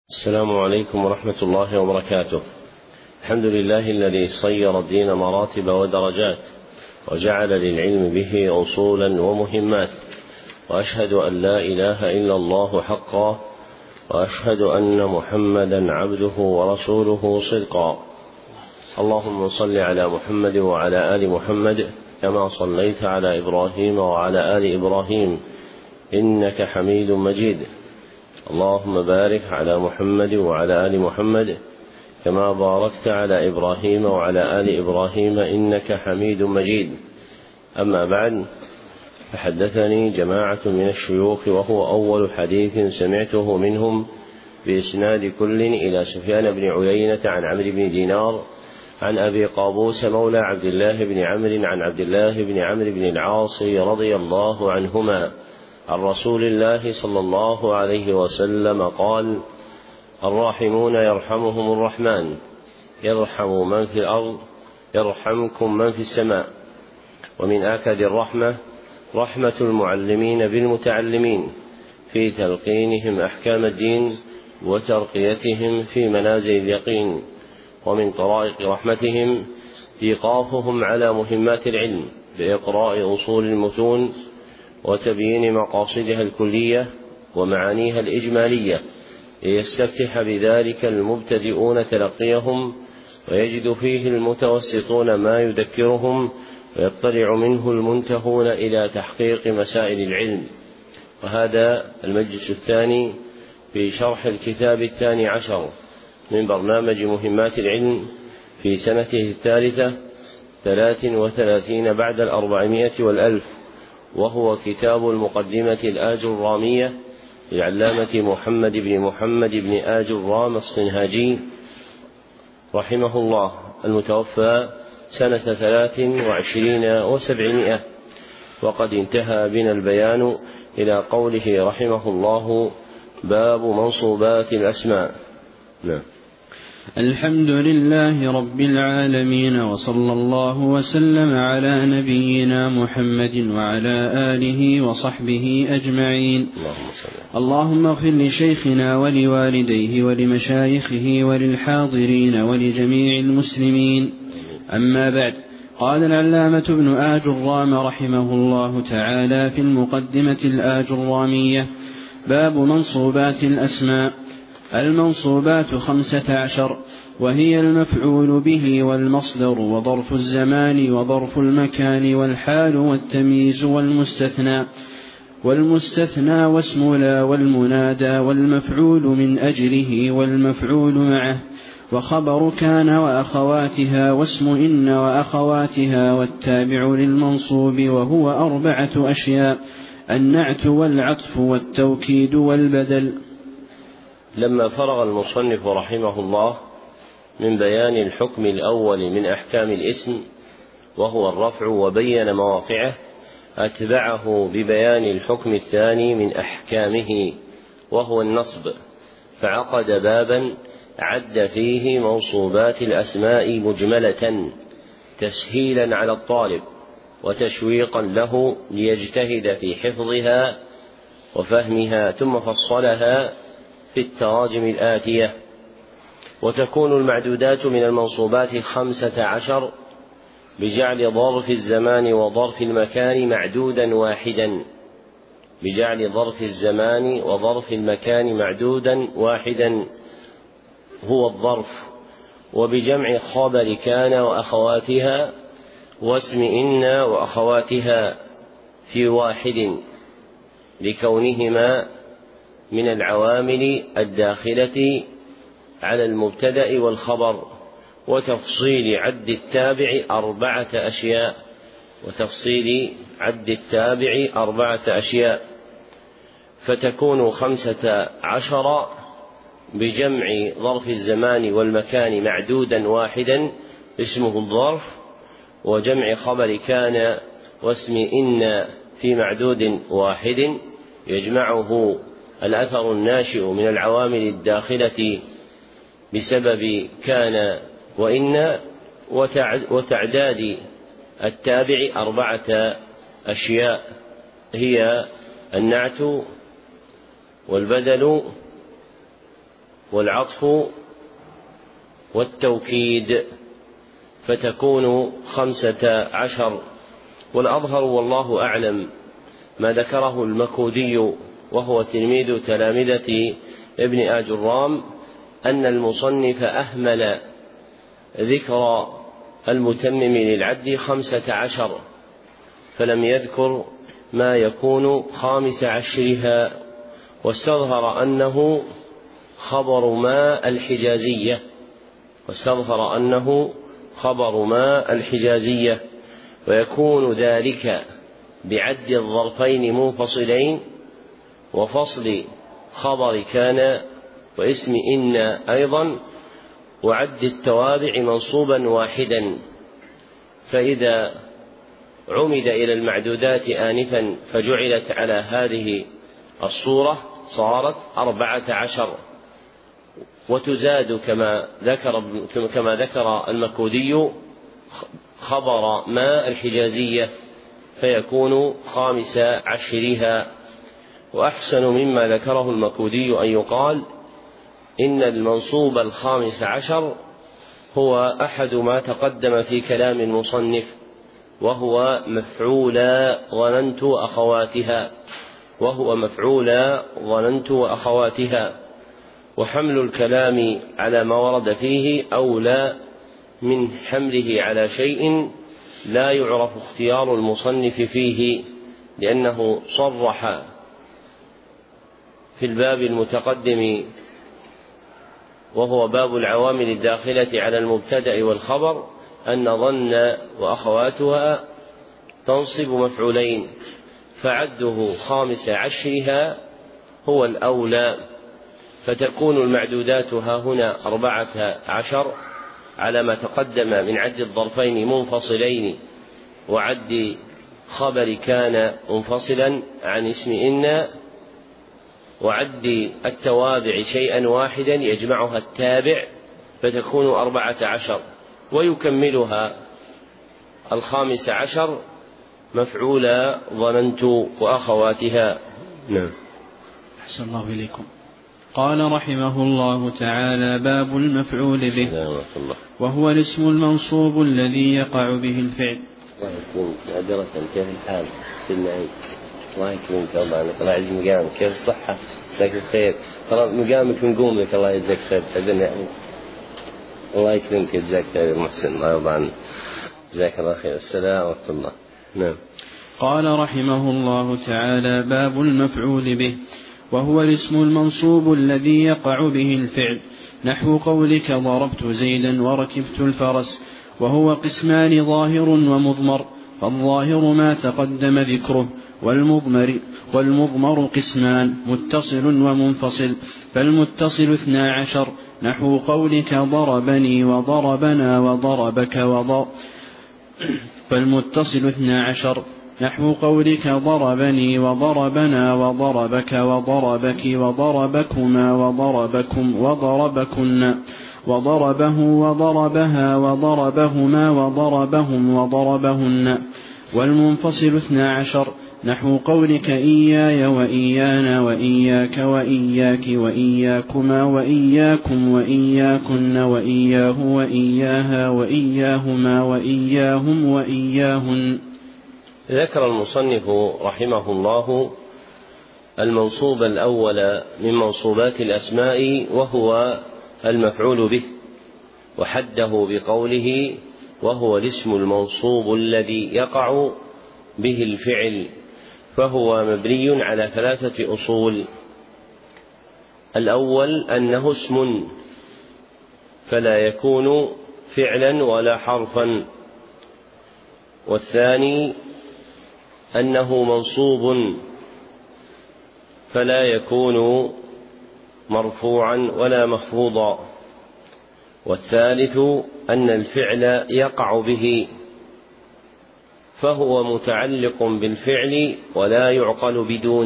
السلام عليكم ورحمة الله وبركاته. الحمد لله الذي صير الدين مراتب ودرجات، وجعل للعلم به أصولا ومهمات، وأشهد أن لا إله إلا الله حقا، وأشهد أن محمدا عبده ورسوله صدقا. اللهم صل على محمد وعلى آل محمد كما صليت على إبراهيم وعلى آل إبراهيم إنك حميد مجيد. اللهم بارك على محمد وعلى آل محمد كما باركت على إبراهيم وعلى آل إبراهيم إنك حميد مجيد. أما بعد، فحدثني جماعة من الشيوخ، وهو أول حديث سمعته منهم بإسناد كل إلى سفيان بن عيينة عن عمرو بن دينار عن أبي قابوس مولى عبد الله بن عمرو عن عبد الله بن عمرو بن العاص رضي الله عنهما عن رسول الله صلى الله عليه وسلم قال: الراحمون يرحمهم الرحمن، يرحم من في الأرض يرحمكم من في السماء. ومن آكد الرحمة رحمة المعلمين بالمتعلمين في تلقينهم أحكام الدين وترقيتهم في منازل اليقين. ومن طرائق رحمتهم إيقافهم على مهمات العلم بإقراء أصول المتون وتبيين مقاصدها الكلية ومعانيها الإجمالية، ليستفتح بذلك المبتدئون تلقيهم، ويجد فيه المتوسطون ما يذكرهم، ويطلع منه المنتهون إلى تحقيق مسائل العلم. وهذا المجلس الثاني في شرح الكتاب 12 من برنامج مهمات العلم في سنته 33 بعد 400 والألف، وهو كتاب المقدمة الآجرامية للعلامة محمد بن آجرام الصنهاجي رحمه الله، المتوفى سنة 23 و700. وقد انتهى بنا البيان إلى قوله رحمه الله: باب منصوبات الأسماء. نعم. الحمد لله رب العالمين، وصلى الله وسلم على نبينا محمد وعلى آله وصحبه أجمعين. اللهم اغفر لشيخنا ولوالديه ولمشايخه وللحاضرين ولجميع المسلمين. أما بعد، قال العلامة ابن آجرام رحمه الله تعالى في المقدمة الآجرامية: باب منصوبات الأسماء. المنصوبات 15، وهي المفعول به والمصدر وظرف الزمان وظرف المكان والحال والتمييز والمستثنى واسم لا والمنادى والمفعول من أجله والمفعول معه، وخبر كان وأخواتها واسم إن وأخواتها، والتابع للمنصوب وهو 4 أشياء: النعت والعطف والتوكيد والبدل. لما فرغ المصنف رحمه الله من بيان الحكم الأول من أحكام الاسم وهو الرفع وبين مواقعه، أتبعه ببيان الحكم الثاني من أحكامه وهو النصب، فعقد بابا عد فيه منصوبات الأسماء مجملة تسهيلا على الطالب وتشويقا له ليجتهد في حفظها وفهمها، ثم فصلها في التراجم الآتية. وتكون المعدودات من المنصوبات 15 بجعل ظرف الزمان وظرف المكان معدودا واحدا، بجعل ظرف الزمان وظرف المكان معدودا واحدا هو الظرف، وبجمع خبر كان وأخواتها واسم إن وأخواتها في واحد، لكونهما من العوامل الداخلة على المبتدأ والخبر. وتفصيل عد التابع 4 أشياء، فتكون 15 بجمع ظرف الزمان والمكان معدودا واحدا اسمه الظرف، وجمع خبر كان واسم إن في معدود واحد يجمعه الأثر الناشئ من العوامل الداخلة بسبب كان وإن، وتعداد التابع 4 أشياء هي النعت والبدل والعطف والتوكيد، فتكون 15. والأظهر والله أعلم ما ذكره المكودي وهو تلميذ تلامذة ابن آجرام، أن المصنف أهمل ذكر المتمم للعد 15، فلم يذكر ما يكون 15، واستظهر أنه خبر ما الحجازية، ويكون ذلك بعد الظرفين منفصلين وفصل خبر كان واسم إن أيضا، وعد التوابع منصوبا واحدا. فإذا عمد إلى المعدودات آنفا فجعلت على هذه الصورة صارت 14، وتزاد كما ذكر المكودي خبر ما الحجازية فيكون 15. وأحسن مما ذكره المكودي أن يقال إن المنصوب 15 هو أحد ما تقدم في كلام المصنف، وهو مفعول ظننت وأخواتها، وحمل الكلام على ما ورد فيه أولى من حمله على شيء لا يعرف اختيار المصنف فيه، لأنه صرح في الباب المتقدم وهو باب العوامل الداخلة على المبتدأ والخبر أن ظن وأخواتها تنصب مفعولين، فعده 15 هو الأولى، فتكون المعدودات هاهنا 14 على ما تقدم من عد الظرفين منفصلين، وعد خبر كان منفصلا عن اسم إن، وعد التوابع شيئا واحدا يجمعها التابع فتكون 14، ويكملها 15 مفعول ظننت وأخواتها. نعم. أحسن الله إليكم. قال رحمه الله تعالى: باب المفعول به، وهو الاسم المنصوب الذي يقع به الفعل. الله يكرمك معذرة، كيف الحال؟ سيدنا عيد، الله يكرمك الله يعز مقامك، كيف الصحة؟ جزاك الخير، ترى مقامك ونقوم لك، الله يجزاك خير. الله يكرمك جزاك خير محسن، الله يرضى عنك، جزاك الله خير. السلام ورحمة الله. نعم. قال رحمه الله تعالى: باب المفعول به، وهو الاسم المنصوب الذي يقع به الفعل، نحو قولك ضربت زيدا وركبت الفرس. وهو قسمان: ظاهر ومضمر، فالظاهر ما تقدم ذكره، والمضمر قسمان: متصل ومنفصل، فالمتصل 12، نحو قولك ضربني وضربنا وضربك فالمتصل 12، نحو قولك ضربني وضربنا وضربك وضربك وضربكما وضربكم وضربكن وضربه وضربها وضربهما وضربهم وضربهن. والمنفصل 12، نحو قولك إياي وإيانا وإياك وإياك وإياكما وإياكم وإياكن وإياه وإياها وإياهما وإياهم وإياهن. ذكر المصنف رحمه الله المنصوب الأول من منصوبات الأسماء، وهو المفعول به، وحده بقوله: وهو الاسم المنصوب الذي يقع به الفعل، فهو مبني على 3 أصول. الأول أنه اسم فلا يكون فعلا ولا حرفا، والثاني أنه منصوب فلا يكون مرفوعا ولا مخفوضا، والثالث أن الفعل يقع به فهو متعلق بالفعل ولا يعقل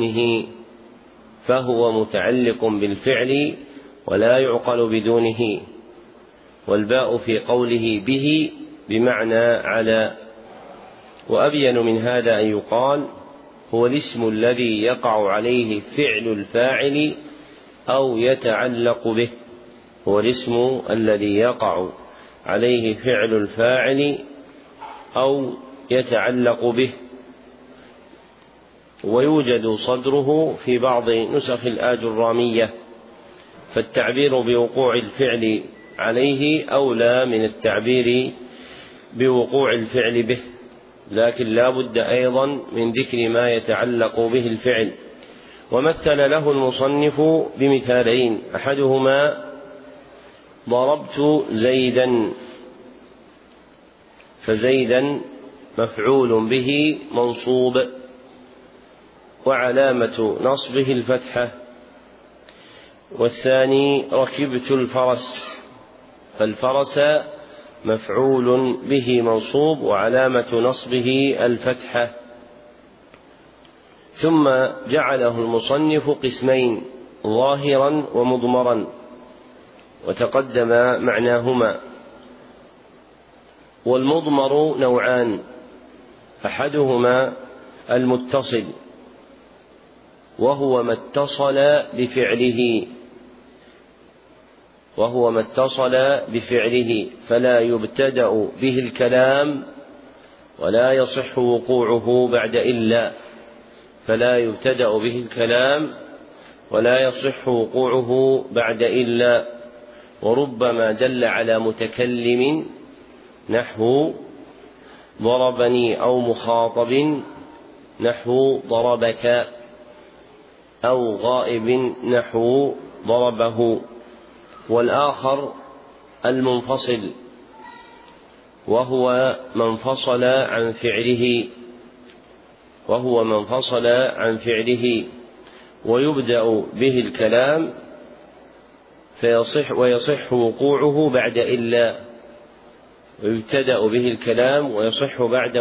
بدونه، والباء في قوله به بمعنى على. وأبين من هذا أن يقال هو الاسم الذي يقع عليه فعل الفاعل أو يتعلق به، هو الاسم الذي يقع عليه فعل الفاعل أو يتعلق به، ويوجد صدره في بعض نسخ الآجرامية، فالتعبير بوقوع الفعل عليه أولى من التعبير بوقوع الفعل به، لكن لا بد أيضا من ذكر ما يتعلق به الفعل. ومثل له المصنف بمثالين، أحدهما ضربت زيدا، فزيدا مفعول به منصوب وعلامة نصبه الفتحة. والثاني ركبت الفرس، فالفرس مفعول به منصوب وعلامة نصبه الفتحة. ثم جعله المصنف قسمين، ظاهرا ومضمرا، وتقدم معناهما. والمضمر نوعان، أحدهما المتصل، وهو ما اتصل بفعله فلا يبتدأ به الكلام ولا يصح وقوعه بعد إلا، فلا يبتدأ به الكلام ولا يصح وقوعه بعد إلا. وربما دل على متكلم نحو ضربني، أو مخاطب نحو ضربك، أو غائب نحو ضربه. والآخر المنفصل، وهو من فصل عن فعله ويبدأ به الكلام ويصح وقوعه بعد إلا، ويبتدأ به الكلام ويصح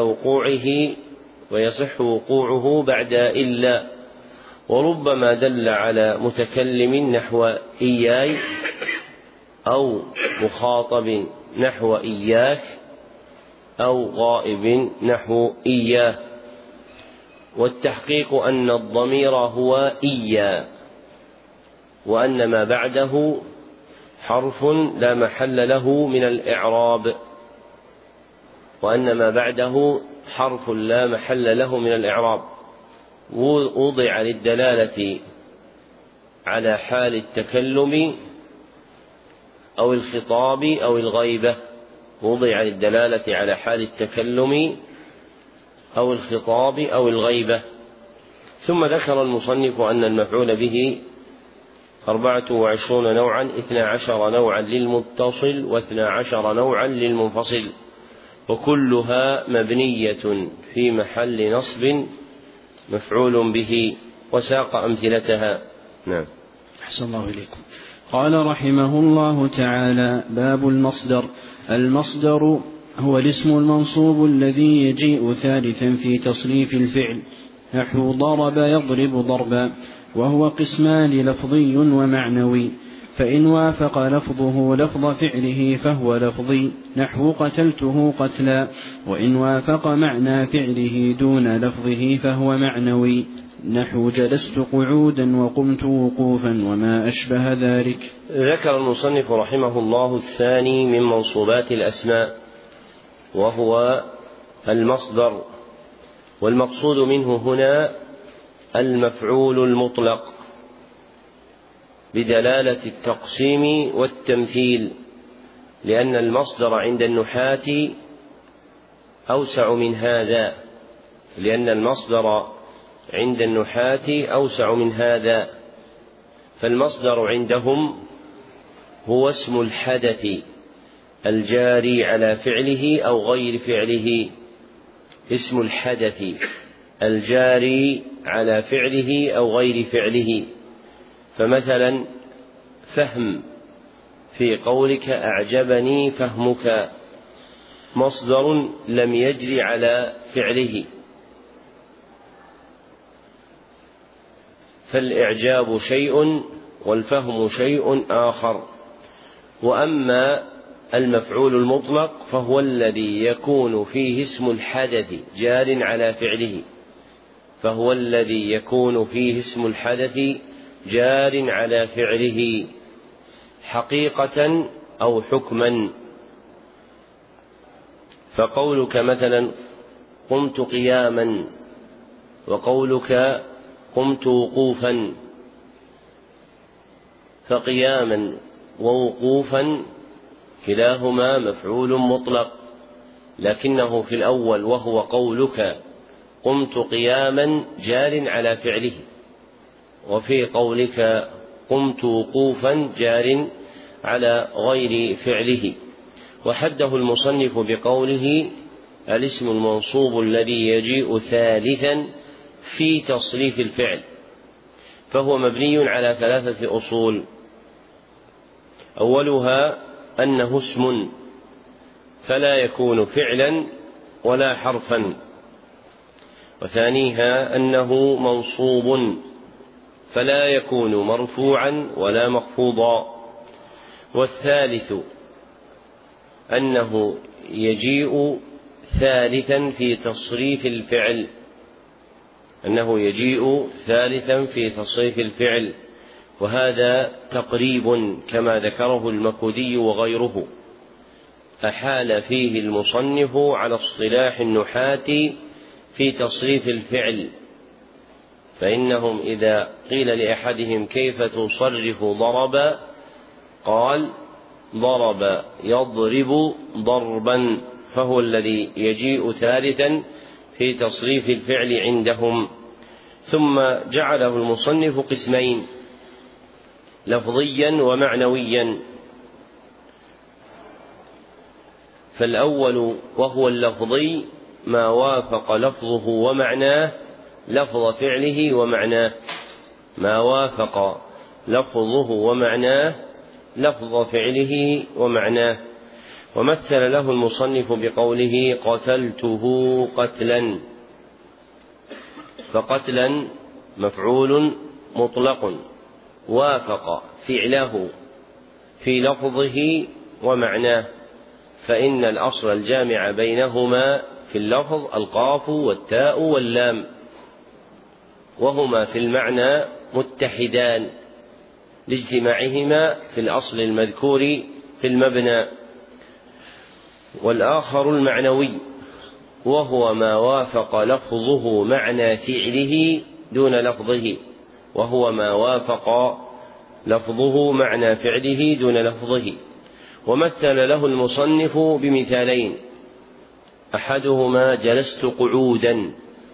وقوعه بعد إلا. وربما دل على متكلم نحو إياي، أو مخاطب نحو إياك، أو غائب نحو إياه. والتحقيق أن الضمير هو إيا، وأن ما بعده حرف لا محل له من الإعراب، وضع للدلالة على حال التكلم أو الخطاب أو الغيبة، ثم ذكر المصنف أن المفعول به 24 نوعا، 12 نوعا للمتصل و12 نوعا للمنفصل، وكلها مبنية في محل نصب مفعول به، وساق أمثلتها. نعم. أحسن الله إليكم. قال رحمه الله تعالى: باب المصدر. المصدر هو الاسم المنصوب الذي يجيء ثالثا في تصريف الفعل، نحو ضرب يضرب ضربا، وهو قسمان لفظي ومعنوي، فإن وافق لفظه لفظ فعله فهو لفظي، نحو قتلته قتلا، وإن وافق معنى فعله دون لفظه فهو معنوي، نحو جلست قعودا وقمت وقوفا وما أشبه ذلك. ذكر المصنف رحمه الله الثاني من منصوبات الأسماء، وهو المصدر، والمقصود منه هنا المفعول المطلق بدلالة التقسيم والتمثيل، لأن المصدر عند النحاة أوسع من هذا، فالمصدر عندهم هو اسم الحدث الجاري على فعله أو غير فعله، فمثلا فهم في قولك أعجبني فهمك مصدر لم يجري على فعله، فالإعجاب شيء والفهم شيء آخر. وأما المفعول المطلق فهو الذي يكون فيه اسم الحدث جار على فعله، حقيقة أو حكما. فقولك مثلا قمت قياما، وقولك قمت وقوفا، فقياما ووقوفا كلاهما مفعول مطلق، لكنه في الأول وهو قولك قمت قياما جار على فعله، وفي قولك قمت وقوفا جار على غير فعله. وحده المصنف بقوله الاسم المنصوب الذي يجيء ثالثا في تصريف الفعل، فهو مبني على 3 أصول. أولها أنه اسم فلا يكون فعلا ولا حرفا، وثانيها أنه منصوب فلا يكون مرفوعا ولا مخفوضا، والثالث أنه يجيء ثالثا في تصريف الفعل، وهذا تقريب كما ذكره المكودي وغيره، أحال فيه المصنف على اصطلاح النحاة في تصريف الفعل، فإنهم إذا قيل لأحدهم كيف تصرف ضرب قال ضرب يضرب ضربا، فهو الذي يجيء ثالثا في تصريف الفعل عندهم. ثم جعله المصنف قسمين، لفظيا ومعنويا. فالأول وهو اللفظي ما وافق لفظه ومعناه لفظ فعله ومعناه، ما وافق لفظه ومعناه لفظ فعله ومعناه. ومثل له المصنف بقوله قتلته قتلا، فقتلا مفعول مطلق وافق فعله في لفظه ومعناه، فإن الأصل الجامع بينهما في اللفظ القاف والتاء واللام، وهما في المعنى متحدان لاجتماعهما في الأصل المذكور في المبنى. والآخر المعنوي وهو ما وافق لفظه معنى فعله دون لفظه، ومثل له المصنف بمثالين، أحدهما جلست قعودا،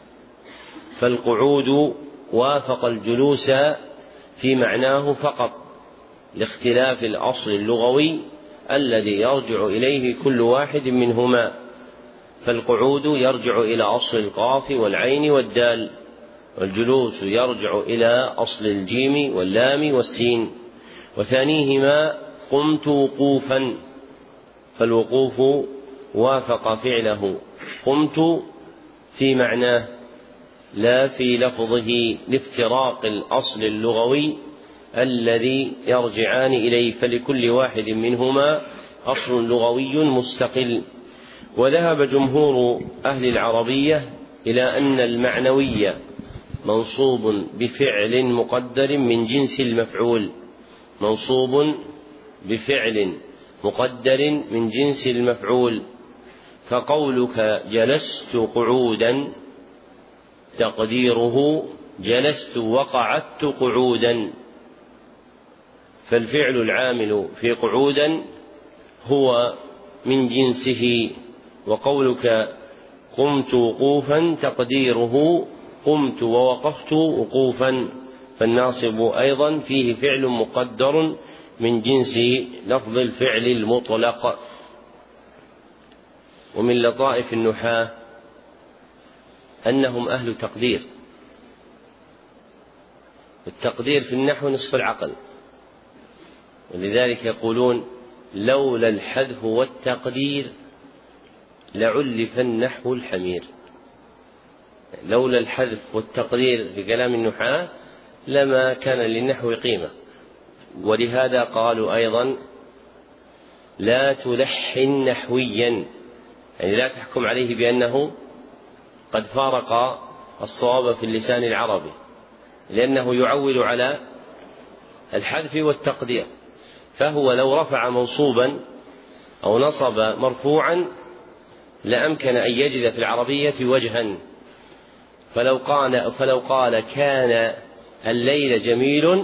فالقعود وافق الجلوس في معناه فقط لاختلاف الأصل اللغوي الذي يرجع إليه كل واحد منهما، فالقعود يرجع إلى أصل القاف والعين والدال، والجلوس يرجع إلى أصل الجيم واللام والسين. وثانيهما قمت وقوفا، فالوقوف وافق فعله قمت في معناه لا في لفظه، لافتراق الأصل اللغوي الذي يرجعان إليه، فلكل واحد منهما أصل لغوي مستقل. وذهب جمهور أهل العربية إلى أن المعنوي منصوب بفعل مقدر من جنس المفعول، فقولك جلست قعودا تقديره جلست وقعدت قعودا، فالفعل العامل في قعودا هو من جنسه. وقولك قمت وقوفا تقديره قمت ووقفت وقوفا، فالناصب أيضا فيه فعل مقدر من جنس لفظ الفعل المطلق. ومن لطائف النحاة أنهم أهل تقدير، التقدير في النحو نصف العقل، ولذلك يقولون لولا الحذف والتقدير لعلف النحو الحمير. لولا الحذف والتقدير في كلام النحاة لما كان للنحو قيمة. ولهذا قالوا أيضا لا تلحن نحويا، يعني لا تحكم عليه بأنه قد فارق الصواب في اللسان العربي، لأنه يعول على الحذف والتقدير. فهو لو رفع منصوبا أو نصب مرفوعا لأمكن أن يجد في العربية وجها، فلو قال كان الليل جميل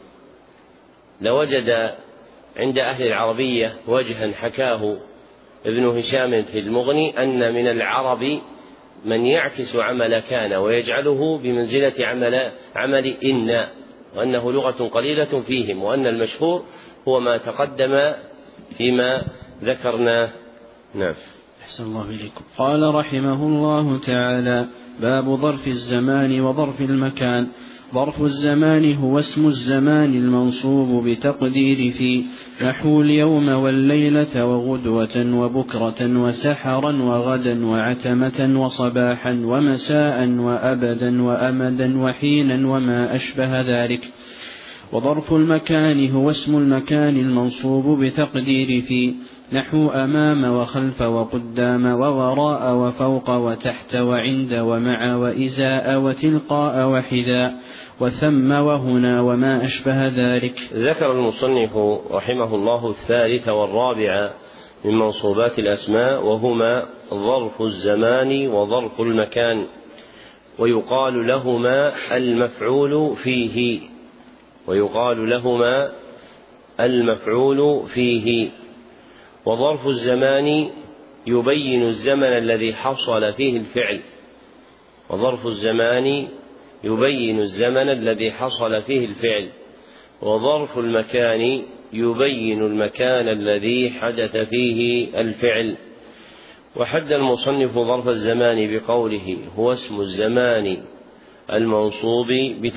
لوجد عند أهل العربية وجها حكاه ابن هشام في المغني أن من العرب من يعكس عمل كان ويجعله بمنزلة عمل إن، وأنه لغة قليلة فيهم، وأن المشهور هو ما تقدم فيما ذكرناه. نعم. أحسن الله إليكم. قال رحمه الله تعالى: باب ظرف الزمان وظرف المكان. ظرف الزمان هو اسم الزمان المنصوب بتقدير في، نحو اليوم والليلة وغدوة وبكرة وسحرا وغدا وعتمة وصباحا ومساء وأبدا وأمدا وحينا وما أشبه ذلك. وظرف المكان هو اسم المكان المنصوب بتقدير في، نحو أمام وخلف وقدام ووراء وفوق وتحت وعند ومع وإزاء وتلقاء وحذاء وثم وهنا وما أشبه ذلك. ذكر المصنف رحمه الله الثالث والرابع من منصوبات الأسماء، وهما ظرف الزمان وظرف المكان، ويقال لهما المفعول فيه، ويقال لهما المفعول فيه. وظرف الزمان يبين الزمن الذي حصل فيه الفعل، وظرف الزمان يبين الزمن الذي حصل فيه الفعل. وظرف المكان يبين المكان الذي حدث فيه الفعل. وحد المصنف ظرف الزمان بقوله هو اسم الزمان المنصوب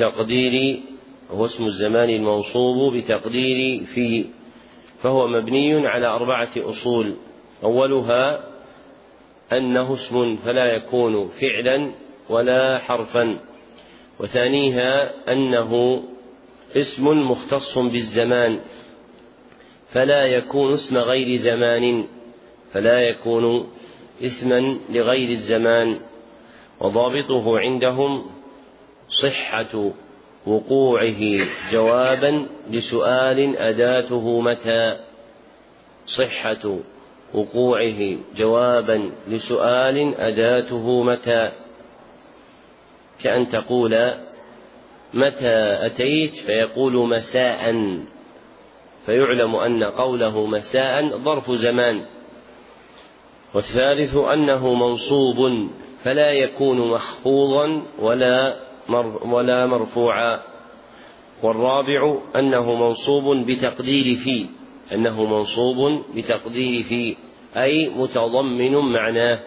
بتقدير في، فهو مبني على 4 أصول: أولها أنه اسم فلا يكون فعلا ولا حرفا، وثانيها أنه اسم مختص بالزمان فلا يكون اسم غير زمان، فلا يكون اسما لغير الزمان. وضابطه عندهم صحة وقوعه جوابا لسؤال أداته متى، صحة وقوعه جوابا لسؤال أداته متى، كأن تقول متى أتيت فيقول مساء، فيعلم أن قوله مساء ظرف زمان. والثالث أنه منصوب فلا يكون مخفوضا ولا مرفوعا. والرابع أنه منصوب بتقدير في، أي متضمن معناه.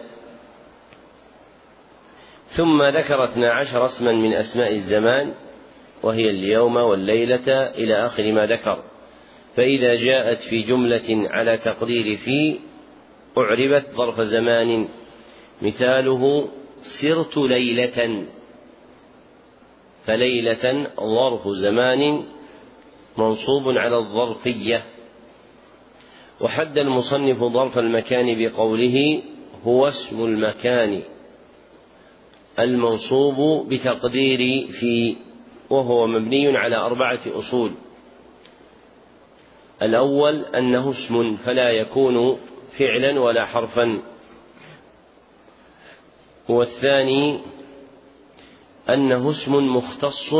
ثم ذكر 12 اسما من أسماء الزمان، وهي اليوم والليلة إلى آخر ما ذكر. فإذا جاءت في جملة على تقدير في أعربت ظرف زمان. مثاله سرت ليلة، فليلة ظرف زمان منصوب على الظرفية. وحد المصنف ظرف المكان بقوله هو اسم المكان المنصوب بتقدير في، وهو مبني على 4 أصول: الأول أنه اسم فلا يكون فعلا ولا حرفا، والثاني أنه اسم مختص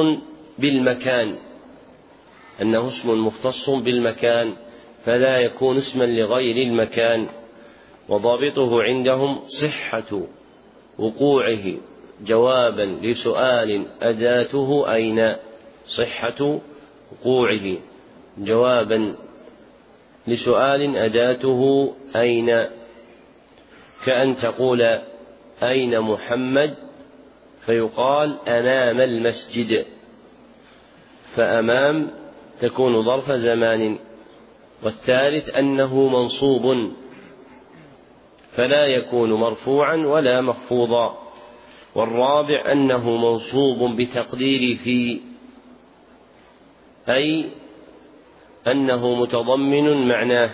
بالمكان فلا يكون اسما لغير المكان. وضابطه عندهم صحة وقوعه جوابا لسؤال أداته أين، صحة وقوعه جوابا لسؤال أداته أين، كأن تقول أين محمد فيقال أمام المسجد، فأمام تكون ظرف زمان. والثالث أنه منصوب فلا يكون مرفوعا ولا مخفوضا. والرابع أنه منصوب بتقدير في، أي أنه متضمن معناه.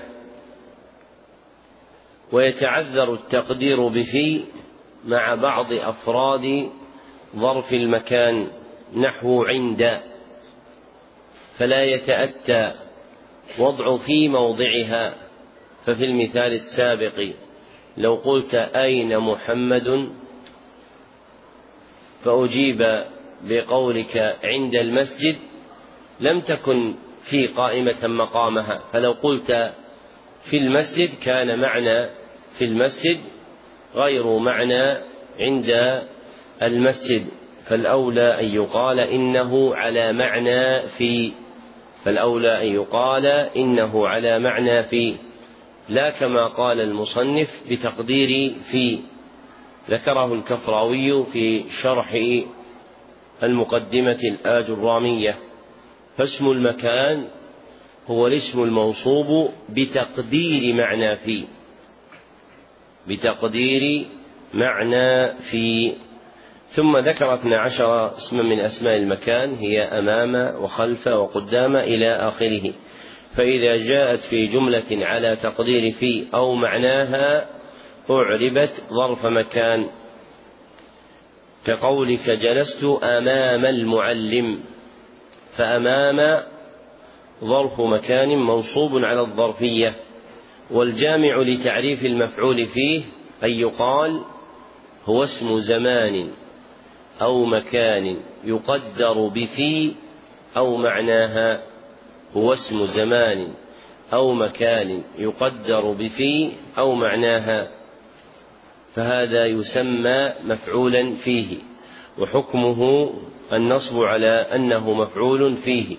ويتعذر التقدير بفي مع بعض أفراد ظرف المكان، نحو عند، فلا يتأتى وضع في موضعها. ففي المثال السابق لو قلت أين محمد فأجيب بقولك عند المسجد لم تكن في قائمة مقامها، فلو قلت في المسجد كان معنى في المسجد غير معنى عند المسجد، فالأولى أن يقال إنه على معنى في، فالأولى أن يقال إنه على معنى في، لا كما قال المصنف بتقدير في. ذكره الكفراوي في شرح المقدمة الآجرامية. فاسم المكان هو الاسم المنصوب بتقدير معنى في، بتقدير معنى في. ثم ذكر 12 اسما من أسماء المكان، هي أمام وخلف وقدام إلى آخره. فإذا جاءت في جملة على تقدير في أو معناها أعربت ظرف مكان، كقولك جلست أمام المعلم، فأمام ظرف مكان منصوب على الظرفية. والجامع لتعريف المفعول فيه أن يقال هو اسم زمان أو مكان يقدر بفي أو معناها، هو اسم زمان أو مكان يقدر بفي أو معناها، فهذا يسمى مفعولا فيه، وحكمه النصب على أنه مفعول فيه،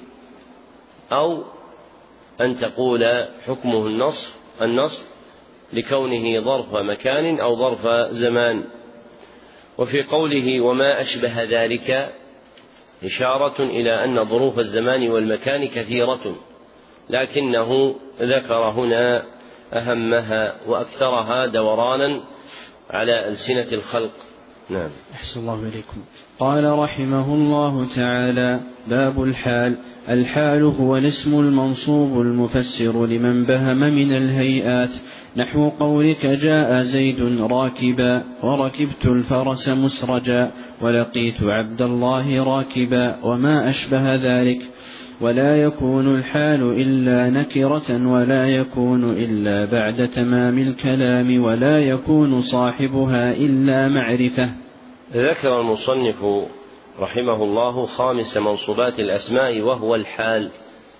أو أن تقول حكمه النصب لكونه ظرف مكان أو ظرف زمان. وفي قوله وما أشبه ذلك إشارة إلى أن ظروف الزمان والمكان كثيرة، لكنه ذكر هنا أهمها وأكثرها دورانا على ألسنة الخلق. نعم. أحسن الله إليكم. قال رحمه الله تعالى: باب الحال. الحال هو الاسم المنصوب المفسر لمن بهم من الهيئات، نحو قولك جاء زيد راكبا، وركبت الفرس مسرجا، ولقيت عبد الله راكبا، وما أشبه ذلك. ولا يكون الحال إلا نكرة، ولا يكون إلا بعد تمام الكلام، ولا يكون صاحبها إلا معرفة. ذكر المصنف رحمه الله خامس منصوبات الأسماء وهو الحال،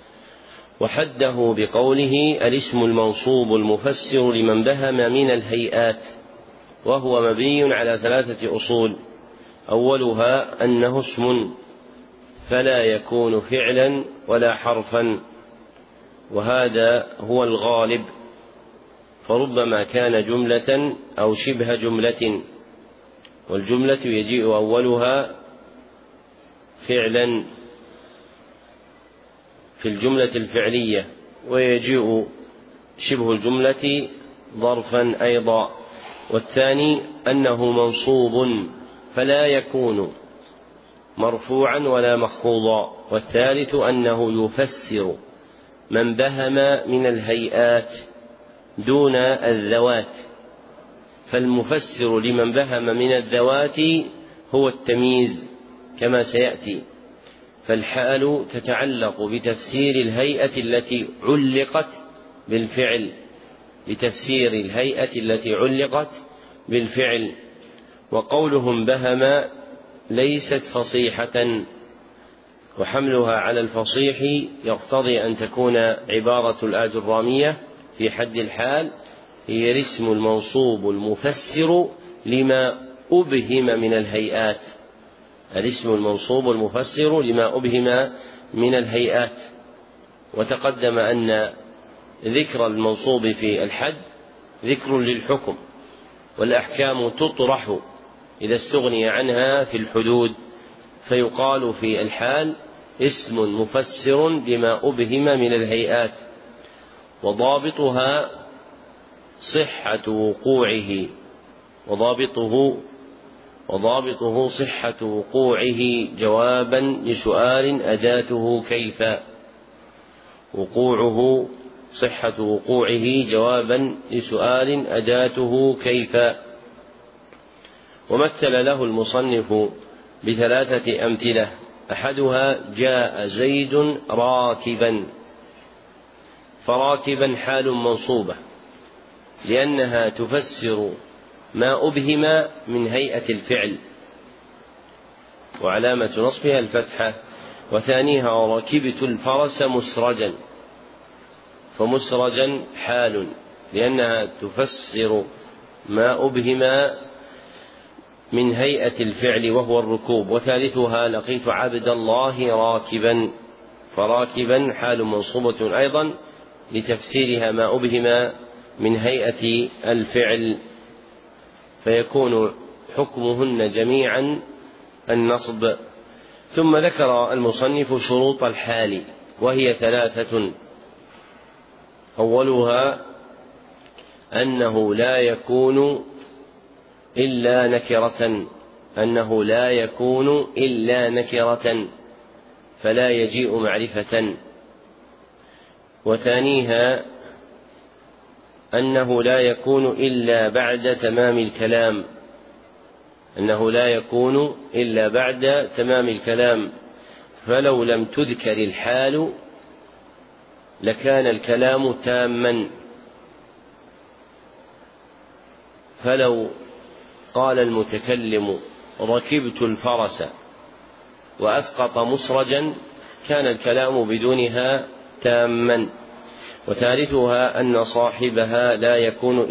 وحده بقوله الاسم المنصوب المفسر لمن بهم من الهيئات، وهو مبني على 3 أصول. أولها أنه اسم فلا يكون فعلا ولا حرفا، وهذا هو الغالب، فربما كان جملة أو شبه جملة، والجملة يجيء أولها فعلا في الجملة الفعلية، ويجيء شبه الجملة ظرفا أيضا. والثاني أنه منصوب فلا يكون مرفوعا ولا مخفوضا. والثالث أنه يفسر من بهم من الهيئات دون الذوات، فالمفسر لمن بهم من الذوات هو التمييز كما سيأتي. فالحال تتعلق بتفسير الهيئة التي علقت بالفعل، بتفسير الهيئة التي علقت بالفعل. وقولهم بهم ليست فصيحة، وحملها على الفصيح يقتضي أن تكون عبارة الآجرامية في حد الحال هي الاسم المنصوب المفسر لما أبهم من الهيئات، الاسم المنصوب المفسر لما أبهم من الهيئات. وتقدم أن ذكر المنصوب في الحد ذكر للحكم، والأحكام تطرح إذا استغني عنها في الحدود، فيقال في الحال اسم مفسر لما أبهم من الهيئات، وضابطها صحة وقوعه، وضابطه صحة وقوعه جوابا لسؤال أداته كيف، وقوعه صحة وقوعه جوابا لسؤال أداته كيف. ومثل له المصنف ب3 أمثلة، أحدها جاء زيد راكبا، فراكبا حال منصوبة، لأنها تفسر ما أبهم من هيئة الفعل، وعلامة نصبها الفتحة. وثانيها ركبت الفرس مسرجا، فمسرجا حال، لأنها تفسر ما أبهم من هيئة الفعل وهو الركوب. وثالثها لقيت عبد الله راكبا، فراكبا حال منصوبة أيضا لتفسيرها ما أبهم من هيئة الفعل، فيكون حكمهن جميعا النصب. ثم ذكر المصنف شروط الحال، وهي 3: أولها أنه لا يكون إلا نكرة، فلا يجيء معرفة. وثانيها أنه لا يكون إلا بعد تمام الكلام، فلو لم تذكر الحال لكان الكلام تاما. فلو قال المتكلم ركبت الفرس وأسقط مسرجا كان الكلام بدونها تاما. وثالثها أن صاحبها لا يكون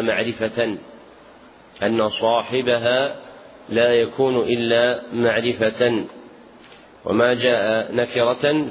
إلا معرفة، وما جاء نكرة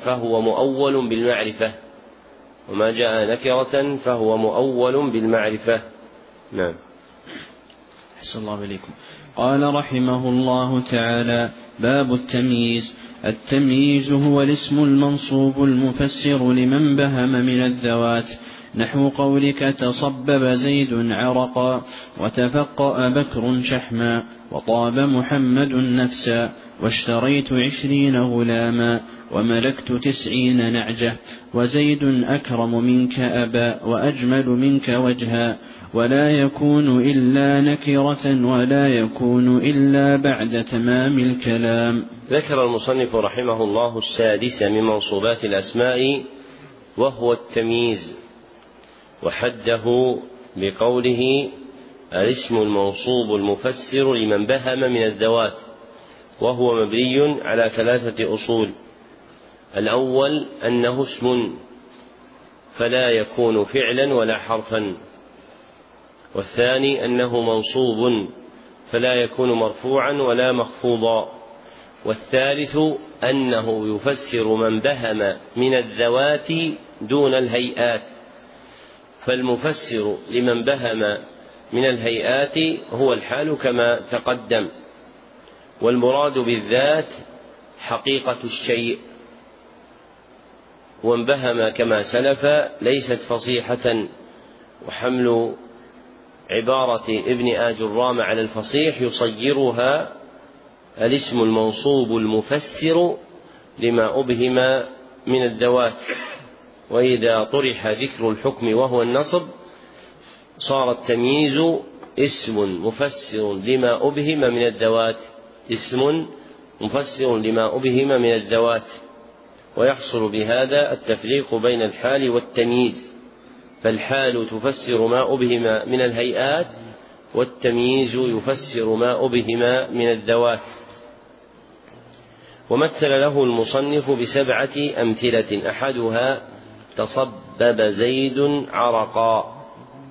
فهو مؤول بالمعرفة. نعم. أحسن الله إليكم. قال رحمه الله تعالى: باب التمييز. التمييز هو الاسم المنصوب المفسر لمن بهم من الذوات، نحو قولك تصبب زيد عرقا، وتفقأ بكر شحما، وطاب محمد نفسا، واشتريت 20 غلاما، وملكت 90 نعجة، وزيد أكرم منك أبا، وأجمل منك وجها. ولا يكون إلا نكرة، ولا يكون إلا بعد تمام الكلام. ذكر المصنف رحمه الله 6 من منصوبات الأسماء، وهو التمييز، وحده بقوله الاسم المنصوب المفسر لمن بهم من الذوات، وهو مبني على 3 أصول. الأول أنه اسم فلا يكون فعلا ولا حرفا، والثاني أنه منصوب فلا يكون مرفوعا ولا مخفوضا، والثالث أنه يفسر من بهم من الذوات دون الهيئات، فالمفسر لمن بهم من الهيئات هو الحال كما تقدم، والمراد بالذات حقيقة الشيء، وانبهم كما سلف ليست فصيحة. وحمل عبارة ابن آجرام على الفصيح يصيرها الاسم المنصوب المفسر لما أبهم من الذوات، وإذا طرح ذكر الحكم وهو النصب صار التمييز اسم مفسر لما أبهم من الذوات، ويحصل بهذا التفريق بين الحال والتمييز، فالحال تفسر ما أبهم من الهيئات، والتمييز يفسر ما أبهم من الذوات. ومثل له المصنف ب7 أمثلة، أحدها تصبب زيد عرقا،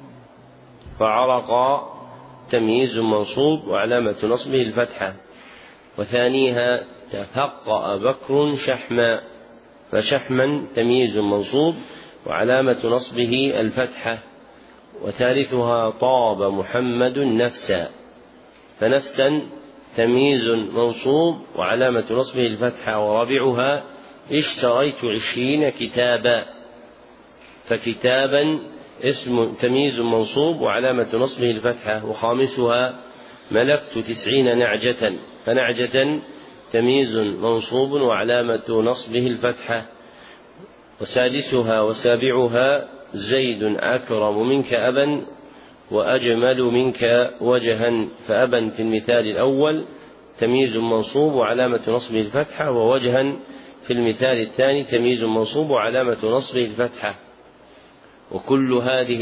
فعرقا تمييز منصوب وعلامة نصبه الفتحة. وثانيها تفقأ بكر شحما، فشحما تمييز منصوب وعلامة نصبه الفتحة. وثالثها طاب محمد نفسا، فنفسا تمييز منصوب وعلامة نصبه الفتحة. ورابعها اشتريت 20 كتابا، فكتابا اسم تمييز منصوب وعلامة نصبه الفتحة. وخامسها ملكت 90 نعجة، فنعجة تمييز منصوب وعلامة نصبه الفتحة. وسادسها وسابعها زيد أكرم منك أبا، وأجمل منك وجها، فأبا في المثال الأول تمييز منصوب وعلامة نصبه الفتحة، ووجها في المثال الثاني تمييز منصوب وعلامة نصبه الفتحة. وكل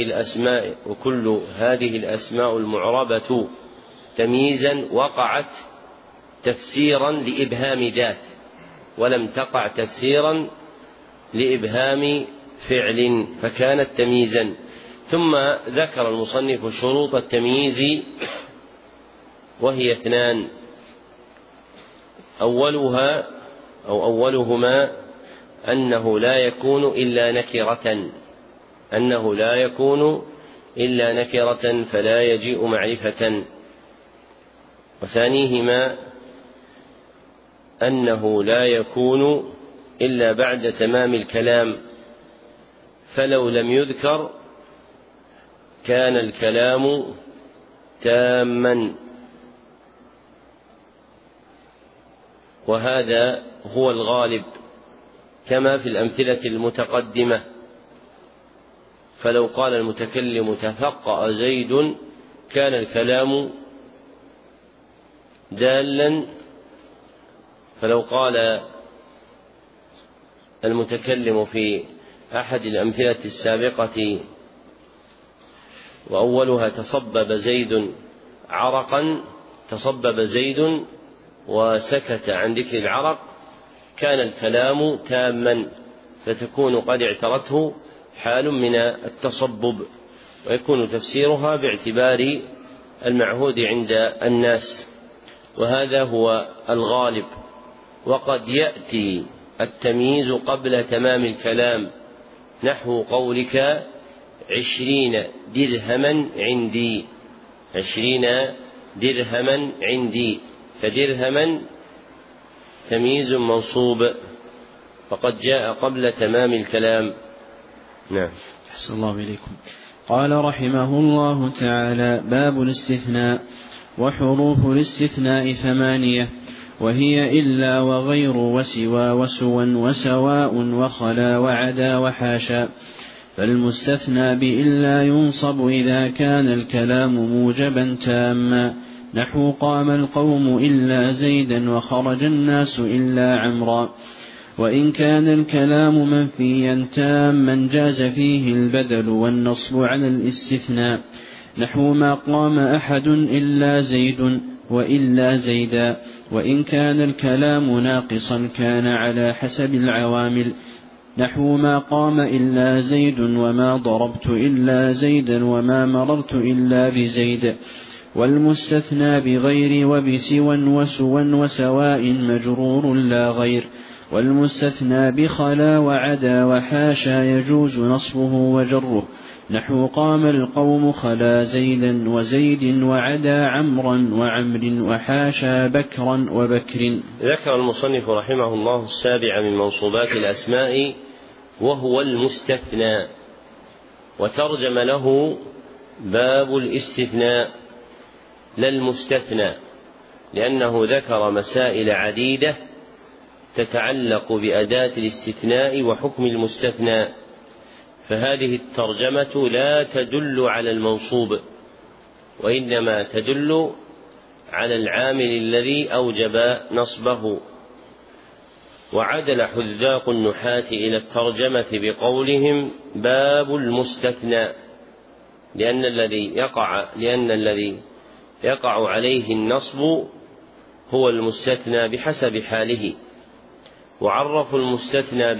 هذه الأسماء المعربة تمييزا وقعت تفسيرا لإبهام ذات، ولم تقع تفسيرا لإبهام فعل، فكانت تمييزا. ثم ذكر المصنف شروط التمييز وهي 2: أولهما أنه لا يكون إلا نكرة فلا يجيء معرفة. وثانيهما أنه لا يكون إلا بعد تمام الكلام، فلو لم يذكر كان الكلام تاما. وهذا هو الغالب كما في الأمثلة المتقدمة، فلو قال المتكلم تفقأ زيد كان الكلام دالا، فلو قال المتكلم في أحد الأمثلة السابقة وأولها تصبب زيد عرقا، تصبب زيد وسكت عن ذكر العرق، كان الكلام تاما، فتكون قد اعترته حال من التصبب، ويكون تفسيرها باعتبار المعهود عند الناس، وهذا هو الغالب. وقد يأتي التمييز قبل تمام الكلام، نحو قولك 20 درهما عندي، 20 درهما عندي، فدرهما تمييز منصوب فقد جاء قبل تمام الكلام. نعم. أحسن الله إليكم. قال رحمه الله تعالى: باب الاستثناء. وحروف الاستثناء 8، وهي إلا وغير وسوى وسوا وسواء وخلا وعدا وحاشا. فالمستثنى بإلا ينصب إذا كان الكلام موجبا تاما، نحو قام القوم إلا زيدا وخرج الناس إلا عمرا. وإن كان الكلام منفيا تاما جاز فيه البدل والنصب على الاستثناء، نحو ما قام أحد إلا زيد وإلا زيدا. وإن كان الكلام ناقصا كان على حسب العوامل، نحو ما قام إلا زيد وما ضربت إلا زيدا وما مررت إلا بزيد. والمستثنى بغير وبسوا وسوا وسواء مجرور لا غير. والمستثنى بخلا وعدا وحاشا يجوز نصبه وجره، نحو قام القوم خلا زيدا وزيد وعدا عمرا وعمر وحاشا بكرا وبكر. ذكر المصنف رحمه الله السابع من منصوبات الأسماء وهو المستثنى، وترجم له باب الاستثناء لا المستثنى، لأنه ذكر مسائل عديدة تتعلق بأداة الاستثناء وحكم المستثنى، فهذه الترجمة لا تدل على المنصوب، وإنما تدل على العامل الذي أوجب نصبه. وعدل حذاق النحاة إلى الترجمة بقولهم باب المستثنى، لأن الذي يقع عليه النصب هو المستثنى بحسب حاله. وعرفوا المستثنى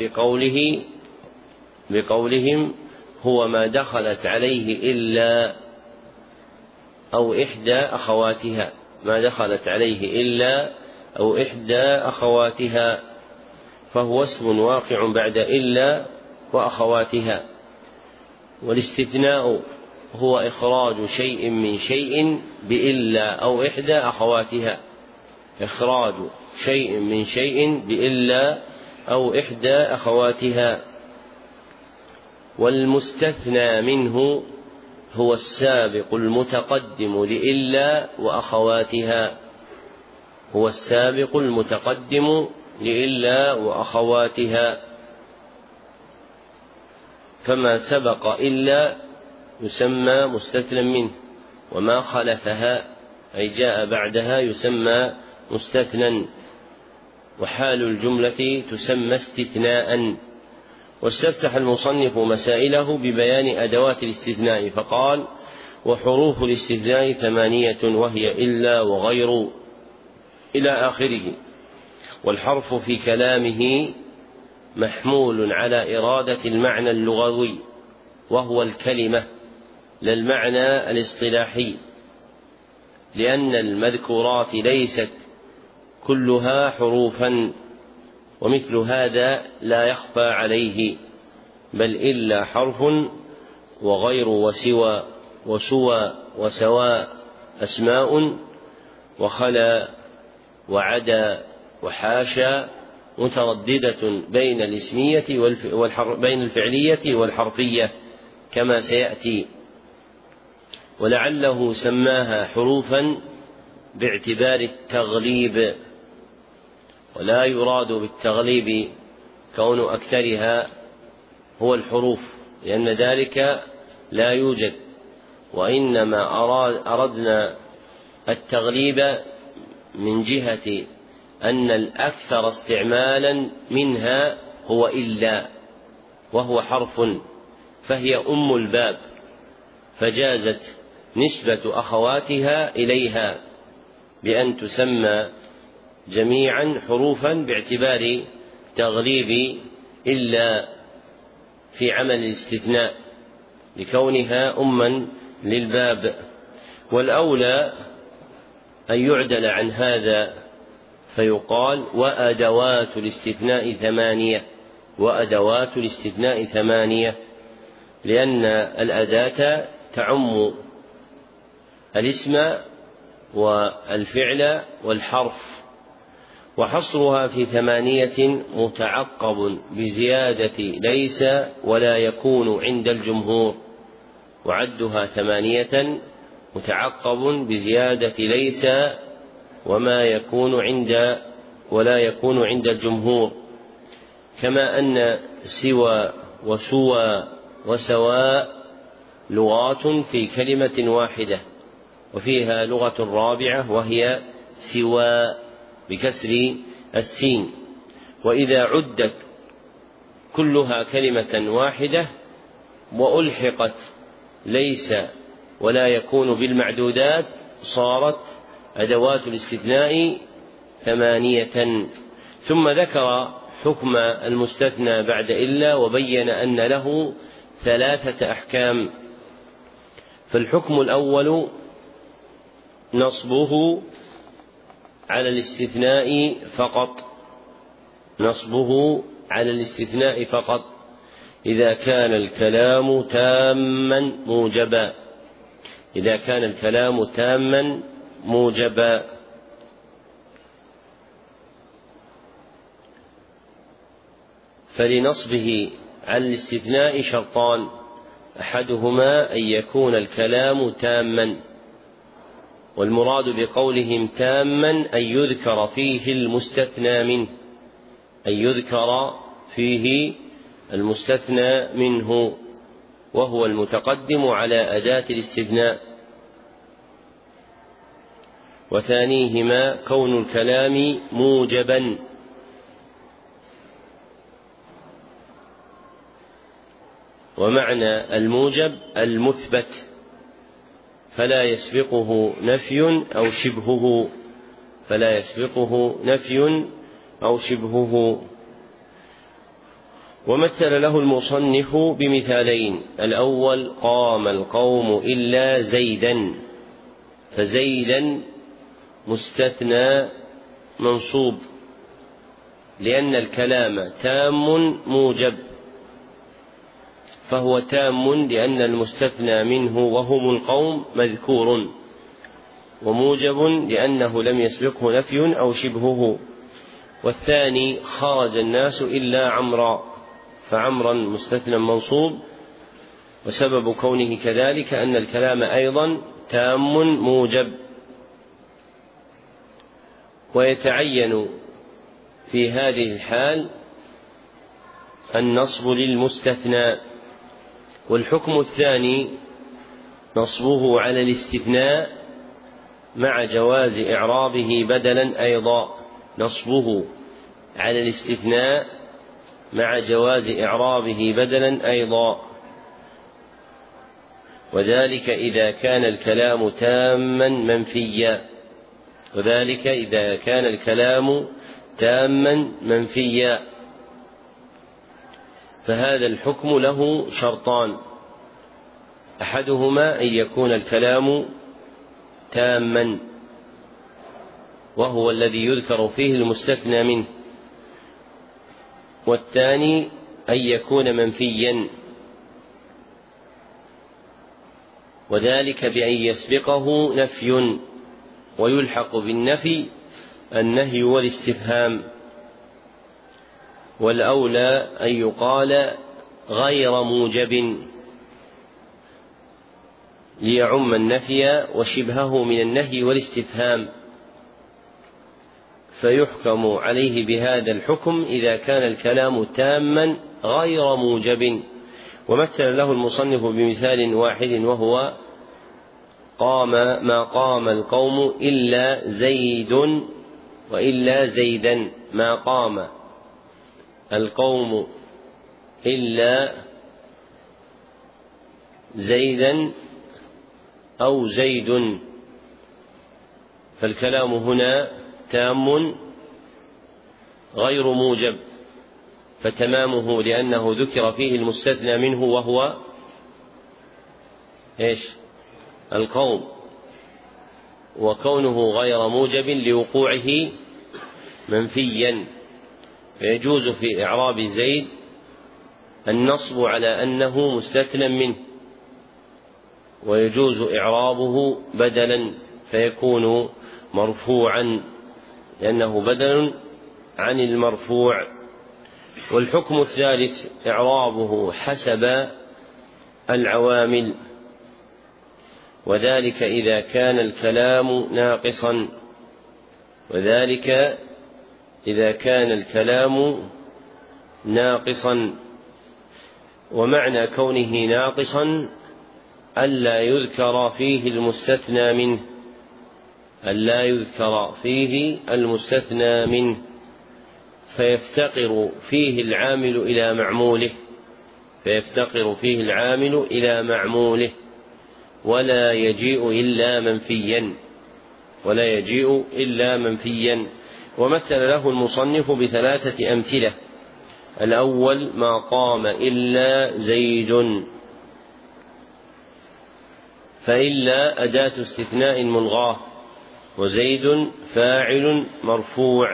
بقولهم هو ما دخلت عليه إلا أو إحدى أخواتها، ما دخلت عليه إلا أو إحدى أخواتها، فهو اسم واقع بعد إلا وأخواتها. والاستثناء هو إخراج شيء من شيء بإلا أو إحدى أخواتها، إخراج شيء من شيء بإلا أو إحدى أخواتها. والمستثنى منه هو السابق المتقدم لإلا وأخواتها، هو السابق المتقدم لإلا وأخواتها. فما سبق إلا يسمى مستثنى منه، وما خلفها أي جاء بعدها يسمى مستثنى. وحال الجملة تسمى استثناء، واستفتح المصنف مسائله ببيان أدوات الاستثناء فقال: وحروف الاستثناء 8 وهي إلا وغير إلى آخره. والحرف في كلامه محمول على إرادة المعنى اللغوي وهو الكلمة لا المعنى الاصطلاحي، لأن المذكورات ليست كلها حروفا، ومثل هذا لا يخفى عليه، بل إلا حرف وغير وسوى وسوى وسواء أسماء وخلا وعدا وحاشا مترددة بين الاسمية بين الفعلية والحرفية كما سيأتي. ولعله سماها حروفا باعتبار التغليب، ولا يراد بالتغليب كون أكثرها هو الحروف، لأن ذلك لا يوجد، وإنما أردنا التغليب من جهة أن الأكثر استعمالا منها هو إلا، وهو حرف، فهي أم الباب، فجازت نسبة أخواتها إليها بأن تسمى جميعا حروفا باعتبار تغليب إلا في عمل الاستثناء لكونها أما للباب. والأولى أن يعدل عن هذا فيقال: وأدوات الاستثناء 8، وأدوات الاستثناء 8، لأن الأداة تعم الاسم والفعل والحرف، وحصرها في 8 متعقب بزيادة ليس ولا يكون عند الجمهور، وعدها 8 متعقب بزيادة ليس وما يكون ولا يكون عند الجمهور، كما أن سوى وسوى وسواء لغات في كلمة واحدة، وفيها لغة رابعة وهي سوى بكسر السين. وإذا عدت كلها كلمة واحدة وألحقت ليس ولا يكون بالمعدودات صارت أدوات الاستثناء 8. ثم ذكر حكم المستثنى بعد إلا، وبين أن له 3 أحكام. فالحكم الأول نصبه على الاستثناء فقط، نصبه على الاستثناء فقط إذا كان الكلام تاما موجبا، إذا كان الكلام تاما موجبا. فلنصبه على الاستثناء شرطان: أحدهما أن يكون الكلام تاما، والمراد بقولهم تاما أن يذكر فيه المستثنى منه، أن يذكر فيه المستثنى منه، وهو المتقدم على أداة الاستثناء. وثانيهما كون الكلام موجبا، ومعنى الموجب المثبت، فلا يسبقه نفي أو شبهه، فلا يسبقه نفي أو شبهه. ومثل له المصنف بمثالين: الأول قام القوم إلا زيدا، فزيدا مستثنى منصوب، لأن الكلام تام موجب، فهو تام لأن المستثنى منه وهم القوم مذكور، وموجب لأنه لم يسبقه نفي أو شبهه. والثاني خرج الناس إلا عمرا، فعمرا مستثنى منصوب، وسبب كونه كذلك أن الكلام أيضا تام موجب. ويتعين في هذه الحال النصب للمستثنى. والحكم الثاني نصبه على الاستثناء مع جواز إعرابه بدلا أيضا، نصبه على الاستثناء مع جواز إعرابه بدلا أيضا، وذلك إذا كان الكلام تاما منفيا، وذلك إذا كان الكلام تاما منفيا. فهذا الحكم له شرطان: أحدهما أن يكون الكلام تاما وهو الذي يذكر فيه المستثنى منه، والثاني أن يكون منفيا، وذلك بأن يسبقه نفي ويلحق بالنفي النهي والاستفهام، والأولى أن يقال غير موجب ليعم النفي وشبهه من النهي والاستفهام، فيحكم عليه بهذا الحكم إذا كان الكلام تاما غير موجب. ومثل له المصنف بمثال واحد وهو: ما قام القوم إلا زيد وإلا زيدا. ما قام القوم إلا زيدا أو زيد، فالكلام هنا تام غير موجب، فتمامه لأنه ذكر فيه المستثنى منه وهو القوم، وكونه غير موجب لوقوعه منفيا، فيجوز في إعراب زيد النصب على أنه مستثنى منه، ويجوز إعرابه بدلا فيكون مرفوعا لأنه بدل عن المرفوع. والحكم الثالث إعرابه حسب العوامل، وذلك إذا كان الكلام ناقصا، وذلك إذا كان الكلام ناقصا. ومعنى كونه ناقصا ألا يذكر فيه المستثنى منه، ألا يذكر فيه المستثنى منه، فيفتقر فيه العامل إلى معموله، فيفتقر فيه العامل إلى معموله، ولا يجيء إلا منفيا، ولا يجيء إلا منفيا. ومثل له المصنف بثلاثة أمثلة: الأول: ما قام إلا زيد، فإلا أداة استثناء ملغاة، وزيد فاعل مرفوع،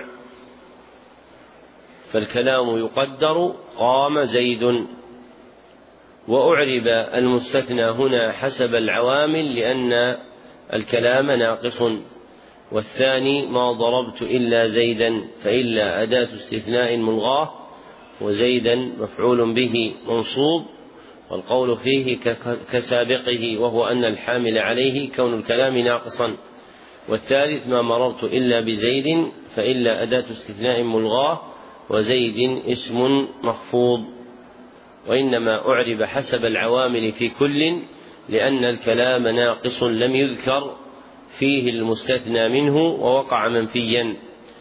فالكلام يقدر قام زيد. وأعرب المستثنى هنا حسب العوامل لأن الكلام ناقص. والثاني: ما ضربت إلا زيدا، فإلا أداة استثناء ملغاة، وزيدا مفعول به منصوب، والقول فيه كسابقه، وهو أن الحامل عليه كون الكلام ناقصا. والثالث: ما مررت إلا بزيد، فإلا أداة استثناء ملغاة، وزيد اسم مخفوض. وإنما أعرب حسب العوامل في كل لأن الكلام ناقص لم يذكر فيه المستثنى منه ووقع منفيا.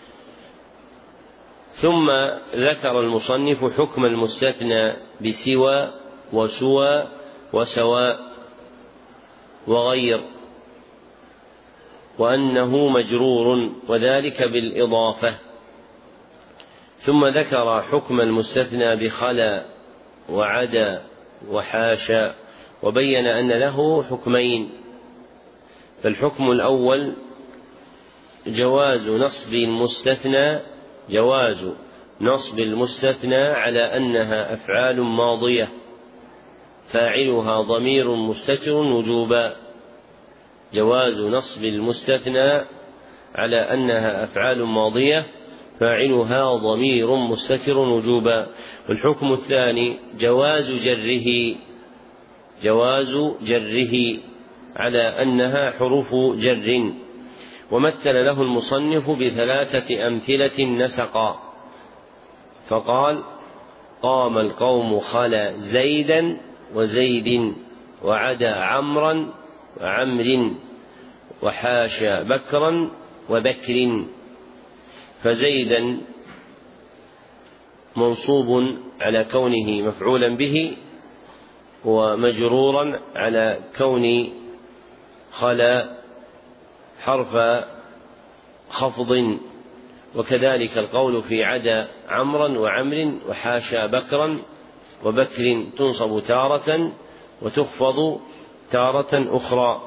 ثم ذكر المصنف حكم المستثنى بسوى وسوى وسواء وغير، وأنه مجرور، وذلك بالإضافة. ثم ذكر حكم المستثنى بخلا وعدا وحاشا، وبين أن له حكمين. فالحكم الأول: جواز نصب المستثنى على أنها أفعال ماضية فاعلها ضمير مستتر وجوبا. جواز نصب المستثنى على أنها أفعال ماضية فاعلها ضمير مستتر وجوبا. والحكم الثاني: جواز جره على أنها حروف جر. ومثل له المصنف بثلاثة أمثلة نسقا، فقال: قام القوم خلا زيدا وزيد، وعدا عمرا وعمر، وحاشا بكرا وبكر. فزيدا منصوب على كونه مفعولا به، ومجرورا على كون خلا حرف خفض. وكذلك القول في عدا عمرا وعمر وحاشا بكرا وبكر تنصب تارة وتخفض تارة أخرى.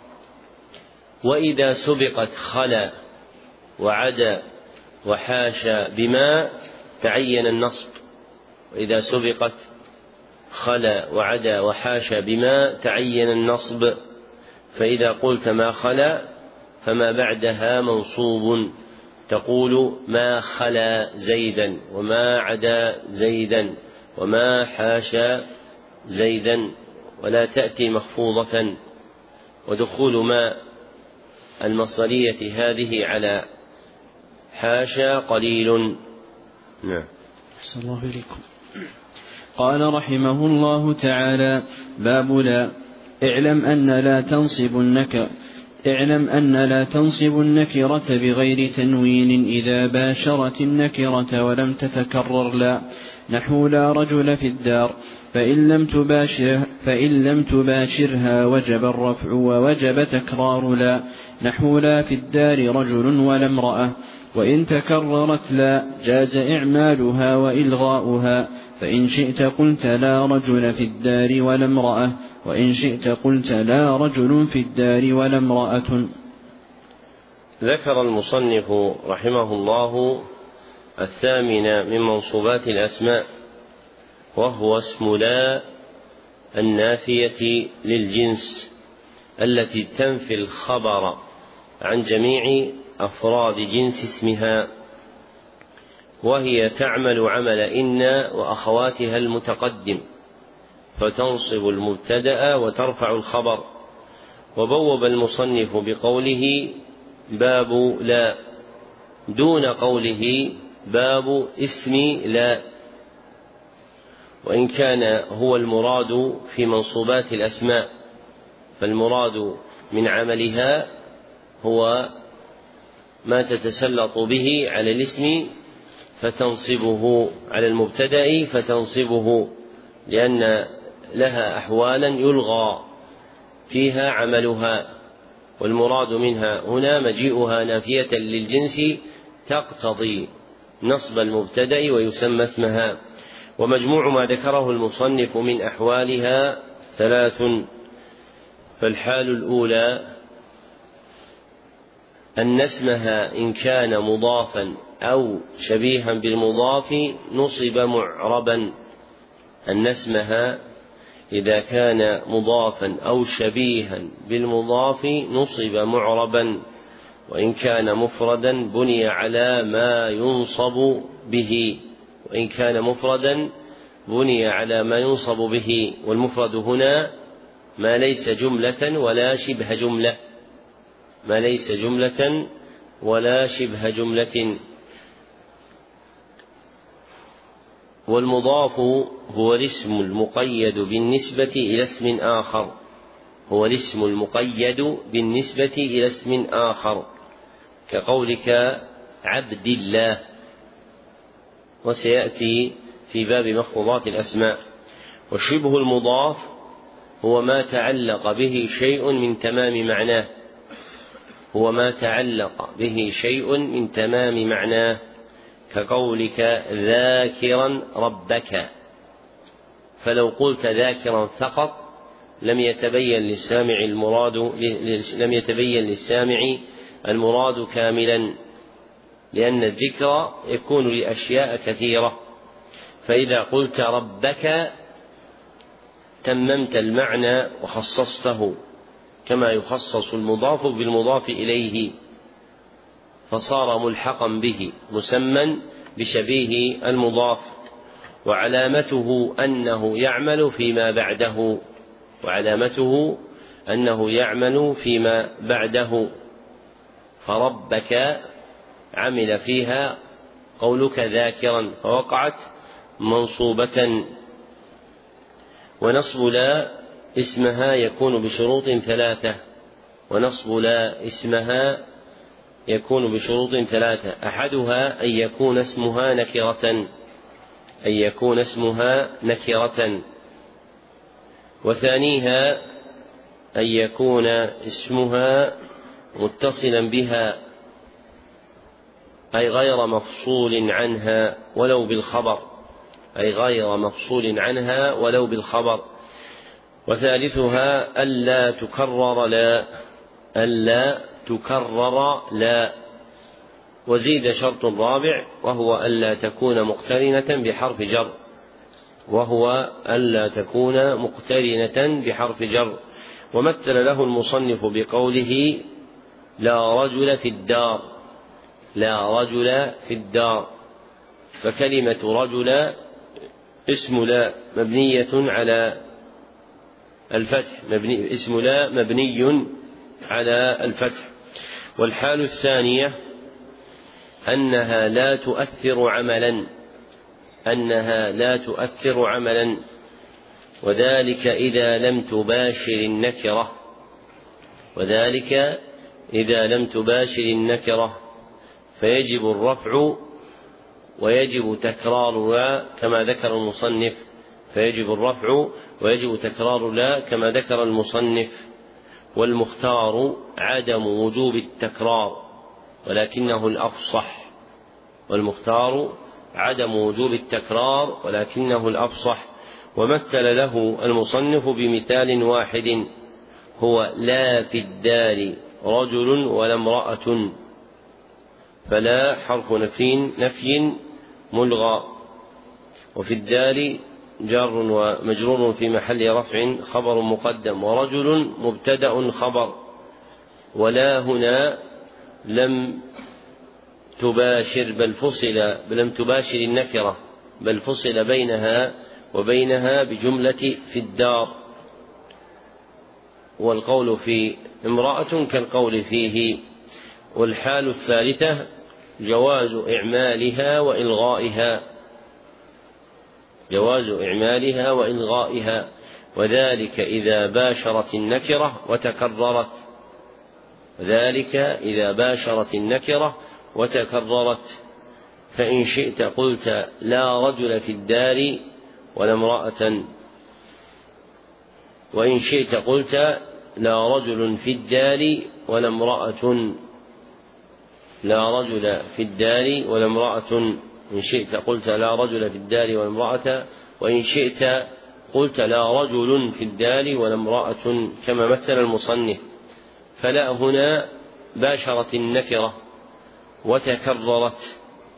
وإذا سبقت خلا وعدا وحاشا بما تعين النصب. وإذا سبقت خلا وعدا وحاشا بما تعين النصب. فإذا قلت ما خلا فما بعدها منصوب، تقول ما خلا زيدا وما عدا زيدا وما حاشا زيدا، ولا تأتي مخفوضة. ودخول ما المصدرية هذه على حاشا قليل. نعم. أحسن الله إليكم. قال رحمه الله تعالى: باب لا. اعلم أن لا تنصب النكرة بغير تنوين إذا باشرت النكرة ولم تتكرر لا، نحو لا رجل في الدار، فإن لم تباشرها وجب الرفع ووجب تكرار لا، نحو لا في الدار رجل ولا امرأة. وإن تكررت لا جاز إعمالها وإلغاؤها، فإن شئت قلت لا رجل في الدار ولا امرأة، وإن شئت قلت لا رجل في الدار ولا امرأة. ذكر المصنف رحمه الله الثامن من منصوبات الأسماء، وهو اسم لا النافية للجنس التي تنفي الخبر عن جميع أفراد جنس اسمها، وهي تعمل عمل إن وأخواتها المتقدم، فتنصب المبتدأ وترفع الخبر. وبوب المصنف بقوله باب لا دون قوله باب اسم لا، وإن كان هو المراد في منصوبات الأسماء، فالمراد من عملها هو ما تتسلط به على الاسم فتنصبه على المبتدأ فتنصبه، لأن لها أحوالا يلغى فيها عملها، والمراد منها هنا مجيئها نافية للجنس تقتضي نصب المبتدأ ويسمى اسمها. ومجموع ما ذكره المصنف من أحوالها ثلاث. فالحال الأولى أن اسمها إن كان مضافا أو شبيها بالمضاف نصب معربا. أن اسمها إذا كان مضافا أو شبيها بالمضاف نصب معربا، وإن كان مفردا بني على ما ينصب به. وإن كان مفردا بني على ما ينصب به، والمفرد هنا ما ليس جملة ولا شبه جملة، ما ليس جملة ولا شبه جملة. والمضاف هو الاسم المقيد بالنسبة إلى اسم آخر، هو الاسم المقيد بالنسبة إلى اسم آخر، كقولك عبد الله، وسيأتي في باب مخفوضات الأسماء. وشبه المضاف هو ما تعلق به شيء من تمام معناه، هو ما تعلق به شيء من تمام معناه، كقولك ذاكرا ربك، فلو قلت ذاكرا فقط لم يتبين للسامع المراد كاملا، لأن الذكر يكون لأشياء كثيرة. فإذا قلت ربك تممت المعنى وخصصته، كما يخصص المضاف بالمضاف إليه، فصار ملحقا به مسمى بشبيه المضاف. وعلامته أنه يعمل فيما بعده، فربك عمل فيها قولك ذاكرا فوقعت منصوبة. ونصب لا اسمها يكون بشروط ثلاثة، أحدها أن يكون اسمها نكرة، أن يكون اسمها نكرة، وثانيها أن يكون اسمها متصلا بها أي غير مفصول عنها ولو بالخبر، أي غير مفصول عنها ولو بالخبر. وثالثها ألا تكرر لا، ألا تكرر لا. وزيد شرط رابع وهو ألا تكون مقترنة بحرف جر، وهو ألا تكون مقترنة بحرف جر. ومثل له المصنف بقوله لا رجل في الدار، لا رجل في الدار. فكلمة رجل اسم لا مبنية على الفتح، اسم لا مبني على الفتح. والحال الثانية أنها لا تؤثر عملا، أنها لا تؤثر عملا، وذلك إذا لم تباشر النكرة، وذلك إذا لم تباشر النكرة، فيجب الرفع ويجب تكرار لا كما ذكر المصنف، فيجب الرفع ويجب تكرار لا كما ذكر المصنف. والمختار عدم وجوب التكرار ولكنه الأفصح، والمختار عدم وجوب التكرار ولكنه الأفصح. ومثل له المصنف بمثال واحد هو لا في الدار رجل ولا امرأة، فلا حرف نفي ملغى، وفي الدار جار ومجرور في محل رفع خبر مقدم، ورجل مبتدأ خبر. ولا هنا لم تباشر لم تباشر النكرة، بل فصل بينها وبينها بجملة في الدار. والقول في امرأة كالقول فيه. والحال الثالثة جواز إعمالها وإلغائها، جواز إعمالها وإلغائها، وذلك إذا باشرت النكرة وتكررت، وذلك إذا باشرت النكرة وتكررت. فإن شئت قلت لا رجل في الدار ولا امرأة، وإن شئت قلت لا رجل في الدار ولا امرأة، لا رجل في الدار ولا امرأة. إن شئت قلت لا رجل في الدار ولا امرأة، وإن شئت قلت لا رجل في الدار ولا امرأة كما مثل المصنف. فلا هنا باشرت النكرة وتكررت،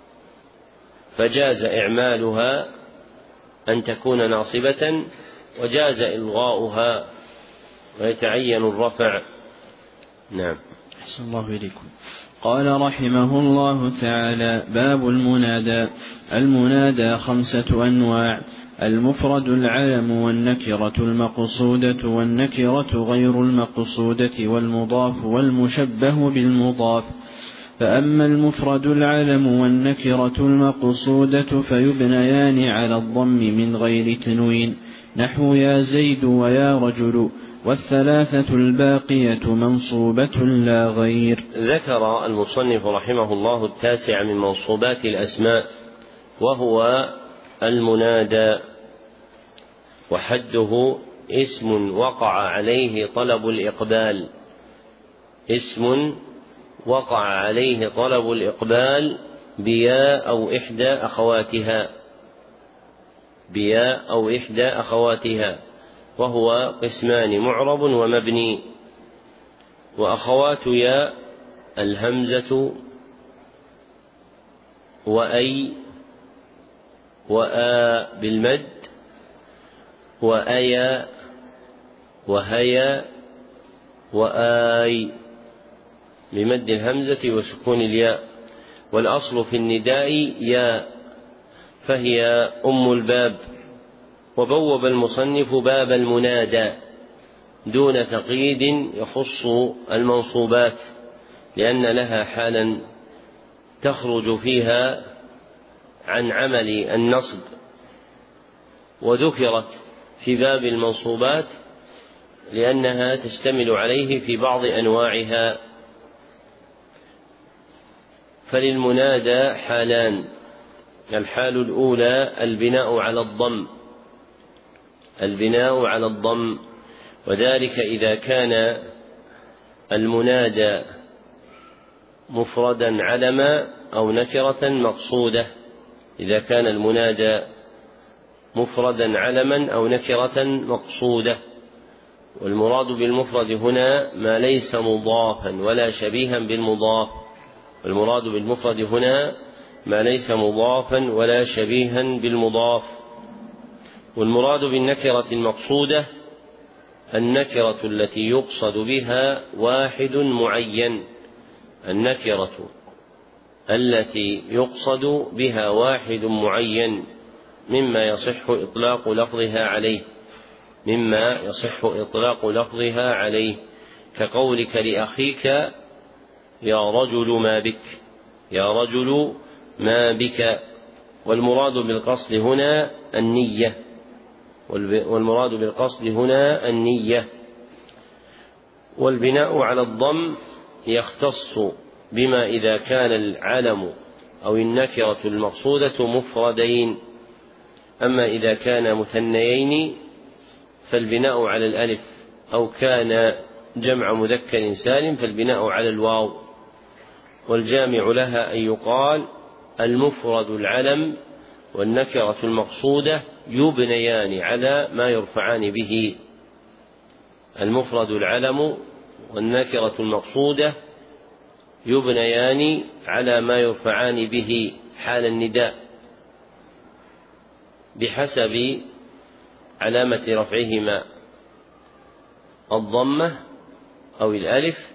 فجاز إعمالها أن تكون ناصبة، وجاز إلغاؤها ويتعين الرفع. نعم. أحسن الله إليكم. قال رحمه الله تعالى: باب المنادى. المنادى 5 أنواع: المفرد العلم، والنكرة المقصودة، والنكرة غير المقصودة، والمضاف، والمشبه بالمضاف. فأما المفرد العلم والنكرة المقصودة فيبنيان على الضم من غير تنوين، نحو يا زيد ويا رجل، والثلاثة الباقية منصوبة لا غير. ذكر المصنف رحمه الله 9 من منصوبات الأسماء، وهو المنادى، وحده اسم وقع عليه طلب الإقبال، اسم وقع عليه طلب الإقبال بياء أو إحدى أخواتها، بياء أو إحدى أخواتها، وهو قسمان: معرب ومبني. وأخوات ياء الهمزة وأي وآ بالمد، وأيا وهيا وآي بمد الهمزة وسكون الياء. والأصل في النداء ياء، فهي أم الباب. وبوب المصنف باب المنادى دون تقييد يخص المنصوبات، لأن لها حالا تخرج فيها عن عمل النصب، وذكرت في باب المنصوبات لأنها تشتمل عليه في بعض أنواعها. فللمنادى حالان: الحال الأولى البناء على الضم، وذلك إذا كان المنادى مفردا علما أو نكرة مقصودة. إذا كان المنادى مفردا علما أو نكرة مقصودة، والمراد بالمفرد هنا ما ليس مضافا ولا شبيها بالمضاف، والمراد بالمفرد هنا ما ليس مضافا ولا شبيها بالمضاف. والمراد بالنكرة المقصودة النكرة التي يقصد بها واحد معين، النكرة التي يقصد بها واحد معين مما يصح إطلاق لفظها عليه، كقولك لأخيك يا رجل ما بك، والمراد بالقصد هنا النية. والبناء على الضم يختص بما إذا كان العلم أو النكرة المقصودة مفردين، أما إذا كان مثنيين فالبناء على الألف، أو كان جمع مذكر سالم فالبناء على الواو. والجامع لها أن يقال المفرد العلم والنكرة المقصودة يبنيان على ما يرفعان به. المفرد العلم والنكرة المقصودة يبنيان على ما يرفعان به حال النداء بحسب علامة رفعهما، الضمة أو الألف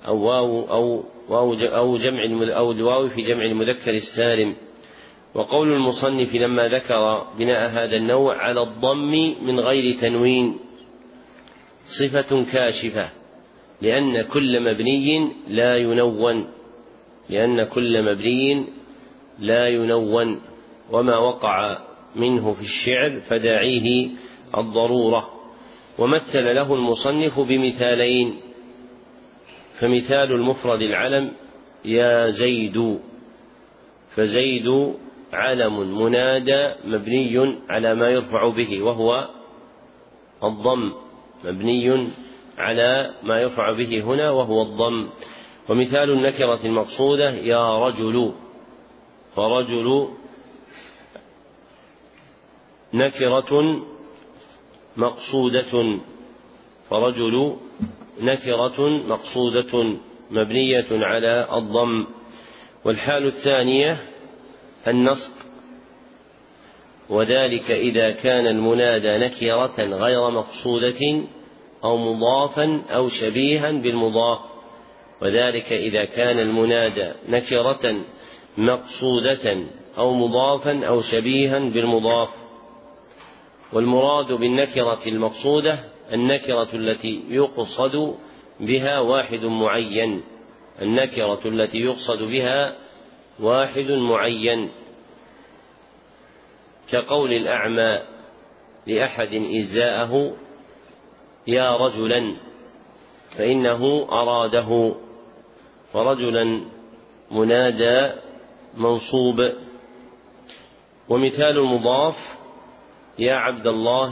أو الواو في جمع المذكر السالم. وقول المصنف لما ذكر بناء هذا النوع على الضم من غير تنوين صفة كاشفة، لأن كل مبني لا ينون، وما وقع منه في الشعر فداعيه الضرورة. ومثل له المصنف بمثالين، فمثال المفرد العلم يا زيد، فزيد علم منادى مبني على ما يرفع به وهو الضم، مبني على ما يرفع به هنا وهو الضم. ومثال النكرة المقصودة يا رجل، فرجل نكرة مقصودة مبنية على الضم. والحال الثانية النصب، وذلك إذا كان المنادى نكرة غير مقصودة أو مضافا أو شبيها بالمضاف، وذلك إذا كان المنادى نكرة مقصودة أو مضافا أو شبيها بالمضاف. والمراد بالنكرة المقصودة النكرة التي يقصد بها واحد معين، كقول الأعمى لأحد إزاءه يا رجلا، فإنه أراده، فرجلا منادى منصوب. ومثال المضاف يا عبد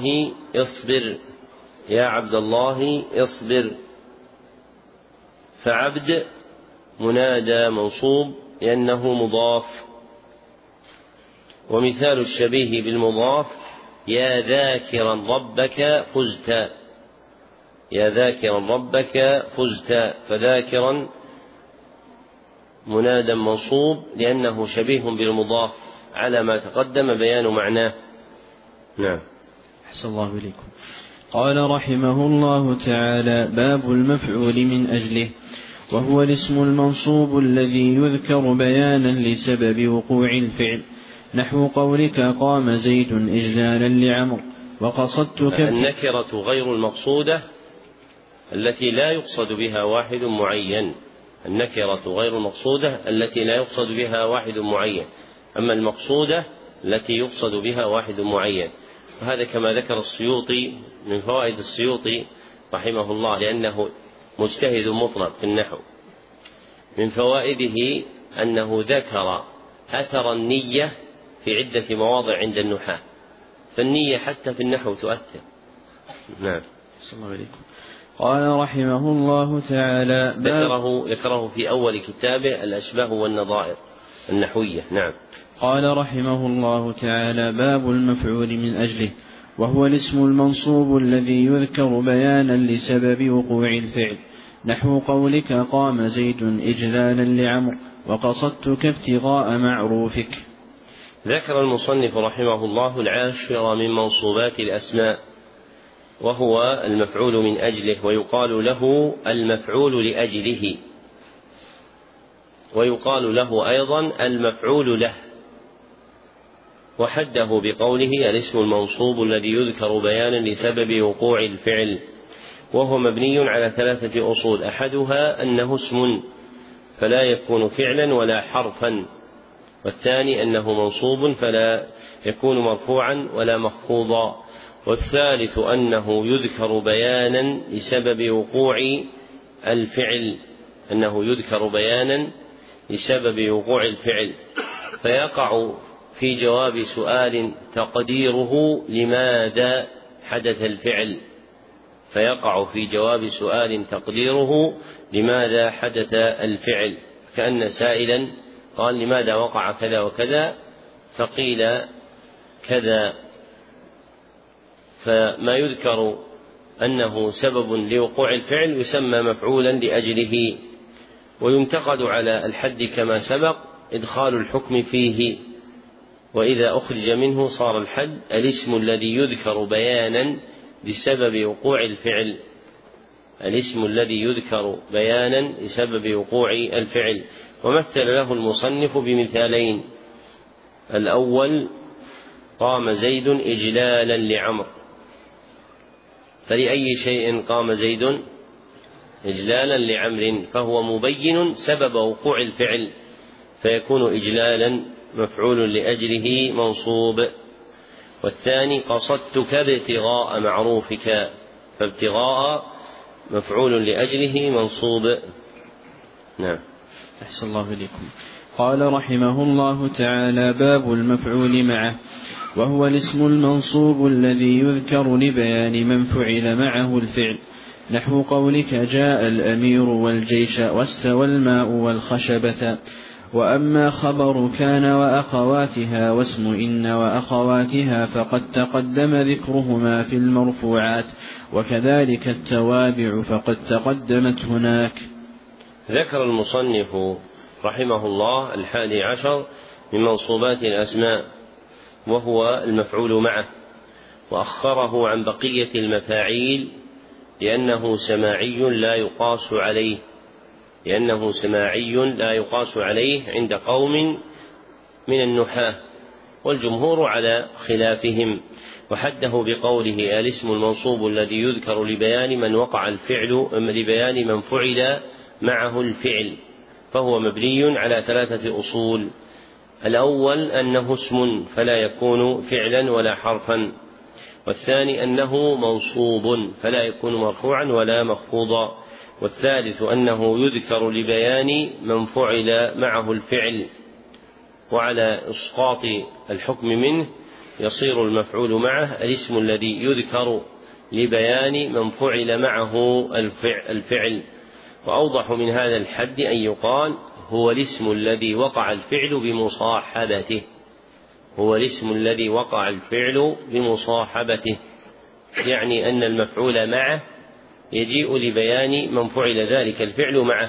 الله اصبر، فعبد منادى منصوب لأنه مضاف. ومثال الشبيه بالمضاف يا ذاكرا ربك فزت، فذاكرا منادى منصوب لأنه شبيه بالمضاف على ما تقدم بيان معناه. نعم. أحسن الله إليكم. قال رحمه الله تعالى: باب المفعول من أجله، وهو الاسم المنصوب الذي يذكر بيانا لسبب وقوع الفعل، نحو قولك قام زيد إجلالا لعمر وقصدتك. النكرة غير المقصودة التي لا يقصد بها واحد معين، أما المقصودة التي يقصد بها واحد معين. وهذا كما ذكر السيوطي من فوائد السيوطي رحمه الله، لأنه مجتهد مطلق في النحو، من فوائده أنه ذكر أثر النية في عدة مواضع عند النحاة، فالنية حتى في النحو تؤثر. نعم. صلى الله عليكم. قال رحمه الله تعالى ذكره في أول كتابه الأشباه والنظائر النحوية. نعم. قال رحمه الله تعالى: باب المفعول من أجله، وهو الاسم المنصوب الذي يذكر بيانا لسبب وقوع الفعل، نحو قولك قام زيد إجلالا لعمر وقصدتك ابتغاء معروفك. ذكر المصنف رحمه الله العاشر من منصوبات الأسماء، وهو المفعول من أجله، ويقال له المفعول لأجله، ويقال له أيضا المفعول له. وحده بقوله الاسم المنصوب الذي يذكر بيانا لسبب وقوع الفعل، وهو مبني على 3 أصول: أحدها أنه اسم فلا يكون فعلا ولا حرفا، والثاني أنه منصوب فلا يكون مرفوعا ولا مخفوضا، والثالث أنه يذكر بيانا لسبب وقوع الفعل، أنه يذكر بيانا لسبب وقوع الفعل، فيقع في جواب سؤال تقديره لماذا حدث الفعل، فيقع في جواب سؤال تقديره لماذا حدث الفعل، كأن سائلا قال لماذا وقع كذا وكذا، فقيل كذا، فما يذكر أنه سبب لوقوع الفعل يسمى مفعولا لأجله. وينتقد على الحد كما سبق إدخال الحكم فيه، وإذا أخرج منه صار الحد الاسم الذي يذكر بيانا بسبب وقوع الفعل، الاسم الذي يذكر بيانا لسبب وقوع الفعل. ومثل له المصنف بمثالين: الأول قام زيد إجلالا لعمر، فلأي شيء قام زيد؟ إجلالا لعمر، فهو مبين سبب وقوع الفعل، فيكون إجلالا مفعول لأجله منصوب. والثاني قصدتك ابتغاء معروفك، فابتغاء مفعول لأجله منصوب. نعم. أحسن الله إليكم. قال رحمه الله تعالى: باب المفعول معه، وهو الاسم المنصوب الذي يذكر لبيان من فعل معه الفعل، نحو قولك جاء الأمير والجيش واستوى الماء والخشبة. وأما خبر كان وأخواتها واسم إن وأخواتها فقد تقدم ذكرهما في المرفوعات، وكذلك التوابع فقد تقدمت هناك. ذكر المصنف رحمه الله 11 من منصوبات الأسماء، وهو المفعول معه، وأخره عن بقية المفاعيل لأنه سماعي لا يقاس عليه، لأنه سماعي لا يقاس عليه عند قوم من النحاة، والجمهور على خلافهم. وحده بقوله الاسم المنصوب الذي يذكر لبيان من وقع الفعل، لبيان من فعل معه الفعل، فهو مبني على 3 أصول: الأول أنه اسم فلا يكون فعلا ولا حرفا، والثاني أنه منصوب فلا يكون مرفوعا ولا مخفوضا، والثالث أنه يذكر لبيان من فعل معه الفعل، وعلى إسقاط الحكم منه يصير المفعول معه الاسم الذي يذكر لبيان من فعل معه الفعل. وأوضح من هذا الحد أن يقال هو الاسم الذي وقع الفعل بمصاحبته، هو الاسم الذي وقع الفعل بمصاحبته، يعني أن المفعول معه يجيء لبيان من فعل ذلك الفعل معه.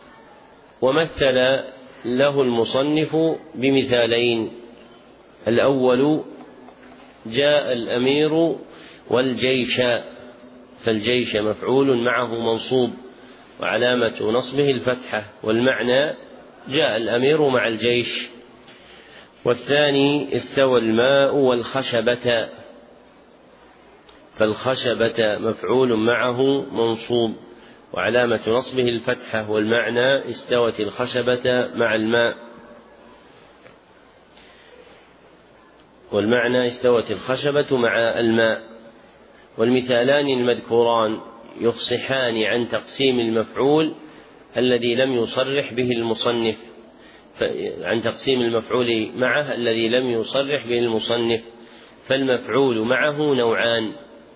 ومثل له المصنف بمثالين: الأول جاء الأمير والجيش، فالجيش مفعول معه منصوب وعلامة نصبه الفتحة، والمعنى جاء الأمير مع الجيش. والثاني استوى الماء والخشبة، فالخشبة مفعول معه منصوب وعلامة نصبه الفتحة، والمعنى استوت الخشبة مع الماء، والمعنى استوت الخشبة مع الماء. والمثالان المذكوران يفصحان عن تقسيم المفعول الذي لم يصرح به المصنف، عن تقسيم المفعول معه الذي لم يصرح به المصنف. فالمفعول معه نوعان: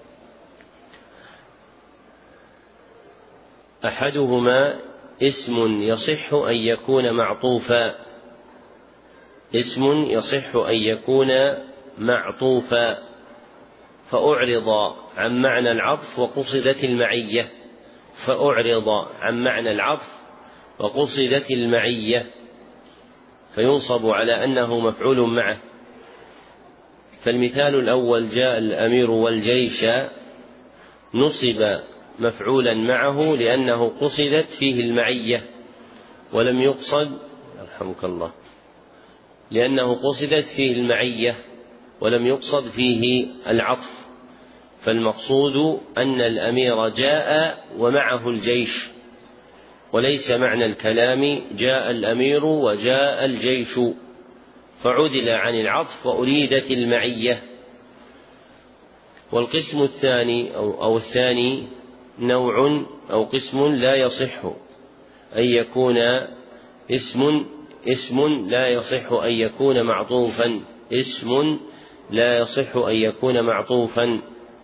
أحدهما اسم يصح أن يكون معطوفا، اسم يصح أن يكون معطوفا فأعرض عن معنى العطف وقصدت المعية، فأعرض عن معنى العطف وقصدت المعية فينصب على أنه مفعول معه. فالمثال الأول: جاء الأمير والجيش، نصب مفعولا معه لأنه قصدت فيه المعية ولم يقصد، يرحمك الله، لأنه قصدت فيه المعية ولم يقصد فيه العطف. فالمقصود أن الأمير جاء ومعه الجيش، وليس معنى الكلام جاء الأمير وجاء الجيش، فعدل عن العطف وأريدت المعية. والقسم الثاني أو الثاني نوع أو قسم لا يصح أن يكون اسم لا يصح أن يكون معطوفا، اسم لا يصح أن يكون معطوفا.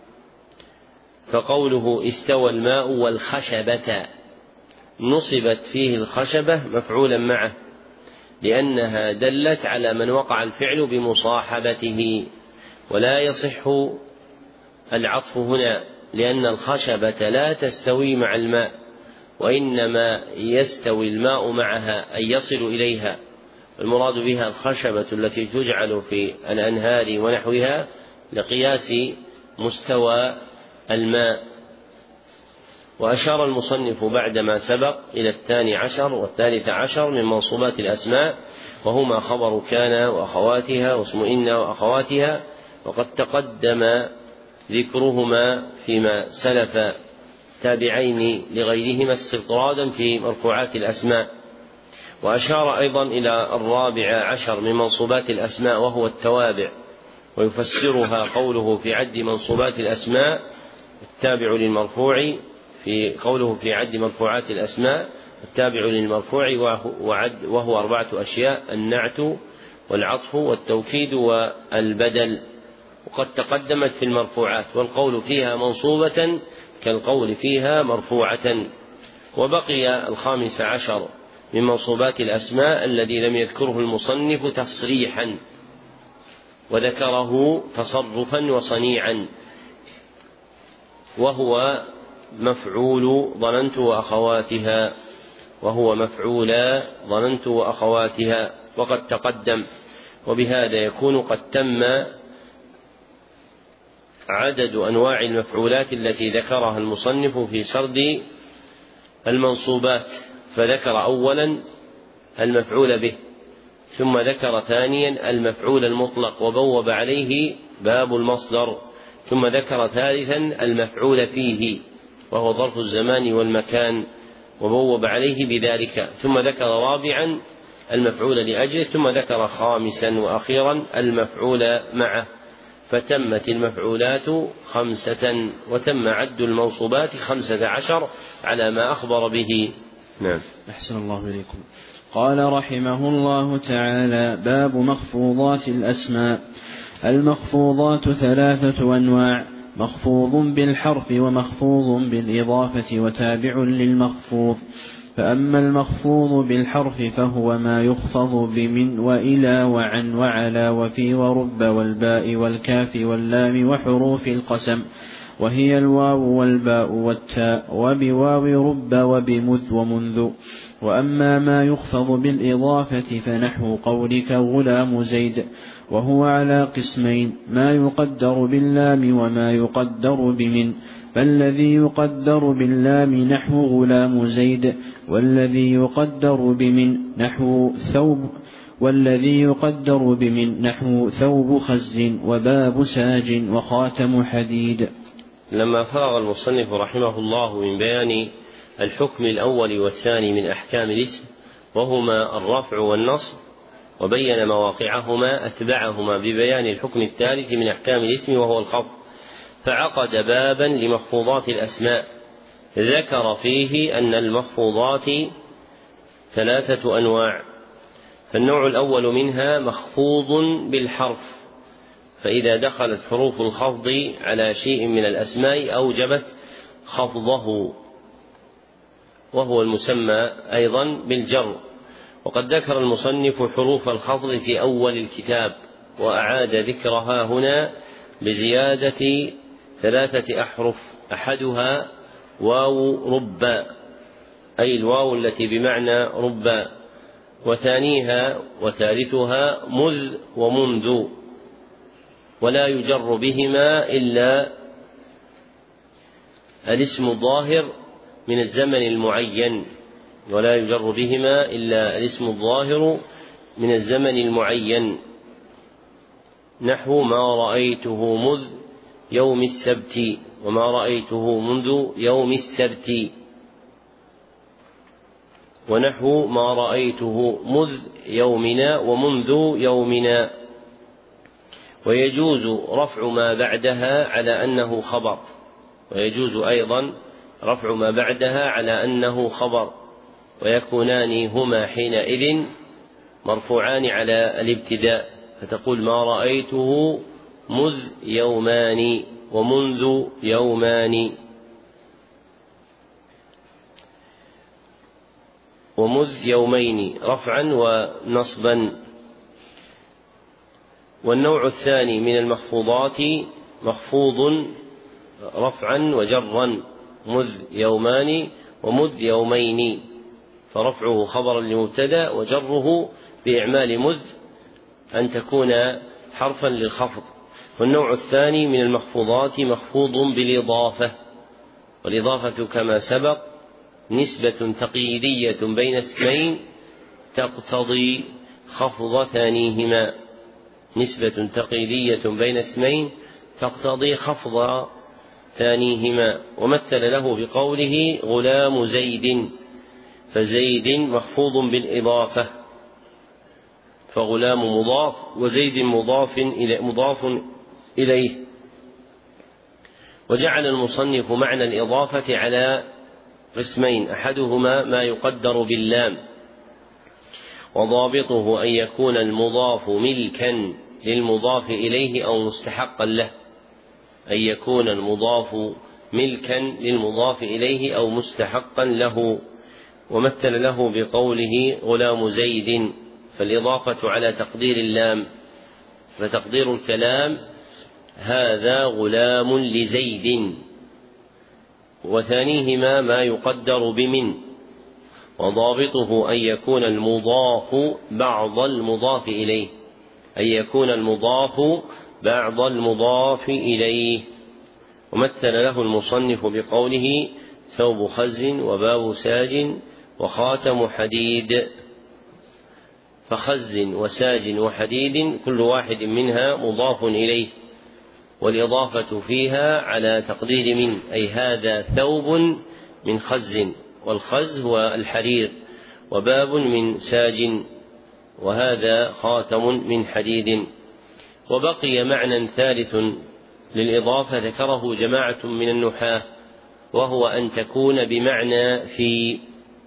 فقوله استوى الماء والخشبة، نصبت فيه الخشبة مفعولا معه لأنها دلت على من وقع الفعل بمصاحبته، ولا يصح العطف هنا لأن الخشبة لا تستوي مع الماء، وإنما يستوي الماء معها أي يصل إليها. المراد بها الخشبة التي تجعل في الأنهار ونحوها لقياس مستوى الماء. وأشار المصنف بعدما سبق إلى 12 والثالث عشر من منصوبات الأسماء، وهما خبر كان وأخواتها واسم إن وأخواتها، وقد تقدم ذكرهما فيما سلف تابعين لغيرهما استطرادا في مرفوعات الأسماء. وأشار أيضا إلى 14 من منصوبات الأسماء وهو التوابع، ويفسرها قوله في عد منصوبات الأسماء التابع للمرفوع، في قوله في عد مرفوعات الأسماء التابع للمرفوع وهو 4 أشياء: النعت والعطف والتوكيد والبدل. وقد تقدمت في المرفوعات، والقول فيها منصوبة كالقول فيها مرفوعة. وبقي 15 من منصوبات الأسماء الذي لم يذكره المصنف تصريحا وذكره تصرفا وصنيعا، وهو مفعول ظننت وأخواتها، وهو مفعول ظننت وأخواتها وقد تقدم. وبهذا يكون قد تم عدد أنواع المفعولات التي ذكرها المصنف في سرد المنصوبات، فذكر أولا المفعول به، ثم ذكر ثانيا المفعول المطلق وبوب عليه باب المصدر، ثم ذكر ثالثا المفعول فيه وهو ظرف الزمان والمكان وبوب عليه بذلك، ثم ذكر رابعا المفعول لأجله، ثم ذكر خامسا وأخيرا المفعول معه. فتمت المفعولات 5، وتم عد المنصوبات 15 على ما أخبر به. نعم. أحسن الله إليكم. قال رحمه الله تعالى: باب مخفوضات الأسماء. المخفوضات 3 أنواع: مخفوض بالحرف ومخفوض بالإضافة وتابع للمخفوض. فأما المخفوض بالحرف فهو ما يخفض بمن وإلى وعن وعلى وفي ورب والباء والكاف واللام وحروف القسم، وهي الواو والباء والتاء، وبواو رب وبمذ ومنذ. وأما ما يخفض بالإضافة فنحو قولك غلام زيد، وهو على قسمين: ما يقدر باللام وما يقدر بمن. فالذي يقدر باللام نحو غلام زيد، والذي يقدر بمن نحو ثوب خز وباب ساج وخاتم حديد. لما فرغ المصنف رحمه الله من بيان الحكم الأول والثاني من أحكام الاسم وهما الرفع والنصب، وبين مواقعهما، أتبعهما ببيان الحكم الثالث من أحكام الاسم وهو الخفض، فعقد بابا لمخفوضات الأسماء ذكر فيه أن المخفوضات 3 أنواع: فالنوع الأول منها مخفوض بالحرف، فإذا دخلت حروف الخفض على شيء من الأسماء أوجبت خفضه، وهو المسمى أيضا بالجر. وقد ذكر المصنف حروف الخفض في أول الكتاب، وأعاد ذكرها هنا بزيادة 3 أحرف، أحدها واو ربا، أي الواو التي بمعنى ربا، وثانيها وثالثها مذ ومنذ، ولا يجر بهما إلا الاسم الظاهر من الزمن المعين، ولا يجر بهما إلا الاسم الظاهر من الزمن المعين، نحو ما رأيته مذ يوم السبت، وما رأيته منذ يوم السبت، ونحو ما رأيته مذ يومنا ومنذ يومنا. ويجوز رفع ما بعدها على أنه خبر، ويجوز أيضا رفع ما بعدها على أنه خبر، ويكونان هما حينئذ مرفوعان على الابتداء، فتقول ما رأيته مذ يومان ومنذ يومان، ومذ يومين رفعا ونصبا. والنوع الثاني من المخفوضات مخفوض رفعا وجرا، مذ يومان ومذ يومين، فرفعه خبرا لمبتدأ وجره بإعمال مذ أن تكون حرفا للخفض. والنوع الثاني من المخفوضات مخفوض بالإضافة، والإضافة كما سبق نسبة تقييدية بين اسمين تقتضي خفض ثانيهما، نسبة تقييدية بين اسمين تقتضي خفض ثانيهما. ومثل له بقوله غلام زيد، فزيد مخفوض بالإضافة، فغلام مضاف وزيد مضاف إليه. وجعل المصنف معنى الإضافة على قسمين، أحدهما ما يقدر باللام، وضابطه أن يكون المضاف ملكا للمضاف إليه أو مستحقا له، أن يكون المضاف ملكا للمضاف إليه أو مستحقا له. ومثل له بقوله غلام زيد، فالإضافة على تقدير اللام، فتقدير الكلام هذا غلام لزيد. وثانيهما ما يقدر بمن، وضابطه أن يكون المضاف بعض المضاف إليه، أن يكون المضاف بعض المضاف إليه. ومثل له المصنف بقوله ثوب خز وباب ساج وخاتم حديد، فخز وساج وحديد كل واحد منها مضاف إليه، والإضافة فيها على تقدير من، أي هذا ثوب من خز، والخز هو الحرير، وباب من ساج، وهذا خاتم من حديد. وبقي معنى ثالث للإضافة ذكره جماعة من النحاة، وهو أن تكون بمعنى في،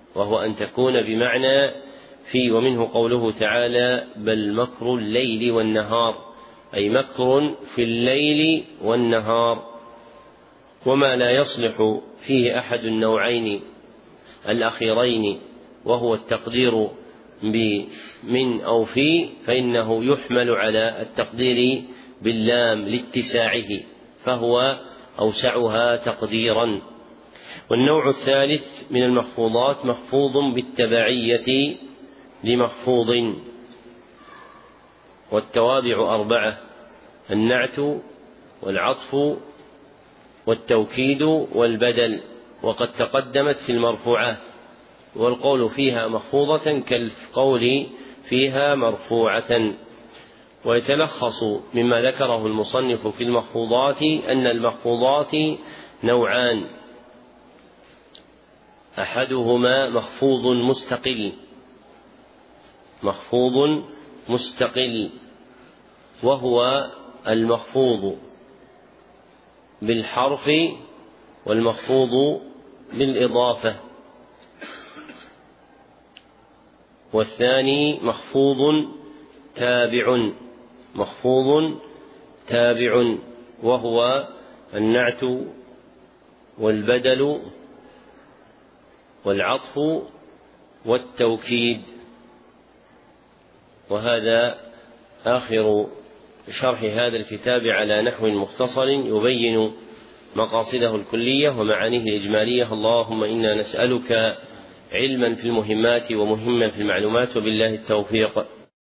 ومنه قوله تعالى بل مكر الليل والنهار، أي مكر في الليل والنهار. وما لا يصلح فيه أحد النوعين الأخيرين، وهو التقدير بمن أو في، فإنه يحمل على التقدير باللام لاتساعه، فهو أوسعها تقديرا. والنوع الثالث من المخفوضات مخفوض بالتبعية لمخفوض، والتوابع 4: النعت والعطف والتوكيد والبدل، وقد تقدمت في المرفوعات، والقول فيها مخفوضة كالقول فيها مرفوعة. ويتلخص مما ذكره المصنف في المخفوضات أن المخفوضات نوعان: أحدهما مخفوض مستقل، وهو المخفوض بالحرف والمخفوض بالإضافة. والثاني مخفوض تابع وهو النعت والبدل والعطف والتوكيد. وهذا آخر شرح هذا الكتاب على نحو مختصر يبين مقاصده الكلية ومعانيه الإجمالية. اللهم إنا نسألك علما في المهمات ومهما في المعلومات، وبالله التوفيق.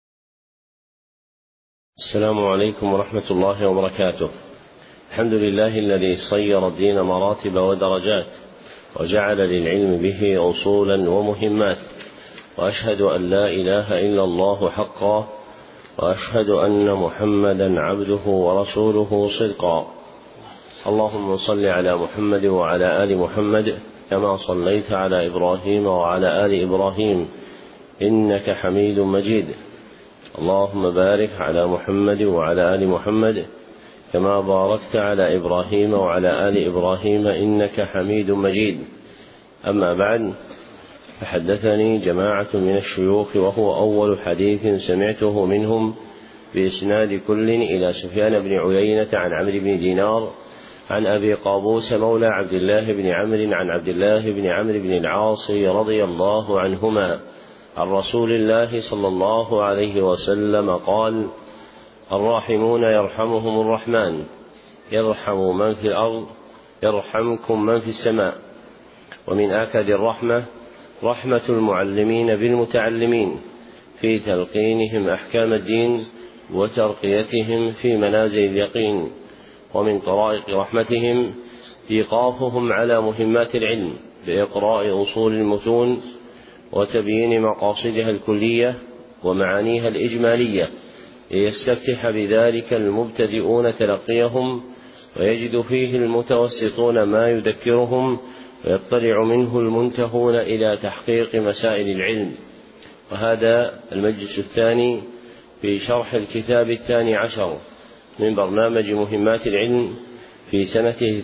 السلام عليكم ورحمة الله وبركاته. الحمد لله الذي صير الدين مراتب ودرجات وجعل للعلم به أصولا ومهمات، وأشهد أن لا إله إلا الله حقا، وأشهد أن محمدا عبده ورسوله صدقا. اللهم صل على محمد وعلى آل محمد كما صليت على إبراهيم وعلى آل إبراهيم إنك حميد مجيد. اللهم بارك على محمد وعلى آل محمد كما باركت على إبراهيم وعلى آل إبراهيم إنك حميد مجيد. أما بعد، فحدثني جماعة من الشيوخ، وهو أول حديث سمعته منهم بإسناد كل إلى سفيان بن عيينة عن عمرو بن دينار عن أبي قابوس مولى عبد الله بن عمرو عن عبد الله بن عمرو بن العاص رضي الله عنهما عن رسول الله صلى الله عليه وسلم قال: الراحمون يرحمهم الرحمن، يرحم من في الأرض يرحمكم من في السماء. ومن آكد الرحمة رحمة المعلمين بالمتعلمين في تلقينهم أحكام الدين وترقيتهم في منازل اليقين. ومن طرائق رحمتهم إيقافهم على مهمات العلم بإقراء أصول المتون وتبيين مقاصدها الكلية ومعانيها الإجمالية، ليستفتح بذلك المبتدئون تلقيهم، ويجد فيه المتوسطون ما يذكرهم، ويطلع منه المنتهون إلى تحقيق مسائل العلم. وهذا المجلس الثاني في شرح الكتاب 12 من برنامج مهمات العلم في سنته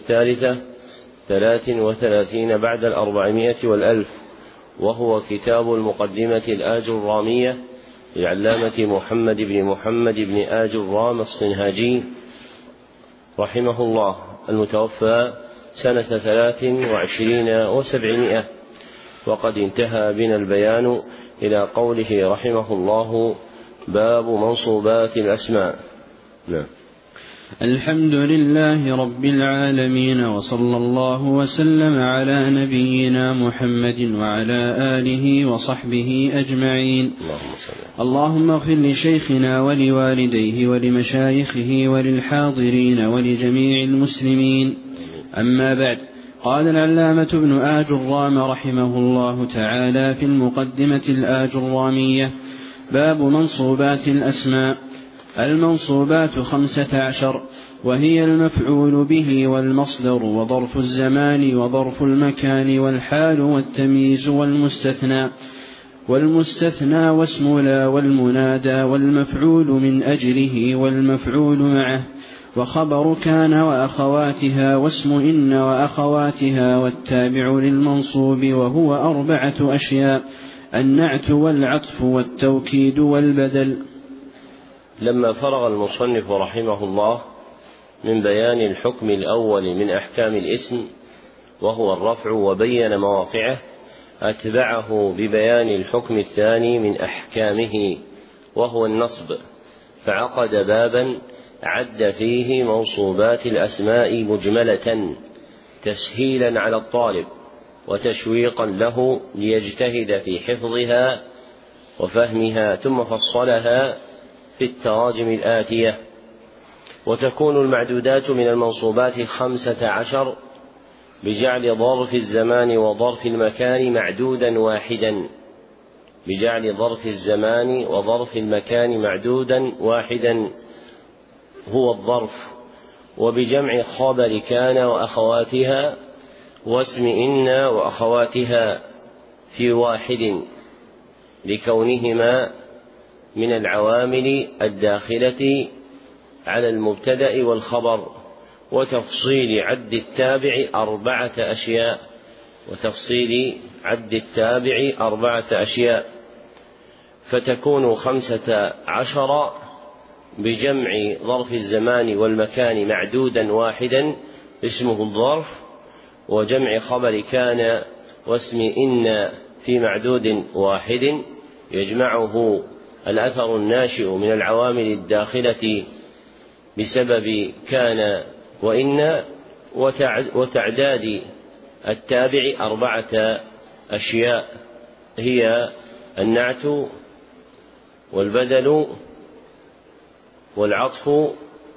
33 بعد 400 والألف، وهو كتاب المقدمة الآجرامية للعلامة محمد بن آجرام الصنهاجي رحمه الله، المتوفى سنة 23 و700. وقد انتهى بنا البيان إلى قوله رحمه الله: باب منصوبات الأسماء. نعم. الحمد لله رب العالمين، وصلى الله وسلم على نبينا محمد وعلى آله وصحبه أجمعين. اللهم اغفر لشيخنا ولوالديه ولمشايخه وللحاضرين ولجميع المسلمين. أما بعد، قال العلامة ابن آجرام رحمه الله تعالى في المقدمة الآجرامية: باب منصوبات الأسماء. المنصوبات 15، وهي المفعول به والمصدر وظرف الزمان وظرف المكان والحال والتمييز والمستثنى واسم لا والمنادى والمفعول من أجله والمفعول معه وخبر كان وأخواتها واسم إن وأخواتها والتابع للمنصوب، وهو 4 أشياء: النعت والعطف والتوكيد والبدل. لما فرغ المصنف رحمه الله من بيان الحكم الأول من أحكام الاسم وهو الرفع وبين مواقعه، أتبعه ببيان الحكم الثاني من أحكامه وهو النصب، فعقد بابا عد فيه منصوبات الأسماء مجملة تسهيلا على الطالب وتشويقا له ليجتهد في حفظها وفهمها، ثم فصلها في التراجم الآتية. وتكون المعدودات من المنصوبات 15 بجعل ظرف الزمان وظرف المكان معدودا واحدا هو الظرف، وبجمع خبر كان وأخواتها واسم إن وأخواتها في واحد، لكونهما من العوامل الداخلة على المبتدأ والخبر. وتفصيل عد التابع 4 أشياء. فتكون 15 بجمع ظرف الزمان والمكان معدودا واحدا اسمه الظرف، وجمع خبر كان واسم إن في معدود واحد يجمعه الأثر الناشئ من العوامل الداخلة بسبب كان وإن، وتعداد التابع 4 أشياء هي النعت والبدل والعطف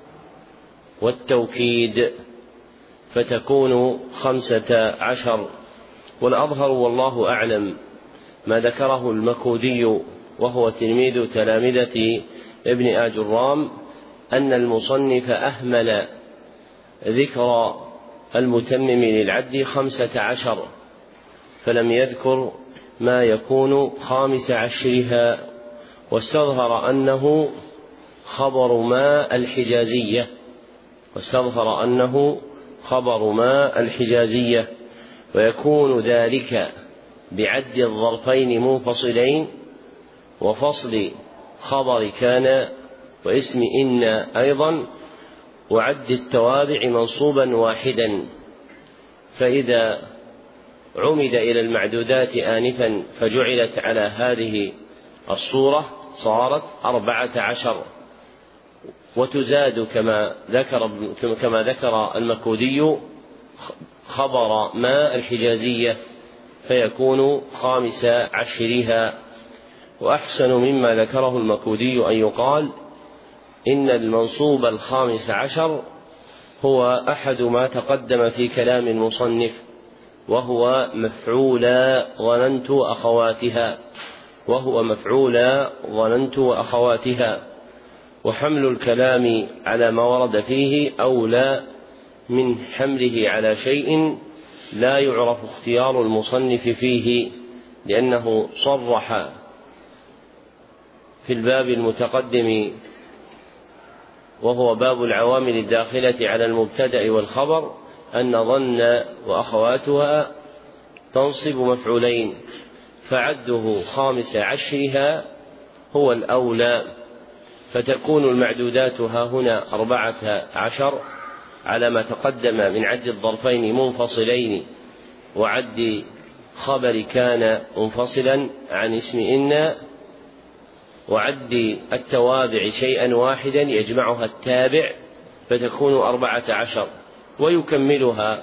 والتوكيد، فتكون 15. والأظهر والله أعلم ما ذكره المكودي وهو تلميذ تلامذة ابن آجرام، أن المصنف أهمل ذكر المتمم للعد 15، فلم يذكر ما يكون 15، واستظهر أنه خبر ما الحجازية، ويكون ذلك بعد الظرفين منفصلين وفصل خبر كان واسم إن أيضا، وعد التوابع منصوبا واحدا. فإذا عمد إلى المعدودات آنفا فجعلت على هذه الصورة صارت 14، وتزاد كما ذكر المكودي خبر ما الحجازية فيكون 15. وأحسن مما ذكره المكودي أن يقال إن المنصوب 15 هو أحد ما تقدم في كلام المصنف، وهو مفعولا ظننت وأخواتها، وحمل الكلام على ما ورد فيه أولى من حمله على شيء لا يعرف اختيار المصنف فيه، لأنه صرح في الباب المتقدم وهو باب العوامل الداخلة على المبتدأ والخبر أن ظن وأخواتها تنصب مفعولين، فعده 15 هو الأولى، فتكون المعدودات هاهنا 14 على ما تقدم من عد الظرفين منفصلين، وعد خبر كان منفصلا عن اسم إن، وعد التوابع شيئا واحدا يجمعها التابع فتكون 14، ويكملها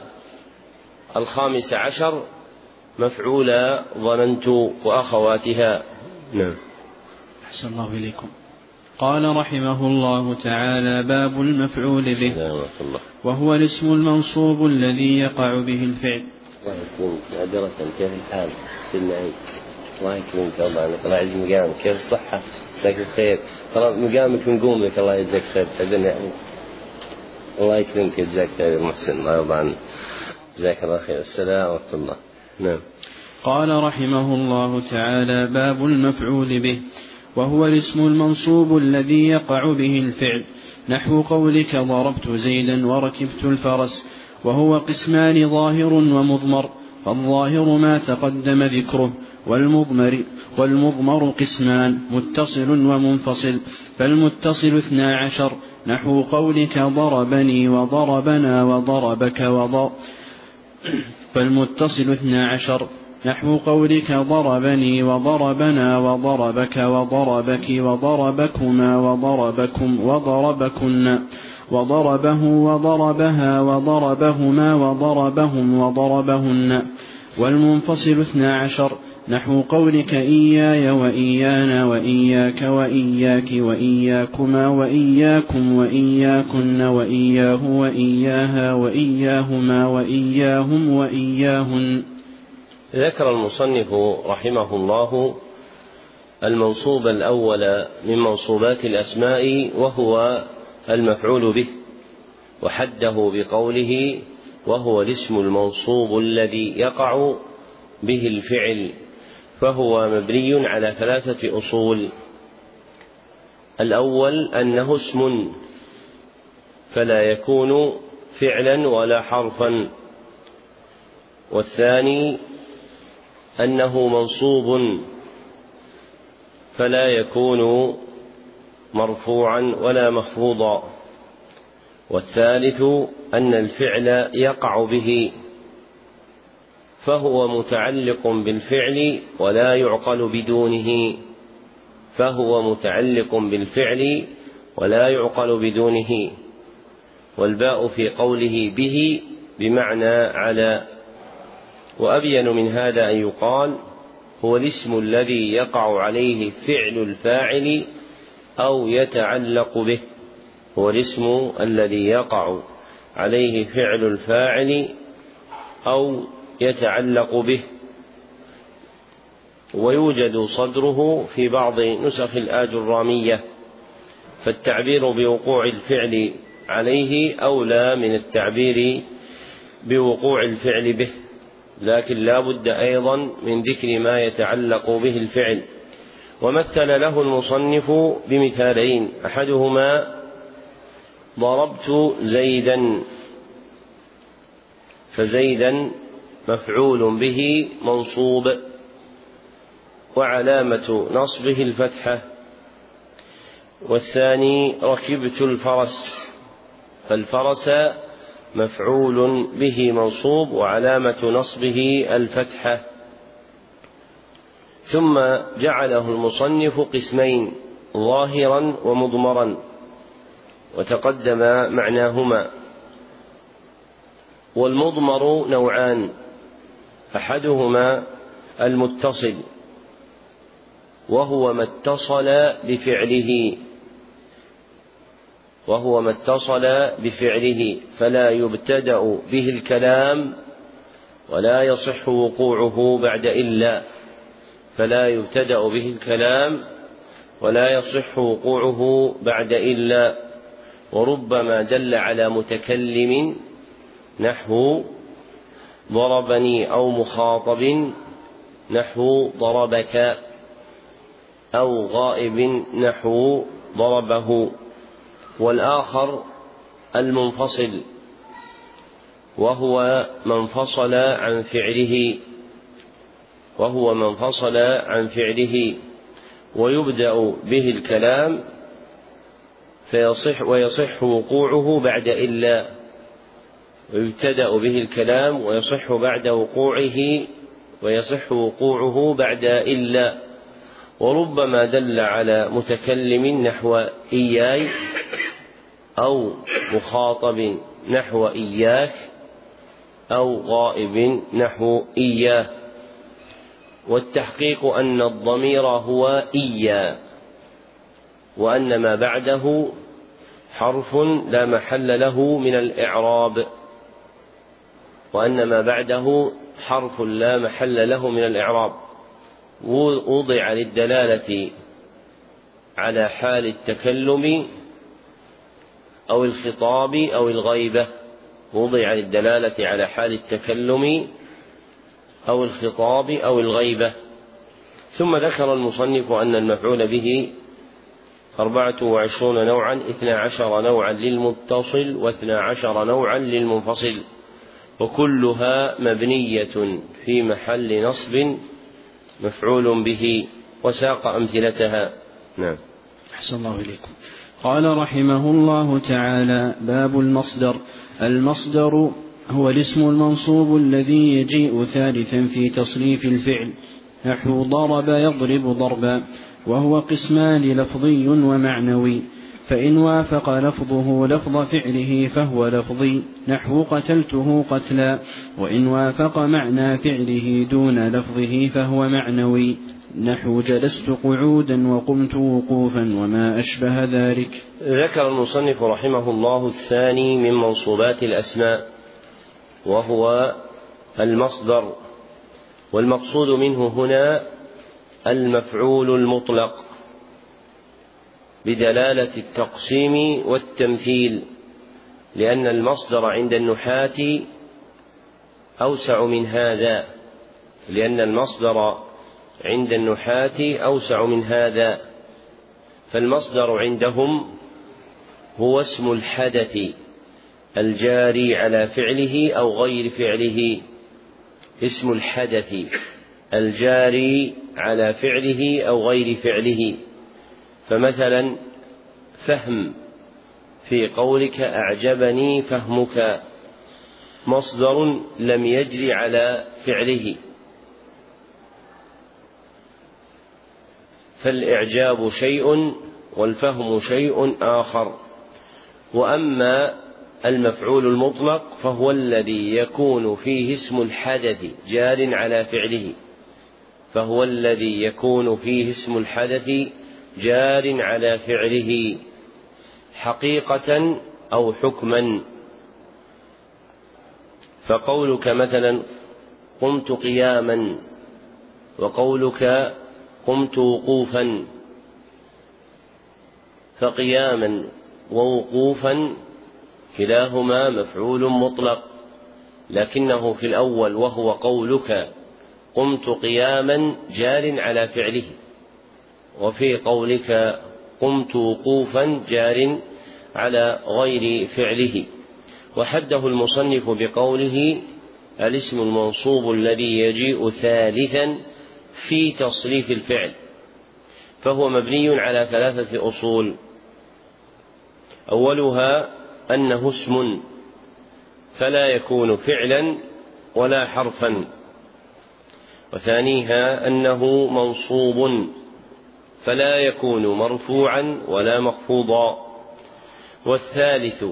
15 مفعولا ظننت وأخواتها. نعم. أحسن الله إليكم. قال رحمه الله تعالى: باب المفعول به، وهو الاسم المنصوب الذي يقع به الفعل. الله يكرمك معذرة، كيف الحال؟ سلنا عيد. الله يكرمك الله يعز مقامك، كيف الصحة؟ جزاك الخير. ترى مقامك ونقوم لك، الله يجزاك خير. الله يكرمك جزاك خير محسن، الله يرضى عنك. جزاك الله خير. السلام ورحمة الله. نعم. قال رحمه الله تعالى: باب المفعول به، وهو الاسم المنصوب الذي يقع به الفعل، نحو قولك ضربت زيدا وركبت الفرس. وهو قسمان: ظاهر ومضمر، فالظاهر ما تقدم ذكره، والمضمر قسمان: متصل ومنفصل، فالمتصل 12، نحو قولك ضربني وضربنا وضربك فالمتصل 12، نحو قولك ضربني وضربنا وضربك وضربك وضربكما وضربكم وضربكن، وضربه وضربها وضربهما وضربهم وضربهن. والمنفصل 12، نحو قولك إياي وإيانا وإياك وإياك وإياكما وإياكم وإياكن وإياه وإياها وإياهما وإياهم وإياهن. ذكر المصنف رحمه الله المنصوب الأول من منصوبات الأسماء، وهو المفعول به، وحده بقوله: وهو الاسم المنصوب الذي يقع به الفعل، فهو مبني على 3 أصول. الأول أنه اسم فلا يكون فعلا ولا حرفا، والثاني أنه منصوب فلا يكون مرفوعا ولا مخفوضا. والثالث أن الفعل يقع به فهو متعلق بالفعل ولا يعقل بدونه، فهو متعلق بالفعل ولا يعقل بدونه. والباء في قوله به بمعنى على. وأبين من هذا أن يقال هو الاسم الذي يقع عليه فعل الفاعل أو يتعلق به، هو الاسم الذي يقع عليه فعل الفاعل أو يتعلق به. ويوجد صدره في بعض نسخ الآجرامية، فالتعبير بوقوع الفعل عليه أولى من التعبير بوقوع الفعل به، لكن لا بد أيضا من ذكر ما يتعلق به الفعل. ومثل له المصنف بمثالين، أحدهما ضربت زيدا، فزيدا مفعول به منصوب وعلامة نصبه الفتحة. والثاني ركبت الفرس، فالفرس مفعول به منصوب وعلامة نصبه الفتحة. ثم جعله المصنف قسمين، ظاهرا ومضمرا، وتقدم معناهما. والمضمر نوعان، أحدهما المتصل وهو ما اتصل بفعله فلا يبتدأ به الكلام ولا يصح وقوعه بعد إلا، فلا يبتدأ به الكلام ولا يصح وقوعه بعد إلا. وربما دل على متكلم نحو ضربني، أو مخاطب نحو ضربك، أو غائب نحو ضربه. والآخر المنفصل وهو من انفصل عن فعله ويبدأ به الكلام ويصح وقوعه بعد إلا، ويبتدأ به الكلام ويصح وقوعه بعد إلا. وربما دل على متكلم نحو إياي، أو مخاطب نحو إياك، أو غائب نحو إياه. والتحقيق أن الضمير هو إيا، وأن ما بعده حرف لا محل له من الإعراب، وضع للدلالة على حال التكلم أو الخطاب أو الغيبة، ثم ذكر المصنف أن المفعول به 24 نوعا، 12 نوعا للمتصل و12 نوعا للمنفصل، وكلها مبنية في محل نصب مفعول به، وساق أمثلتها. نعم. أحسن الله إليكم. قال رحمه الله تعالى: باب المصدر. المصدر هو الاسم المنصوب الذي يجيء ثالثا في تصريف الفعل، نحو ضرب يضرب ضربا، وهو قسمان لفظي ومعنوي. فإن وافق لفظه لفظ فعله فهو لفظي، نحو قتلته قتلا، وإن وافق معنى فعله دون لفظه فهو معنوي، نحو جلست قعودا وقمت وقوفا وما أشبه ذلك. ذكر المصنف رحمه الله الثاني من منصوبات الأسماء، وهو المصدر، والمقصود منه هنا المفعول المطلق بدلالة التقسيم والتمثيل، لأن المصدر عند النحاة أوسع من هذا، فالمصدر عندهم هو اسم الحدث الجاري على فعله أو غير فعله، اسم الحدث الجاري على فعله أو غير فعله. فمثلا فهم في قولك أعجبني فهمك مصدر لم يجري على فعله، فالإعجاب شيء والفهم شيء آخر. وأما المفعول المطلق فهو الذي يكون فيه اسم الحدث جار على فعله، فهو الذي يكون فيه اسم الحدث جار على فعله حقيقة أو حكما. فقولك مثلا قمت قياما، وقولك قمت وقوفا، فقياما ووقوفا كلاهما مفعول مطلق، لكنه في الأول وهو قولك قمت قياما جار على فعله، وفي قولك قمت وقوفا جار على غير فعله. وحده المصنف بقوله الاسم المنصوب الذي يجيء ثالثا في تصريف الفعل، فهو مبني على 3 أصول. أولها أنه اسم فلا يكون فعلا ولا حرفا، وثانيها أنه منصوب فلا يكون مرفوعا ولا مخفوضا، والثالث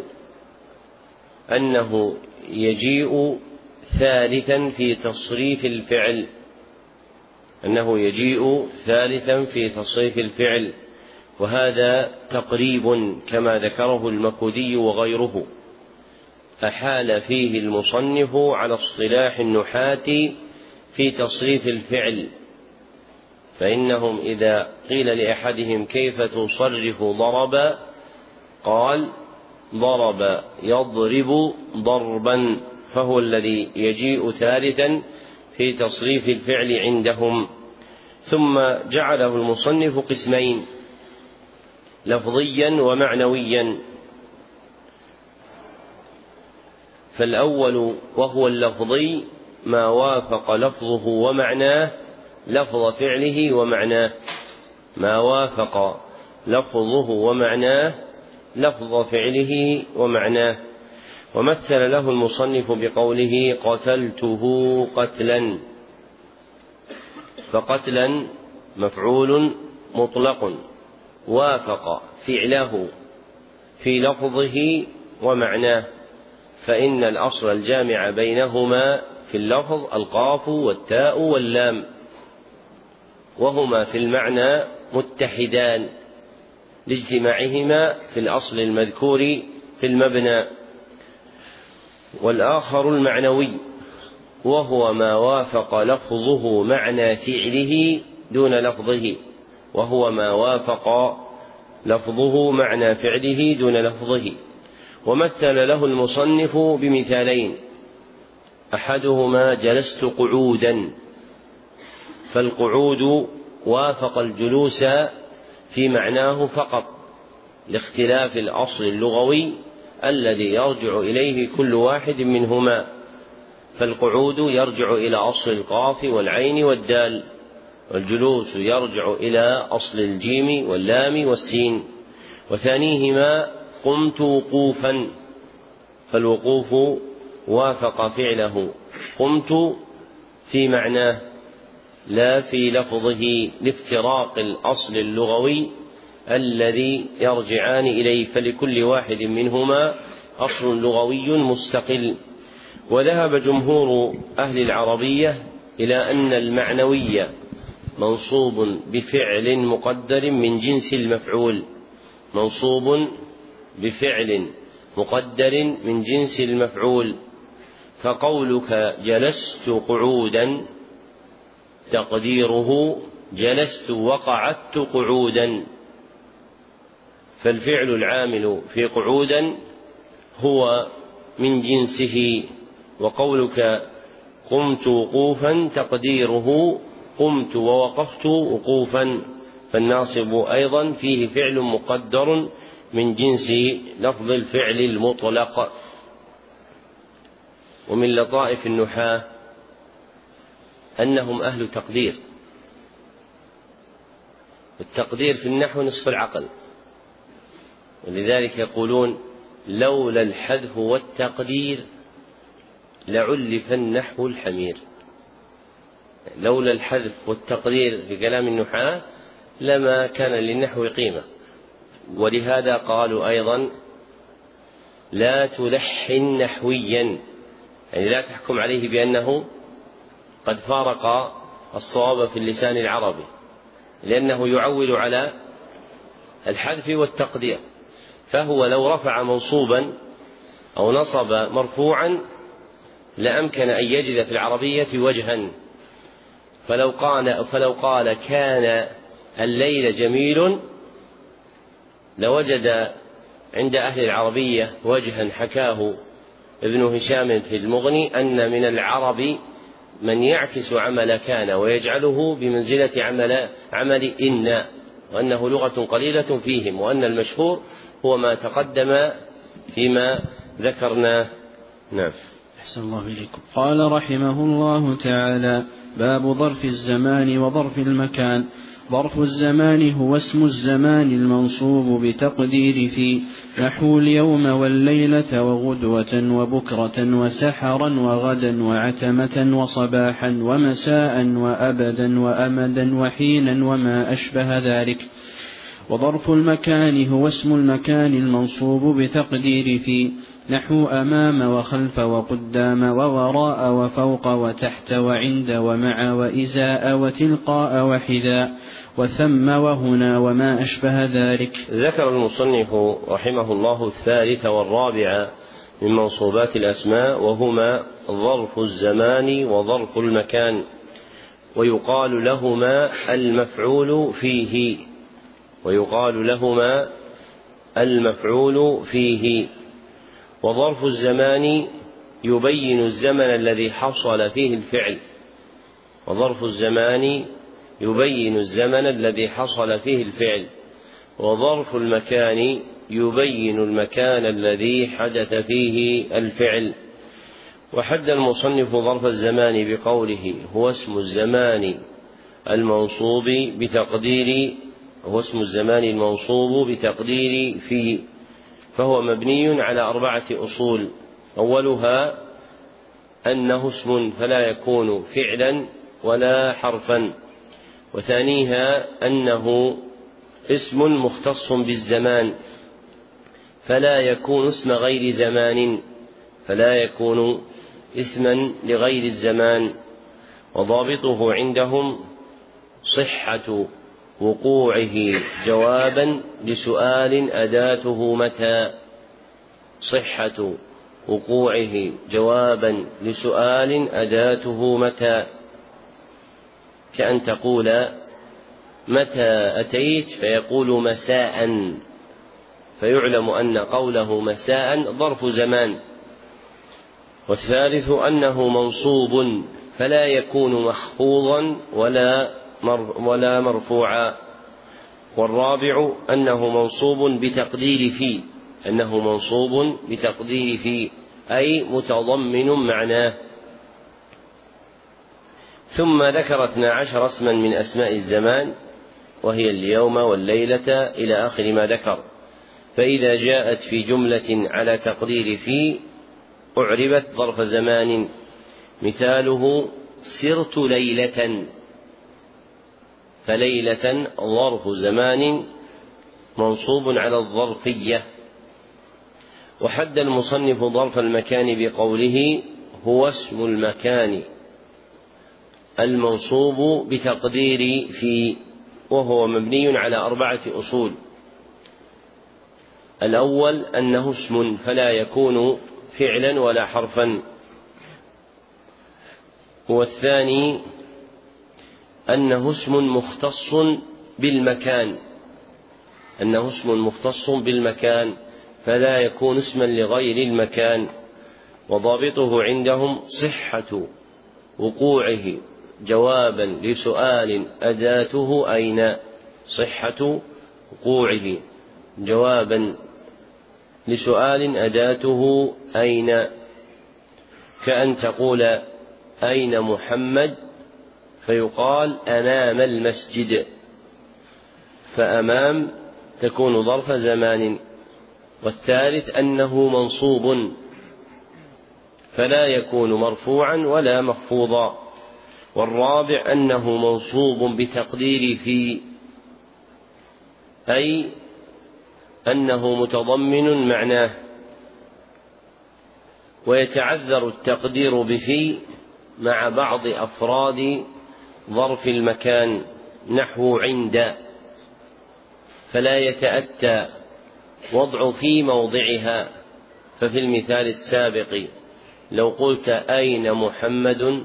أنه يجيء ثالثا في تصريف الفعل، أنه يجيء ثالثا في تصريف الفعل، وهذا تقريب كما ذكره المكودي وغيره، أحال فيه المصنف على اصطلاح النحاة في تصريف الفعل. فإنهم إذا قيل لأحدهم كيف تصرف ضرب قال ضرب يضرب ضربا، فهو الذي يجيء ثالثا في تصريف الفعل عندهم. ثم جعله المصنف قسمين، لفظيا ومعنويا. فالأول وهو اللفظي ما وافق لفظه ومعناه لفظ فعله ومعناه، ما وافق لفظه ومعناه لفظ فعله ومعناه. ومثل له المصنف بقوله قتلته قتلا، فقتلا مفعول مطلق وافق فعله في لفظه ومعناه، فإن الأصل الجامع بينهما في اللفظ القاف والتاء واللام، وهما في المعنى متحدان لاجتماعهما في الأصل المذكور في المبنى. والآخر المعنوي وهو ما وافق لفظه معنى فعله دون لفظه، وهو ما وافق لفظه معنى فعله دون لفظه. ومثل له المصنف بمثالين، أحدهما جلست قعودا، فالقعود وافق الجلوس في معناه فقط لاختلاف الأصل اللغوي الذي يرجع إليه كل واحد منهما، فالقعود يرجع إلى أصل القاف والعين والدال، والجلوس يرجع إلى أصل الجيم واللام والسين. وثانيهما قمت وقوفا، فالوقوف وافق فعله قمت في معناه لا في لفظه لافتراق الأصل اللغوي الذي يرجعان إليه، فلكل واحد منهما أصل لغوي مستقل. وذهب جمهور أهل العربية إلى أن المعنوي منصوب بفعل مقدر من جنس المفعول، منصوب بفعل مقدر من جنس المفعول. فقولك جلست قعودا تقديره جلست وقعدت قعودا، فالفعل العامل في قعودا هو من جنسه. وقولك قمت وقوفا تقديره قمت ووقفت وقوفا، فالناصب أيضا فيه فعل مقدر من جنس لفظ الفعل المطلق. ومن لطائف النحاة أنهم أهل تقدير. التقدير في النحو نصف العقل، ولذلك يقولون لولا الحذف والتقدير لعلف النحو الحمير. لولا الحذف والتقدير في كلام النحاة لما كان للنحو قيمة. ولهذا قالوا أيضا لا تلحن نحويا، يعني لا تحكم عليه بأنه قد فارق الصواب في اللسان العربي، لأنه يعول على الحذف والتقدير. فهو لو رفع منصوبا أو نصب مرفوعا لأمكن أن يجد في العربية وجها، فلو قال كان الليل جميل لوجد عند أهل العربية وجها حكاه ابن هشام في المغني أن من العرب من يعكس عمل كان ويجعله بمنزلة عمل إن، وأنه لغة قليلة فيهم، وأن المشهور هو ما تقدم فيما ذكرناه. نعم. أحسن الله إليكم. قال رحمه الله تعالى: باب ظرف الزمان وظرف المكان. ظرف الزمان هو اسم الزمان المنصوب بتقدير في، نحو اليوم والليلة وغدوة وبكرة وسحرا وغدا وعتمة وصباحا ومساء وأبدا وأمدا وحينا وما أشبه ذلك. وظرف المكان هو اسم المكان المنصوب بتقدير في، نحو أمام وخلف وقدام ووراء وفوق وتحت وعند ومع وإزاء وتلقاء وحذاء وثم وهنا وما أشبه ذلك. ذكر المصنف رحمه الله الثالث والرابع من منصوبات الأسماء، وهما ظرف الزمان وظرف المكان، ويقال لهما المفعول فيه، ويقال لهما المفعول فيه. وظرف الزمان يبين الزمن الذي حصل فيه الفعل، وظرف الزمان يبين الزمن الذي حصل فيه الفعل. وظرف المكان يبين المكان الذي حدث فيه الفعل. وحد المصنف ظرف الزمان بقوله هو اسم الزمان المنصوب بتقدير في، فهو مبني على 4 أصول. أولها أنه اسم فلا يكون فعلا ولا حرفا، وثانيها أنه اسم مختص بالزمان فلا يكون اسم غير زمان، فلا يكون اسما لغير الزمان. وضابطه عندهم صحة وقوعه جوابا لسؤال أداته متى، صحة وقوعه جوابا لسؤال أداته متى، كأن تقول متى أتيت فيقول مساء، فيعلم أن قوله مساء ظرف زمان. والثالث أنه منصوب فلا يكون مخفوضا ولا مرفوعا. والرابع أنه منصوب بتقدير في، أي متضمن معناه. ثم ذكر 12 اسما من أسماء الزمان، وهي اليوم والليلة إلى آخر ما ذكر. فإذا جاءت في جملة على تقدير في أعربت ظرف زمان. مثاله سرت ليلة، فليلة ظرف زمان منصوب على الظرفية. وحد المصنف ظرف المكان بقوله هو اسم المكان المنصوب بتقدير في، وهو مبني على 4 أصول. الأول أنه اسم فلا يكون فعلا ولا حرفا. والثاني أنه اسم مختص بالمكان، فلا يكون اسما لغير المكان. وضابطه عندهم صحة وقوعه جوابا لسؤال أداته أين، صحة وقوعه جوابا لسؤال أداته أين، كأن تقول أين محمد فيقال أمام المسجد، فأمام تكون ظرف زمان. والثالث أنه منصوب فلا يكون مرفوعا ولا مخفوضا. والرابع أنه منصوب بتقدير في، أي أنه متضمن معناه، ويتعذر التقدير بفي مع بعض أفراد ظرف المكان نحو عند، فلا يتأتى وضع في موضعها. ففي المثال السابق لو قلت أين محمد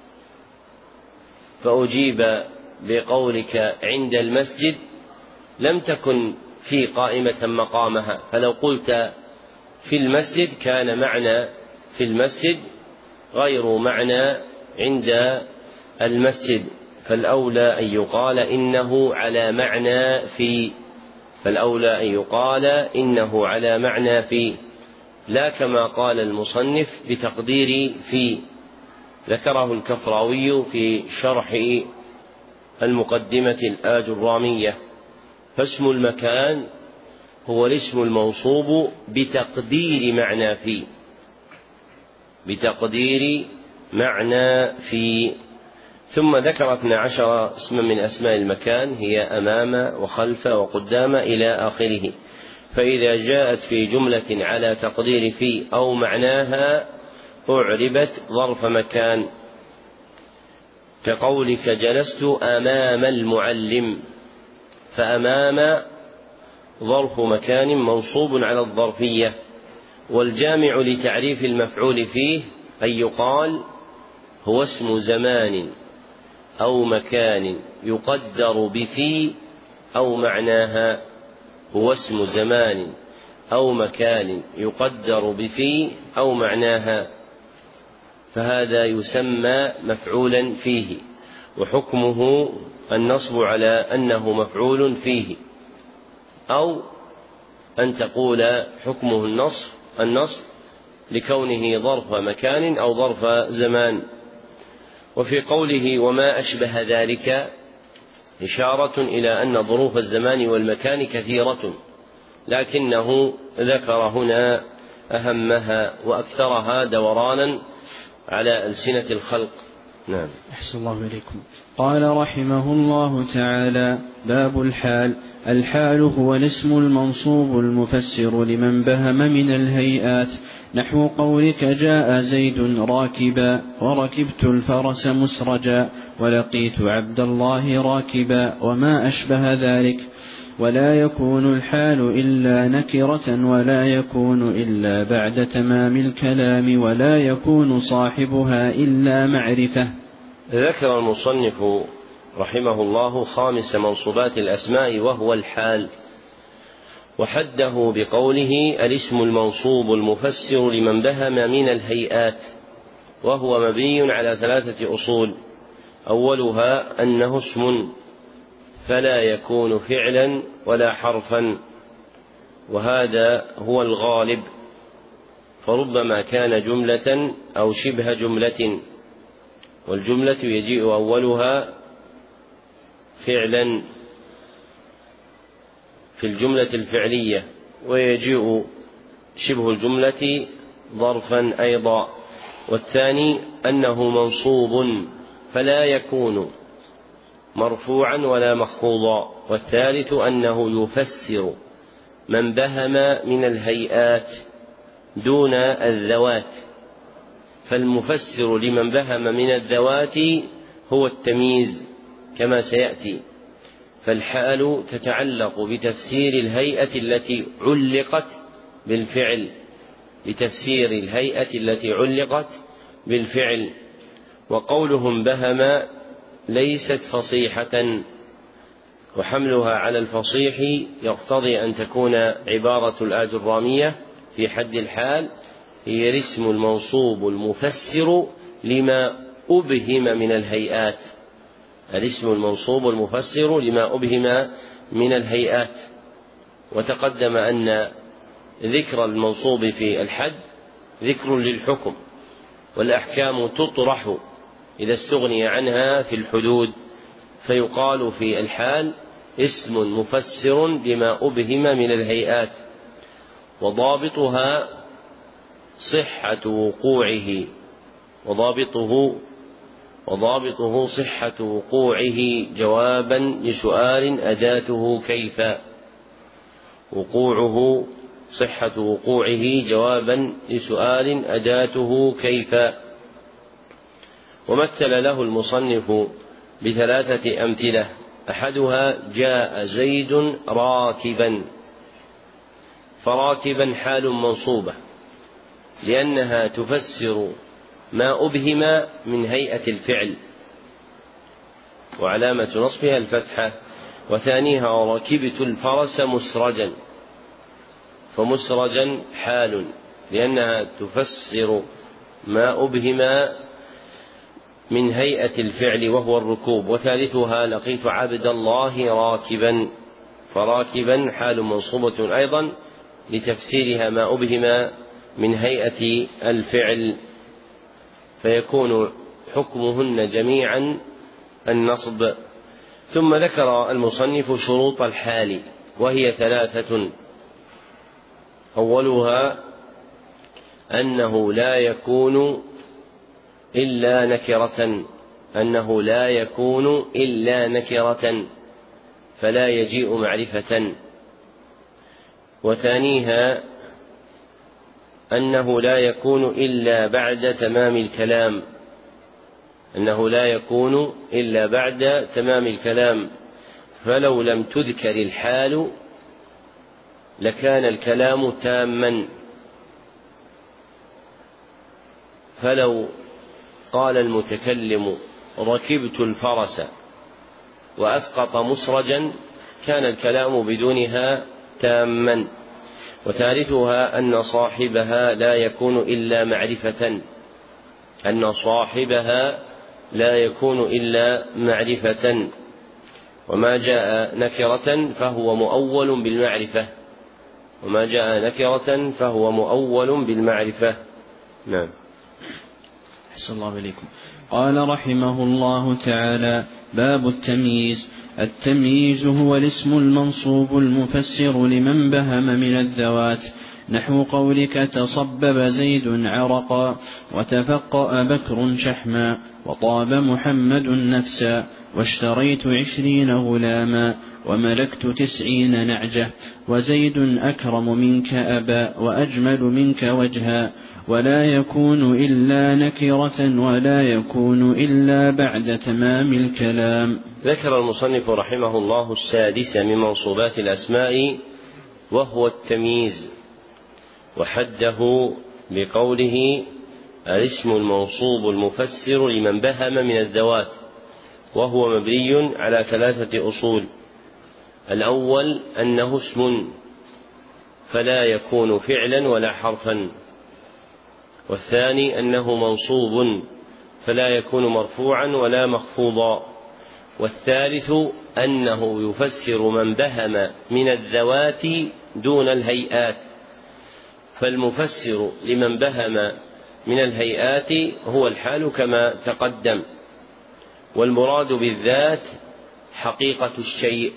فأجيب بقولك عند المسجد لم تكن في قائمة مقامها، فلو قلت في المسجد كان معنى في المسجد غير معنى عند المسجد، فالأولى أن يقال إنه على معنى في، فالأولى أن يقال إنه على معنى في، لا كما قال المصنف بتقدير في. ذكره الكفراوي في شرح المقدمة الآجرامية. فاسم المكان هو الاسم المنصوب بتقدير معنى في، بتقدير معنى في. ثم ذكر 12 اسما من أسماء المكان، هي أمام وخلف وقدام إلى آخره. فإذا جاءت في جملة على تقدير في أو معناها أعربت ظرف مكان، كقولك جلست أمام المعلم، فأمام ظرف مكان منصوب على الظرفية. والجامع لتعريف المفعول فيه أن يقال هو اسم زمان أو مكان يقدر بفي أو معناها، هو اسم زمان أو مكان يقدر بفي أو معناها، فهذا يسمى مفعولا فيه، وحكمه النصب على أنه مفعول فيه، أو أن تقول حكمه النصب لكونه ظرف مكان أو ظرف زمان. وفي قوله وما أشبه ذلك إشارة إلى أن ظروف الزمان والمكان كثيرة، لكنه ذكر هنا أهمها وأكثرها دورانا على ألسنة الخلق. نعم. أحسن الله إليكم. قال رحمه الله تعالى: باب الحال. الحال هو الاسم المنصوب المفسر لمن بهم من الهيئات، نحو قولك جاء زيد راكبا، وركبت الفرس مسرجا، ولقيت عبد الله راكبا، وما أشبه ذلك. ولا يكون الحال إلا نكرة، ولا يكون إلا بعد تمام الكلام، ولا يكون صاحبها إلا معرفة. ذكر المصنف رحمه الله خامس منصوبات الأسماء وهو الحال، وحده بقوله الاسم المنصوب المفسر لمن بهم من الهيئات، وهو مبني على 3 أصول. أولها أنه اسم فلا يكون فعلا ولا حرفا، وهذا هو الغالب، فربما كان جملة أو شبه جملة، والجملة يجيء أولها فعلا في الجملة الفعلية، ويجيء شبه الجملة ظرفا أيضا. والثاني أنه منصوب فلا يكون مرفوعا ولا مخفوضا. والثالث أنه يفسر من بهم من الهيئات دون الذوات، فالمفسر لمن بهم من الذوات هو التمييز كما سيأتي. فالحال تتعلق بتفسير الهيئة التي علقت بالفعل، بتفسير الهيئة التي علقت بالفعل. وقولهم بهم ليست فصيحة، وحملها على الفصيح يقتضي أن تكون عبارة الآجرامية في حد الحال هي الاسم المنصوب المفسر لما أبهم من الهيئات، الاسم المنصوب المفسر لما أبهم من الهيئات. وتقدم أن ذكر المنصوب في الحد ذكر للحكم، والأحكام تطرح إذا استغني عنها في الحدود، فيقال في الحال اسم مفسر لما أبهم من الهيئات. وضابطه صحة وقوعه جوابا لسؤال أداته كيف. وقوعه صحة وقوعه جوابا لسؤال أداته كيف. ومثل له المصنف بثلاثة أمثلة: أحدها جاء زيد راكبا، فراكبا حال منصوبة لأنها تفسر ما أبهم من هيئة الفعل، وعلامة نصبها الفتحة. وثانيها ركبت الفرس مسرجا، فمسرجا حال لأنها تفسر ما أبهم من هيئة الفعل وهو الركوب. وثالثها لقيت عبد الله راكبا، فراكبا حال منصوبة أيضا لتفسيرها ما أبهم من هيئة الفعل، فيكون حكمهن جميعا النصب. ثم ذكر المصنف شروط الحال وهي ثلاثة: أولها أنه لا يكون إلا نكرة فلا يجيء معرفة. وثانيها أنه لا يكون إلا بعد تمام الكلام، فلو لم تذكر الحال لكان الكلام تاما. فلو قال المتكلم ركبت الفرس وأسقط مسرجا كان الكلام بدونها تاما. وثالثها أن صاحبها لا يكون إلا معرفة، وما جاء نكرة فهو مؤول بالمعرفة. نعم. أحسن الله إليكم. قال رحمه الله تعالى: باب التمييز. التمييز هو الاسم المنصوب المفسر لمن بهم من الذوات، نحو قولك تصبب زيد عرقا، وتفقأ بكر شحما، وطاب محمد نفسا، واشتريت 20 غلاما، وملكت 90 نعجة، وزيد أكرم منك أبا، وأجمل منك وجها. ولا يكون إلا نكرة ولا يكون إلا بعد تمام الكلام. ذكر المصنف رحمه الله السادس من منصوبات الأسماء وهو التمييز، وحده بقوله الاسم المنصوب المفسر لمن بهم من الذوات، وهو مبني على 3 أصول: الأول أنه اسم فلا يكون فعلا ولا حرفا، والثاني أنه منصوب فلا يكون مرفوعا ولا مخفوضا، والثالث أنه يفسر من بهم من الذوات دون الهيئات، فالمفسر لمن بهم من الهيئات هو الحال كما تقدم، والمراد بالذات حقيقة الشيء،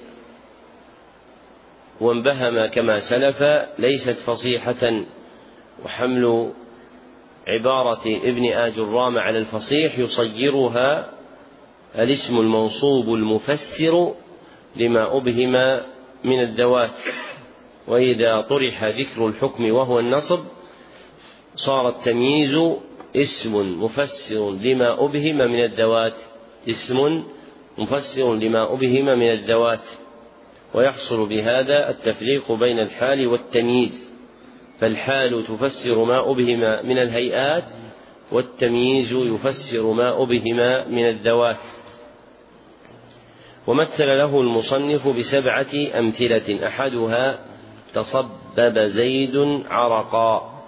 وانبهم كما سلف ليست فصيحة. وحمل عبارة ابن آجرام على الفصيح يصيرها الاسم المنصوب المفسر لما أبهم من الذوات، وإذا طرح ذكر الحكم وهو النصب صار التمييز اسم مفسر لما أبهم من الذوات، ويحصل بهذا التفريق بين الحال والتمييز، فالحال تفسر ما أبهم من الهيئات، والتمييز يفسر ما أبهم من الذوات. ومثل له المصنف ب7 أمثلة: أحدها تصبب زيد عرقا،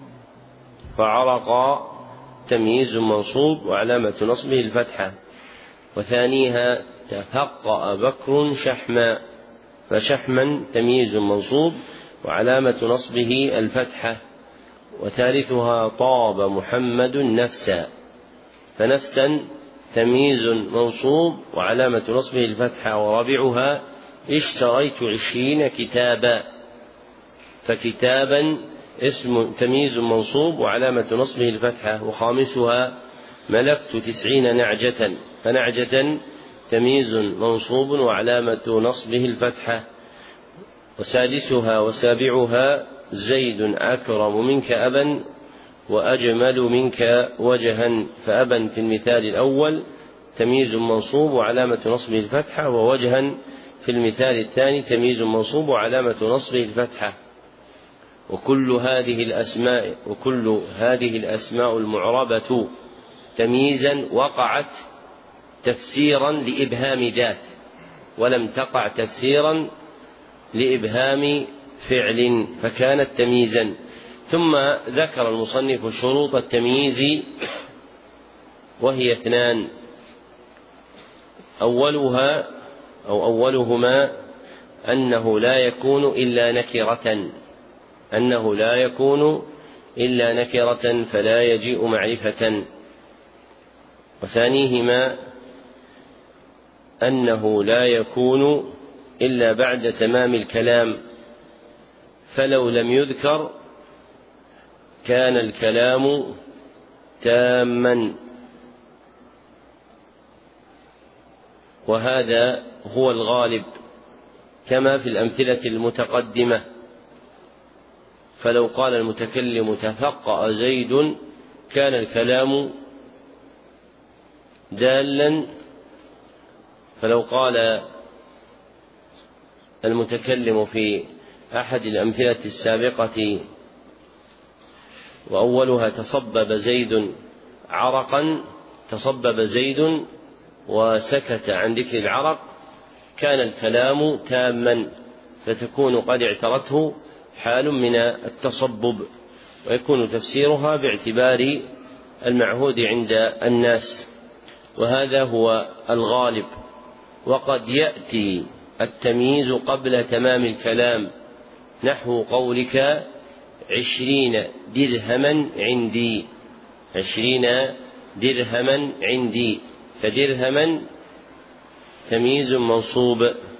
فعرقا تمييز منصوب وعلامة نصبه الفتحة. وثانيها تفقأ بكر شحما، فشحما تمييز منصوب وعلامة نصبه الفتحة. وثالثها طاب محمد نفسا، فنفسا تمييز منصوب وعلامة نصبه الفتحة. ورابعها اشتريت 20 كتابا، فكتابا اسم تمييز منصوب وعلامة نصبه الفتحة. وخامسها ملكت 90 نعجة، فنعجة تمييز منصوب وعلامة نصبه الفتحة. وسادسها وسابعها زيد أكرم منك أبا وأجمل منك وجها، فأبا في المثال الأول تمييز منصوب وعلامة نصبه الفتحة، ووجها في المثال الثاني تمييز منصوب وعلامة نصبه الفتحة. وكل هذه الأسماء المعربة تمييزا وقعت تفسيرا لإبهام ذات، ولم تقع تفسيرا لإبهام فعل، فكانت تمييزا. ثم ذكر المصنف شروط التمييز وهي 2: أولهما أنه لا يكون إلا نكرة فلا يجيء معرفة. وثانيهما أنه لا يكون إلا بعد تمام الكلام، فلو لم يذكر كان الكلام تاما، وهذا هو الغالب كما في الأمثلة المتقدمة. فلو قال المتكلم تفقأ زيد كان الكلام دالا، فلو قال المتكلم في أحد الأمثلة السابقة وأولها تصبب زيد عرقا، تصبب زيد وسكت عن ذكر العرق، كان الكلام تاما، فتكون قد اعترته حال من التصبب، ويكون تفسيرها باعتبار المعهود عند الناس، وهذا هو الغالب. وقد يأتي التمييز قبل تمام الكلام، نحو قولك 20 درهما عندي، 20 درهما عندي، فدرهما تمييز منصوب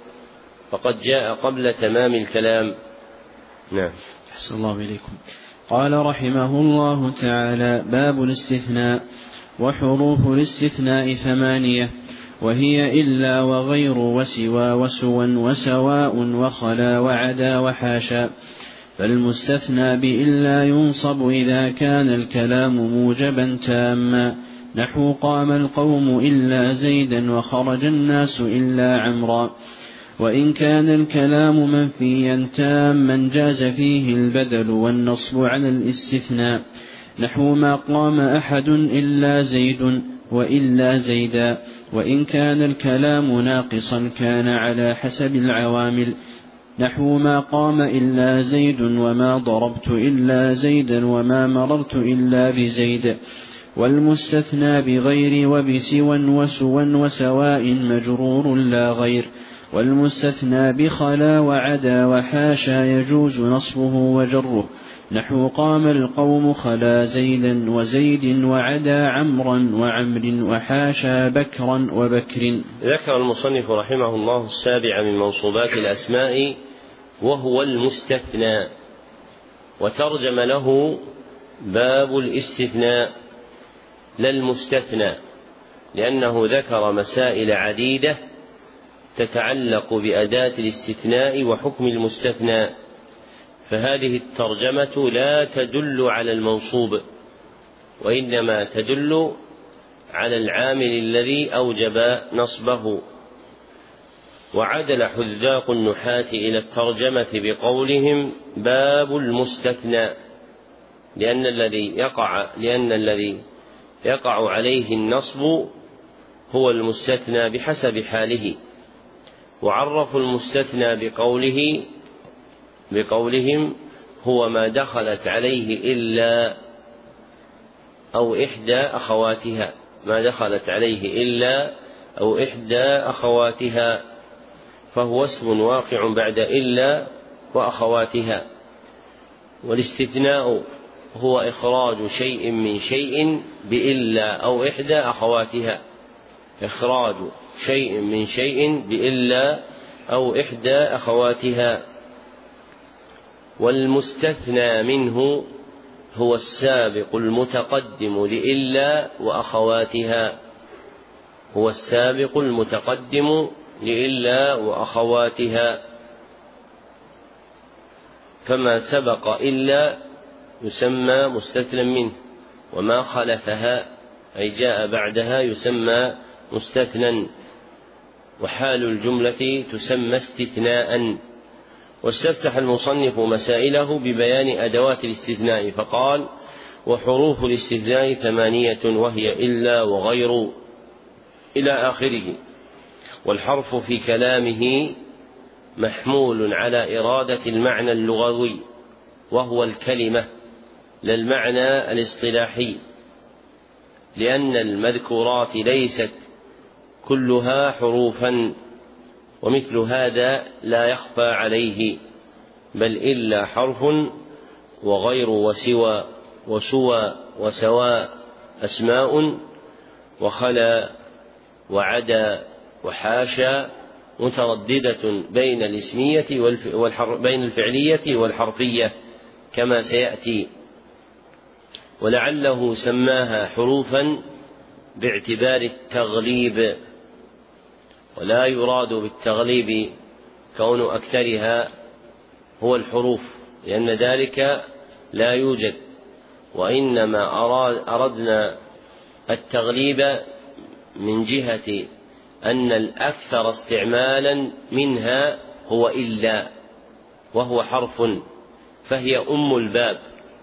فقد جاء قبل تمام الكلام. نعم. أحسن الله إليكم. قال رحمه الله تعالى: باب الاستثناء. وحروف الاستثناء 8، وهي إلا وغير وسوى وسوا وسواء وخلا وعدا وحاشا. فالمستثنى بإلا ينصب إذا كان الكلام موجبا تاما، نحو قام القوم إلا زيدا وخرج الناس إلا عمرا. وإن كان الكلام منفيا تاما جاز فيه البدل والنصب على الاستثناء، نحو ما قام أحد إلا زيد وإلا زيدا. وإن كان الكلام ناقصا كان على حسب العوامل، نحو ما قام إلا زيد وما ضربت إلا زيدا وما مررت إلا بزيد. والمستثنى بغير وبسوا وسوا وسواء مجرور لا غير. والمستثنى بخلا وعدا وحاشا يجوز نصبه وجره، نحو قام القوم خلا زيدا وزيد وعدا عمرا وعمر وحاشا بكرا وبكر. ذكر المصنف رحمه الله السابع من منصوبات الأسماء وهو المستثنى، وترجم له باب الاستثناء لا المستثنى، لأنه ذكر مسائل عديدة تتعلق بأداة الاستثناء وحكم المستثنى، فهذه الترجمة لا تدل على المنصوب، وإنما تدل على العامل الذي أوجب نصبه. وعدل حذاق النحاة إلى الترجمة بقولهم باب المستثنى، لأن الذي يقع عليه النصب هو المستثنى بحسب حاله. وعرفوا المستثنى بقولهم هو ما دخلت عليه إلا أو إحدى أخواتها، ما دخلت عليه إلا أو إحدى أخواتها، فهو اسم واقع بعد إلا وأخواتها. والاستثناء هو إخراج شيء من شيء بإلا أو إحدى أخواتها، إخراج شيء من شيء بإلا أو إحدى أخواتها. والمستثنى منه هو السابق المتقدم لإلا وأخواتها، هو السابق المتقدم لإلا وأخواتها. فما سبق إلا يسمى مستثنى منه، وما خلفها أي جاء بعدها يسمى مستثنى، وحال الجملة تسمى استثناء. واستفتح المصنف مسائله ببيان أدوات الاستثناء فقال: وحروف الاستثناء 8 وهي إلا وغير إلى آخره. والحرف في كلامه محمول على إرادة المعنى اللغوي وهو الكلمة لا المعنى الاصطلاحي، لأن المذكورات ليست كلها حروفا، ومثل هذا لا يخفى عليه، بل إلا حرف وغير وسوى وسوى وسواء أسماء وخلا وعدا وحاشا مترددة بين الاسمية بين الفعلية والحرفية كما سيأتي. ولعله سماها حروفا باعتبار التغليب، ولا يراد بالتغليب كون أكثرها هو الحروف، لأن ذلك لا يوجد، وإنما أردنا التغليب من جهة أن الأكثر استعمالا منها هو إلا، وهو حرف، فهي أم الباب،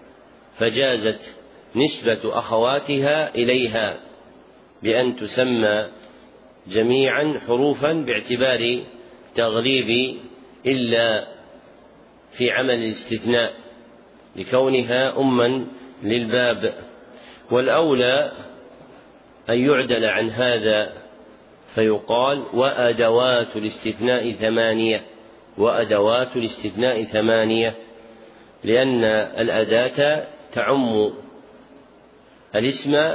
فجازت نسبة أخواتها إليها بأن تسمى جميعا حروفا باعتبار تغليب إلا في عمل الاستثناء لكونها أما للباب. والأولى أن يعدل عن هذا فيقال: وأدوات الاستثناء 8، وأدوات الاستثناء 8، لأن الأداة تعم الاسم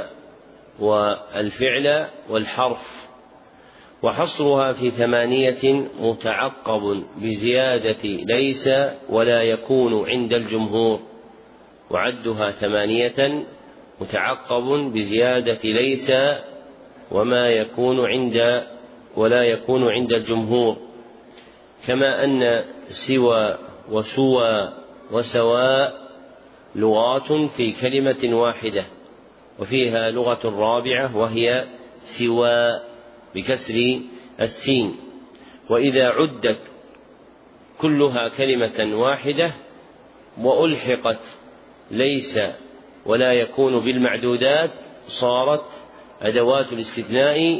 والفعل والحرف، وحصرها في 8 متعقب بزيادة ليس ولا يكون عند الجمهور، وعدها 8 متعقب بزيادة ليس وما يكون ولا يكون عند الجمهور. كما أن سوى وسوى وسواء لغات في كلمة واحدة، وفيها لغة رابعة وهي سوى بكسر السين. وإذا عدت كلها كلمة واحدة وألحقت ليس ولا يكون بالمعدودات صارت أدوات الاستثناء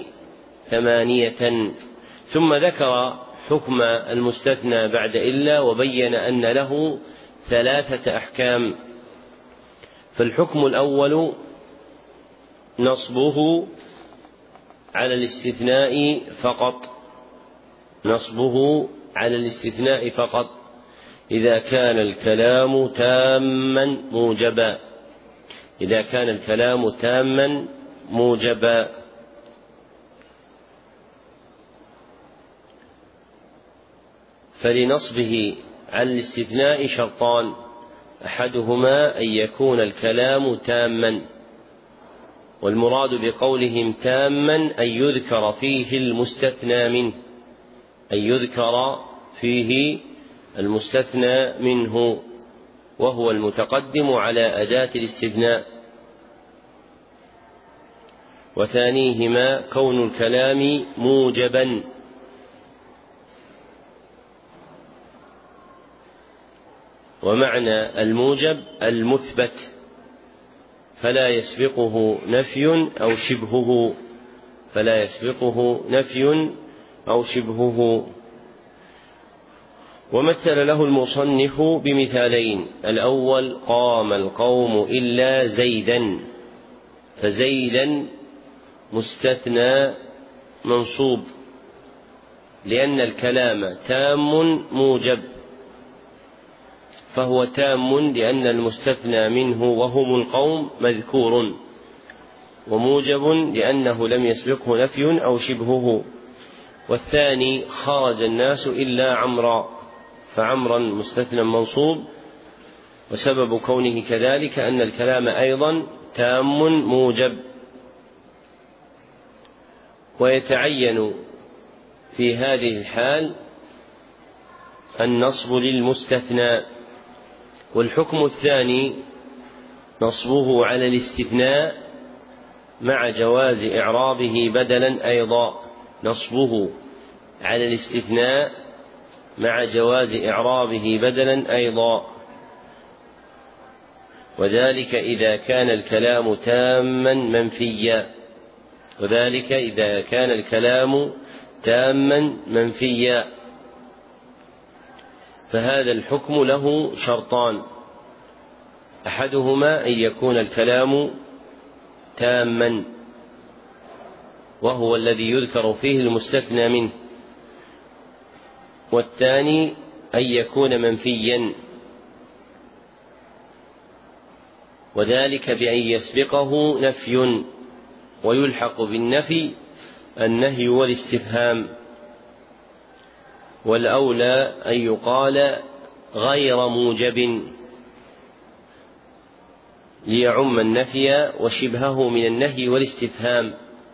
8. ثم ذكر حكم المستثنى بعد إلا، وبين أن له 3 أحكام. فالحكم الأول نصبه على الاستثناء فقط، نصبه على الاستثناء فقط إذا كان الكلام تاما موجبا، إذا كان الكلام تاما موجبا. فلنصبه على الاستثناء شرطان: أحدهما أن يكون الكلام تاما، والمراد بقولهم تاما أن يذكر فيه المستثنى منه، أن يذكر فيه المستثنى منه، وهو المتقدم على أداة الاستثناء. وثانيهما كون الكلام موجبا، ومعنى الموجب المثبت، فلا يسبقه نفي أو شبهه، فلا يسبقه نفي أو شبهه. ومثل له المصنف بمثالين: الأول قام القوم إلا زيدا، فزيدا مستثنى منصوب لأن الكلام تام موجب، فهو تام لأن المستثنى منه وهم القوم مذكور، وموجب لأنه لم يسبقه نفي أو شبهه. والثاني خرج الناس إلا عمرا، فعمرا مستثنى منصوب، وسبب كونه كذلك أن الكلام أيضا تام موجب. ويتعين في هذه الحال النصب للمستثنى. والحكم الثاني نصبه على الاستثناء مع جواز إعرابه بدلا أيضا، نصبه على الاستثناء مع جواز إعرابه بدلا أيضا، وذلك إذا كان الكلام تاما منفيا، وذلك إذا كان الكلام تاما منفيا. فهذا الحكم له شرطان: أحدهما أن يكون الكلام تاما، وهو الذي يذكر فيه المستثنى منه، والثاني أن يكون منفيا، وذلك بأن يسبقه نفي ويلحق بالنفي النهي والاستفهام، والأولى أن يقال غير موجب ليعم النفي وشبهه من النهي والاستفهام،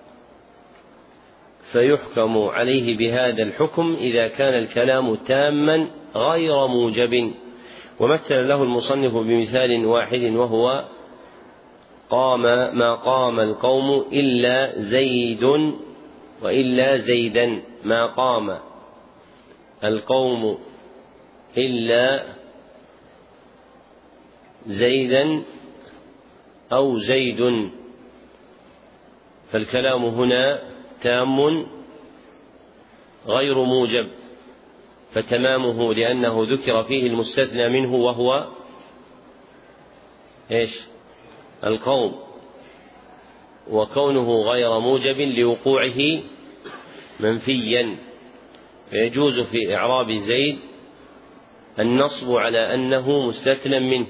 فيحكم عليه بهذا الحكم إذا كان الكلام تاما غير موجب. ومثل له المصنف بمثال واحد، وهو ما قام القوم إلا زيد وإلا زيدا، ما قام القوم إلا زيدا أو زيد، فالكلام هنا تام غير موجب، فتمامه لأنه ذكر فيه المستثنى منه وهو القوم، وكونه غير موجب لوقوعه منفيا، فيجوز في إعراب زيد النصب على أنه مستثنى منه،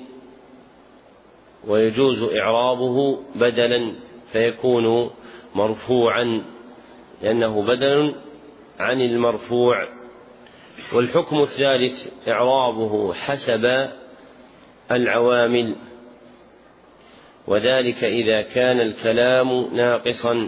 ويجوز إعرابه بدلا فيكون مرفوعا لأنه بدل عن المرفوع. والحكم الثالث إعرابه حسب العوامل، وذلك إذا كان الكلام ناقصا،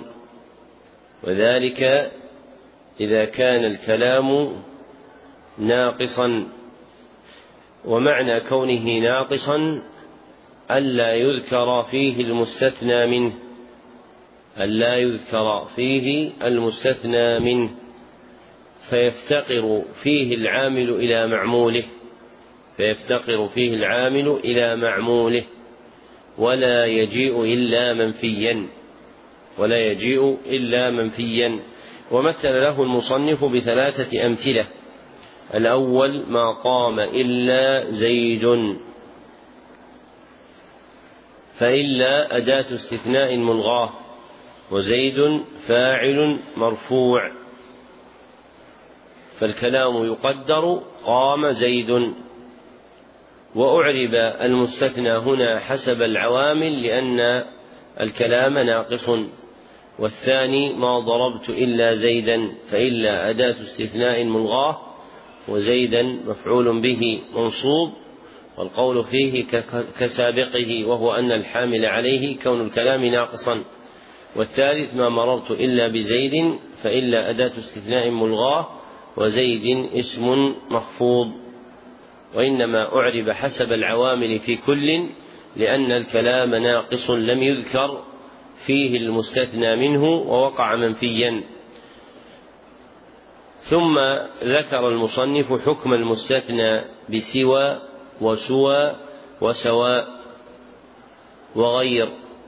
وذلك إذا كان الكلام ناقصا. ومعنى كونه ناقصا ألا يذكر فيه المستثنى منه، ألا يذكر فيه المستثنى منه، فيفتقر فيه العامل إلى معموله، فيفتقر فيه العامل إلى معموله، ولا يجيء إلا منفيا، ولا يجيء إلا منفيا. ومثل له المصنف بثلاثة أمثلة: الأول ما قام إلا زيد، فإلا أداة استثناء ملغاة، وزيد فاعل مرفوع، فالكلام يقدر قام زيد. وأعرب المستثنى هنا حسب العوامل لأن الكلام ناقص. والثاني ما ضربت إلا زيدا، فإلا أداة استثناء ملغاة، وزيدا مفعول به منصوب، والقول فيه كسابقه، وهو أن الحامل عليه كون الكلام ناقصا. والثالث ما مررت إلا بزيد، فإلا أداة استثناء ملغاة، وزيد اسم مخفوض. وإنما أعرب حسب العوامل في كل لأن الكلام ناقص لم يذكر فيه المستثنى منه ووقع منفيا. ثم ذكر المصنف حكم المستثنى بسوى وسوى وسواء وغير،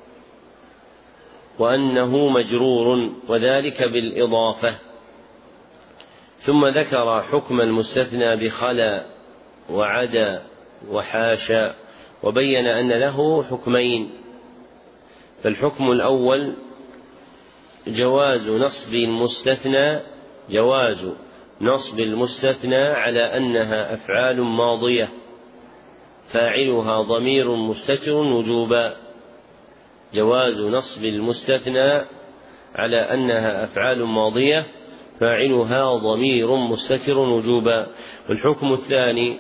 وأنه مجرور، وذلك بالإضافة. ثم ذكر حكم المستثنى بخلا وعدا وحاشا، وبين أن له حكمين. فالحكم الأول جواز نصب المستثنى على أنها أفعال ماضية فاعلها ضمير مستتر وجوبا، جواز نصب المستثنى على أنها أفعال ماضية فاعلها ضمير مستتر وجوبا. والحكم الثاني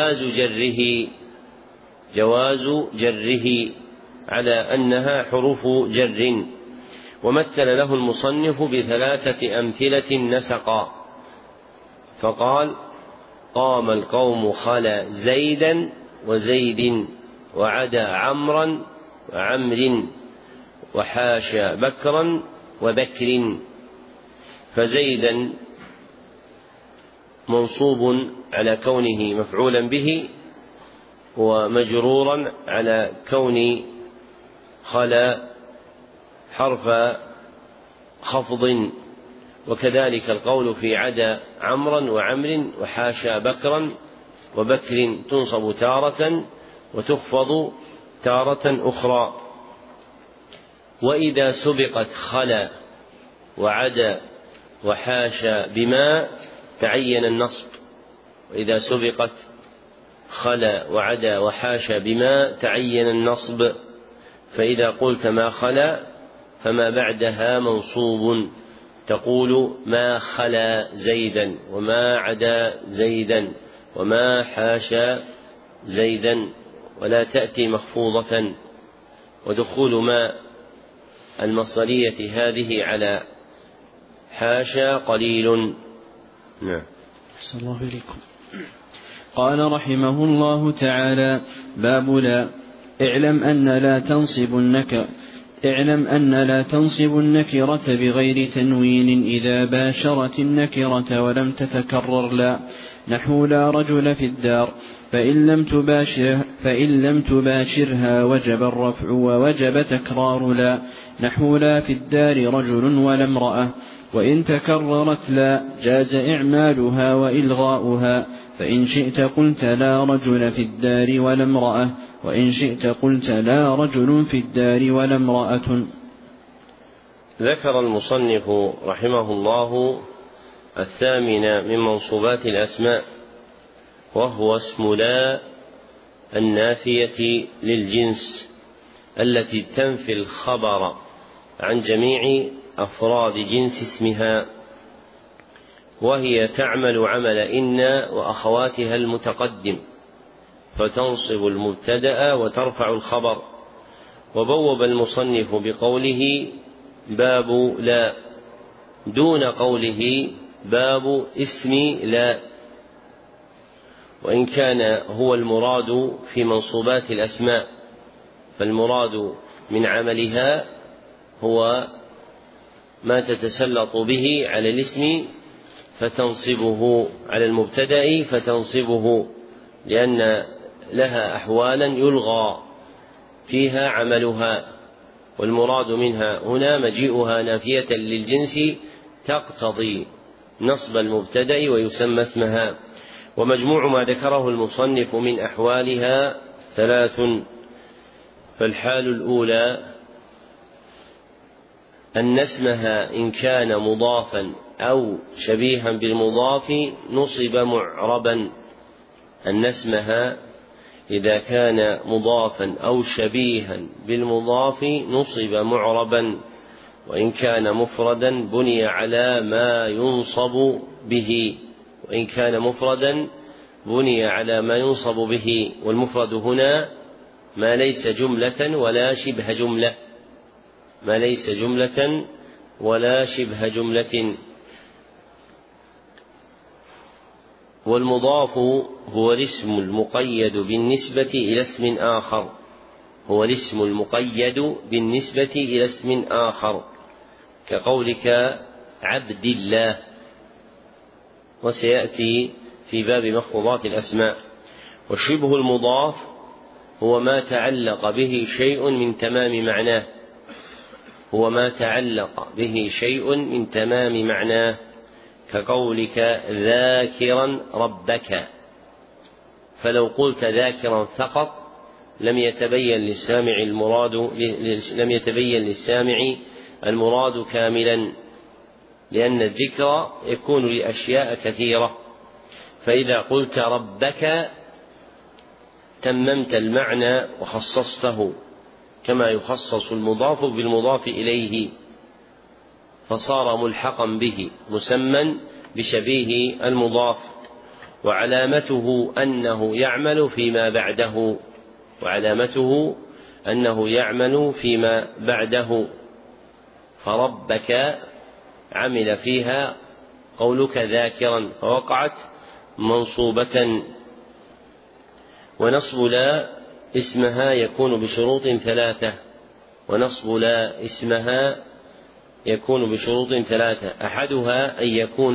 جواز جره على أنها حروف جر. ومثل له المصنف ب3 أمثلة نسقا، فقال: قام القوم خلا زيدا وزيد، وعدا عمرا وعمر، وحاشا بكرا وبكر. فزيدا منصوب على كونه مفعولا به، ومجرورا على كون خلا حرف خفض. وكذلك القول في عدا عمرا وعمر وحاشا بكرا وبكر، تنصب تارة وتخفض تارة أخرى. وإذا سبقت خلا وعدا وحاشا بما تعين النصب. وإذا سبقت خلا وعدا وحاشا بما تعين النصب. فإذا قلت ما خلا فما بعدها منصوب، تقول ما خلا زيدا، وما عدا زيدا، وما حاشا زيدا، ولا تأتي مخفوضة. ودخول ما المصدرية هذه على حاشا قليل. نعم. أحسن الله إليكم. قال رحمه الله تعالى: باب لا. اعلم أن لا تنصب النكرة بغير تنوين إذا باشرت النكرة ولم تتكرر لا، نحو لا رجل في الدار، فإن لم تباشرها وجب الرفع ووجب تكرار لا، نحو لا في الدار رجل ولا امرأة. وإن تكررت لا جاز إعمالها وإلغاؤها، فإن شئت قلت لا رجل في الدار ولا امرأة، وإن شئت قلت لا رجل في الدار ولا امرأة. ذكر المصنف رحمه الله 8 من منصوبات الأسماء، وهو اسم لا النافية للجنس التي تنفي الخبر عن جميع أفراد جنس اسمها، وهي تعمل عمل إن وأخواتها المتقدم، فتنصب المبتدأ وترفع الخبر. وبوب المصنف بقوله باب لا دون قوله باب اسم لا، وإن كان هو المراد في منصوبات الأسماء، فالمراد من عملها هو ما تتسلط به على الاسم فتنصبه على المبتدأ فتنصبه، لأن لها أحوالا يلغى فيها عملها، والمراد منها هنا مجيئها نافية للجنس تقتضي نصب المبتدأ ويسمى اسمها. ومجموع ما ذكره المصنف من أحوالها 3. فالحال الأولى أن اسمها إن كان مضافا أو شبيها بالمضاف نصب معربا. أن اسمها إذا كان مضافا أو شبيها بالمضاف نصب معربا، وإن كان مفردا بني على ما ينصب به. وإن كان مفردا بني على ما ينصب به، والمفرد هنا ما ليس جملة ولا شبه جملة، ما ليس جملة ولا شبه جملة. والمضاف هو الاسم المقيد بالنسبة إلى اسم آخر، هو الاسم المقيد بالنسبة إلى اسم آخر، كقولك عبد الله، وسيأتي في باب مخفوضات الأسماء. وشبه المضاف هو ما تعلق به شيء من تمام معناه، هو ما تعلق به شيء من تمام معناه، كقولك ذاكرا ربك، فلو قلت ذاكرا فقط لم يتبين للسامع المراد كاملا، لأن الذكر يكون لأشياء كثيرة. فإذا قلت ربك تممت المعنى وخصصته، كما يخصص المضاف بالمضاف إليه فصار ملحقا به مسمى بشبيه المضاف. وعلامته أنه يعمل فيما بعده فربك عمل فيها قولك ذاكرا فوقعت منصوبة. ونصب لا اسمها يكون بشروط ثلاثة، أحدها أن يكون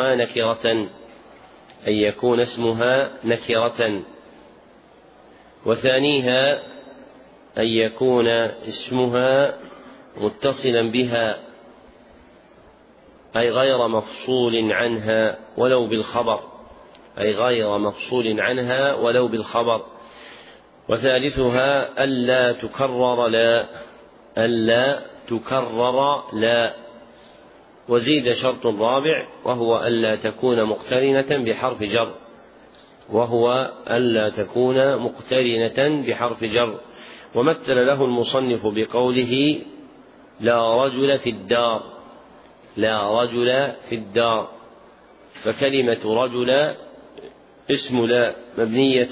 اسمها نكرة، وثانيها أن يكون اسمها متصلا بها أي غير مفصول عنها ولو بالخبر، وثالثها ألا تكرر لا. وزيد شرط رابع وهو ألا تكون مقترنة بحرف جر. ومثل له المصنف بقوله لا رجل في الدار، فكلمة رجل اسم لا مبني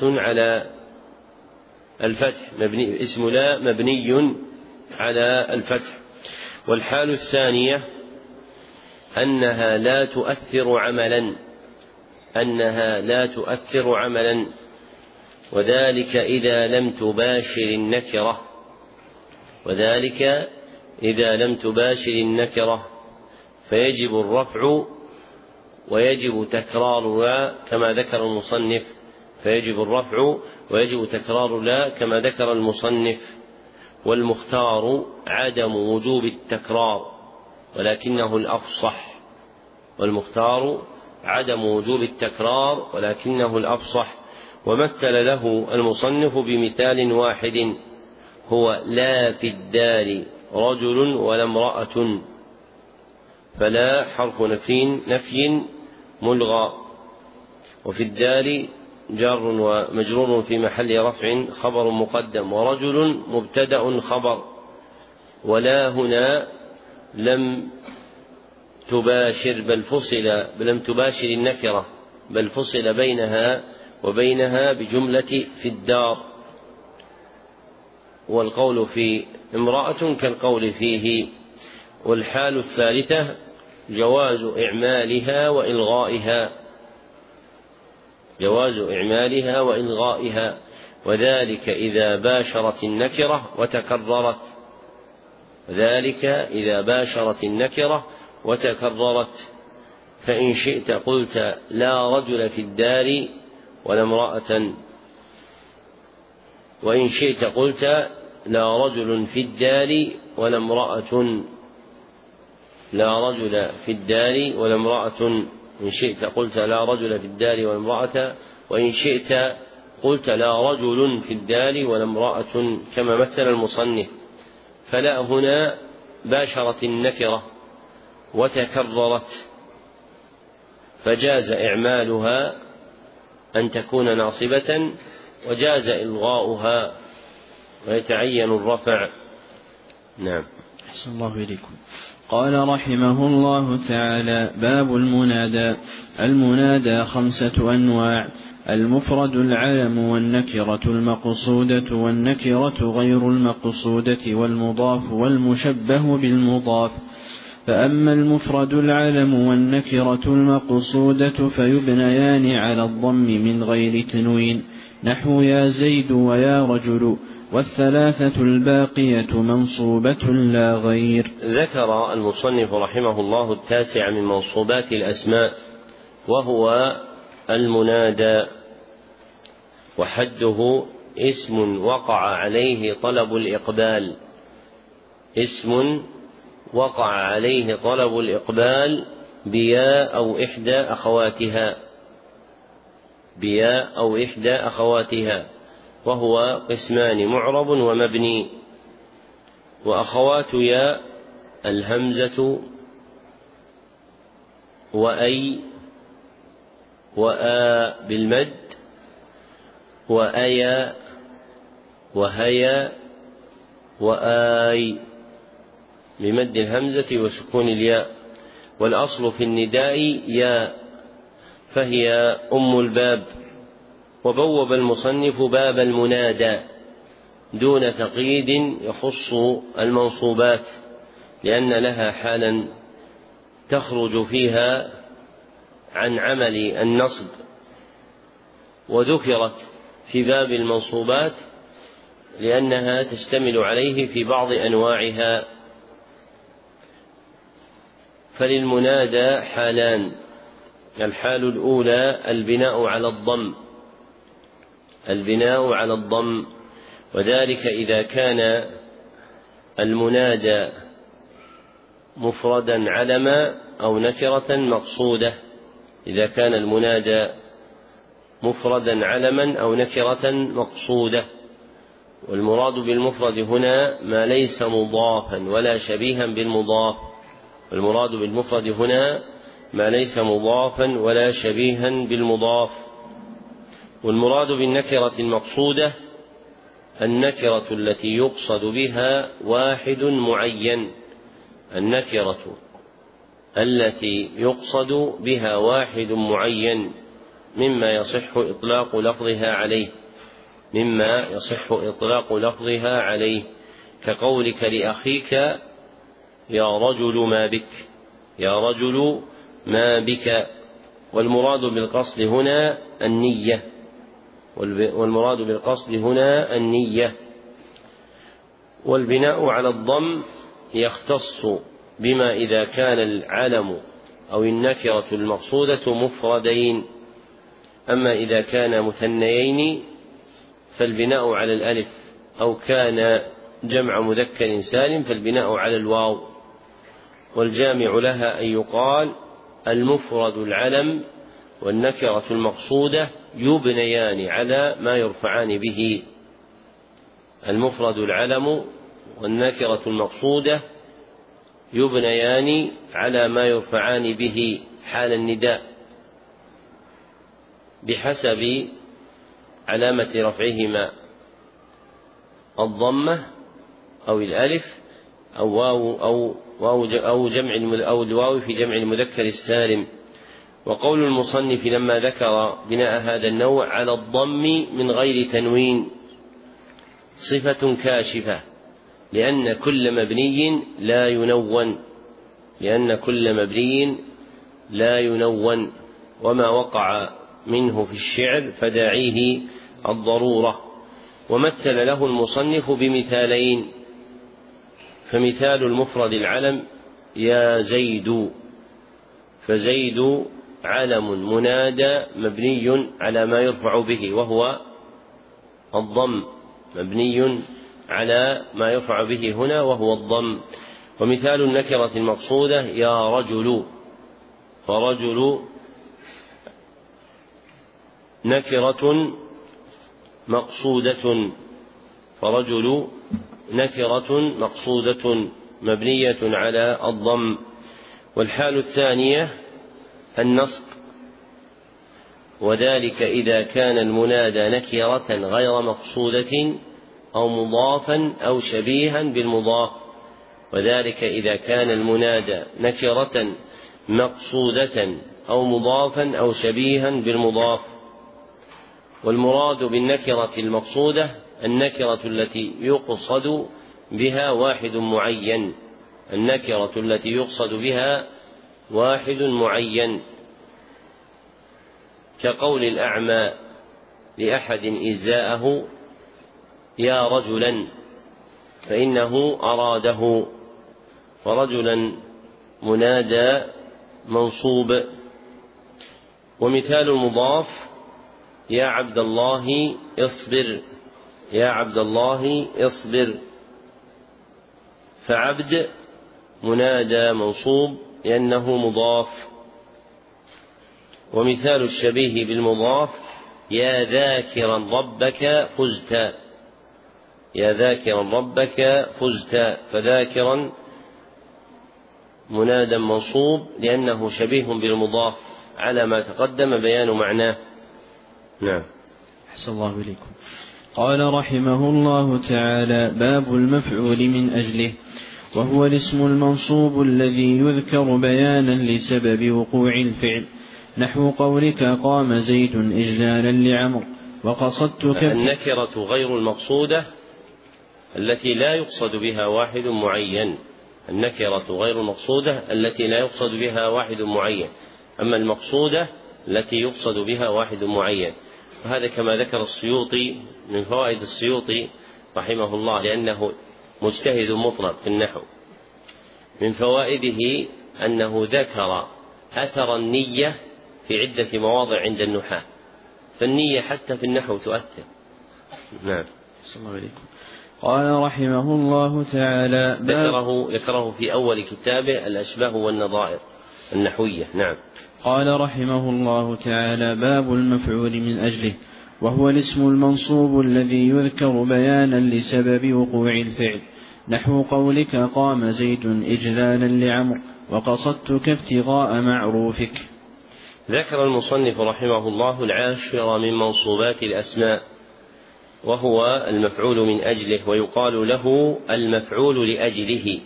على الفتح. والحال الثانية أنها لا تؤثر عملا، وذلك إذا لم تباشر النكرة فيجب الرفع ويجب تكرار لا كما ذكر المصنف. والمختار عدم وجوب التكرار ولكنه الأفصح. ومثل له المصنف بمثال واحد هو لا في الدار رجل ولا امرأة، فلا حرف نفي ملغى، وفي الدار جار ومجرور في محل رفع خبر مقدم، ورجل مبتدأ خبر. ولا هنا لم تباشر النكرة بل فصل بينها وبينها بجملة في الدار. والقول في امرأة كالقول فيه. والحال الثالثة جواز إلغائها، وذلك إذا باشرت النكرة وتكررت. فإن شئت قلت لا رجل في الدار ولا امرأة، وإن شئت قلت لا رجل في الدار ولا امرأة، إن شئت قلت لا رجل في الدار ولا امرأة، وإن شئت قلت لا رجل في الدار ولا امرأة كما مثل المصنف. فلا هنا باشرت النكرة وتكررت فجاز إعمالها أن تكون ناصبة، وجاز إلغاؤها ويتعين الرفع. نعم. أحسن الله إليكم. قال رحمه الله تعالى: باب المنادى 5 أنواع: المفرد العلم، والنكرة المقصودة، والنكرة غير المقصودة، والمضاف والمشبه بالمضاف. فأما المفرد العلم والنكرة المقصودة فيبنيان على الضم من غير تنوين، نحو يا زيد ويا رجل، والثلاثة الباقية منصوبة لا غير. ذكر المصنف رحمه الله 9 من منصوبات الأسماء، وهو المنادى، وحده اسم وقع عليه طلب الإقبال بياء أو إحدى أخواتها، وهو قسمان: معرب ومبني. وأخوات ياء الهمزة وأي وآ بالمد، وأيا وهيا وآي بمد الهمزة وسكون الياء، والأصل في النداء ياء فهي أم الباب. وبوب المصنف باب المنادى دون تقييد يخص المنصوبات، لأن لها حالا تخرج فيها عن عمل النصب، وذكرت في باب المنصوبات لأنها تشتمل عليه في بعض أنواعها. فللمنادى حالان: الحال الأولى البناء على الضم، وذلك إذا كان المنادى مفردا علما أو نكرة مقصودة، إذا كان المنادى مفردا علما أو نكرة مقصودة. والمراد بالمفرد هنا ما ليس مضافا ولا شبيها بالمضاف، والمراد بالمفرد هنا ما ليس مضافا ولا شبيها بالمضاف. والمراد بالنكرة المقصودة النكرة التي يقصد بها واحد معين، النكرة التي يقصد بها واحد معين مما يصح إطلاق لفظها عليه، كقولك لأخيك يا رجل ما بك. والمراد بالقصد هنا النية. والبناء على الضم يختص بما إذا كان العلم أو النكرة المقصودة مفردين، أما إذا كان مثنيين فالبناء على الألف، أو كان جمع مذكر سالم فالبناء على الواو. والجامع لها أن يقال المفرد العلم والنكرة المقصودة يبنيان على ما يرفعان به. المفرد العلم والنكرة المقصودة يبنيان على ما يرفعان به حال النداء بحسب علامة رفعهما، الضمة أو الألف أو الواو في جمع المذكر السالم. وقول المصنف لما ذكر بناء هذا النوع على الضم من غير تنوين صفة كاشفة، لأن كل مبني لا ينون، وما وقع منه في الشعر فداعيه الضرورة. ومثل له المصنف بمثالين: فمثال المفرد العلم يا زيد، فزيد علم منادى مبني على ما يرفع به وهو الضم، مبني على ما يرفع به هنا وهو الضم. ومثال النكرة المقصودة يا رجل، فرجل نكرة مقصودة مبنية على الضم. والحال الثانية النصب، وذلك إذا كان المنادى نكرة غير مقصودة أو مضافا أو شبيها بالمضاف، وذلك إذا كان المنادى نكرة مقصودة أو مضافا أو شبيها بالمضاف. والمراد بالنكرة المقصودة النكرة التي يقصد بها واحد معين، كقول الأعمى لأحد إزاءه يا رجلا، فإنه أراده، فرجلا منادى منصوب. ومثال المضاف يا عبد الله اصبر، فعبد منادى منصوب لأنه مضاف. ومثال الشبيه بالمضاف يا ذاكرا ربك فزت، فذاكرا منادى منصوب لأنه شبيه بالمضاف على ما تقدم بيان معناه. نعم. أحسن الله إليكم. قال رحمه الله تعالى: باب المفعول من أجله. وهو الاسم المنصوب الذي يذكر بيانا لسبب وقوع الفعل، نحو قولك قام زيد إجلالا لعمر وقصدت النكرة غير المقصودة التي لا يقصد بها واحد معين، النكرة غير المقصودة التي لا يقصد بها واحد معين، أما المقصودة التي يقصد بها واحد معين. وهذا كما ذكر السيوطي من فوائد السيوطي رحمه الله، لأنه مجتهد مطلق في النحو، من فوائده أنه ذكر أثر النية في عدة مواضع عند النحاة، فالنية حتى في النحو تؤثر. نعم. صلى الله عليكم. قال رحمه الله تعالى: ذكره في أول كتابه الأشباه والنظائر النحوية. نعم. قال رحمه الله تعالى: باب المفعول من أجله. وهو الاسم المنصوب الذي يذكر بيانا لسبب وقوع الفعل، نحو قولك قام زيد إجلالا لعمر وقصدتك ابتغاء معروفك. ذكر المصنف رحمه الله العاشر من منصوبات الأسماء، وهو المفعول من أجله، ويقال له المفعول لأجله،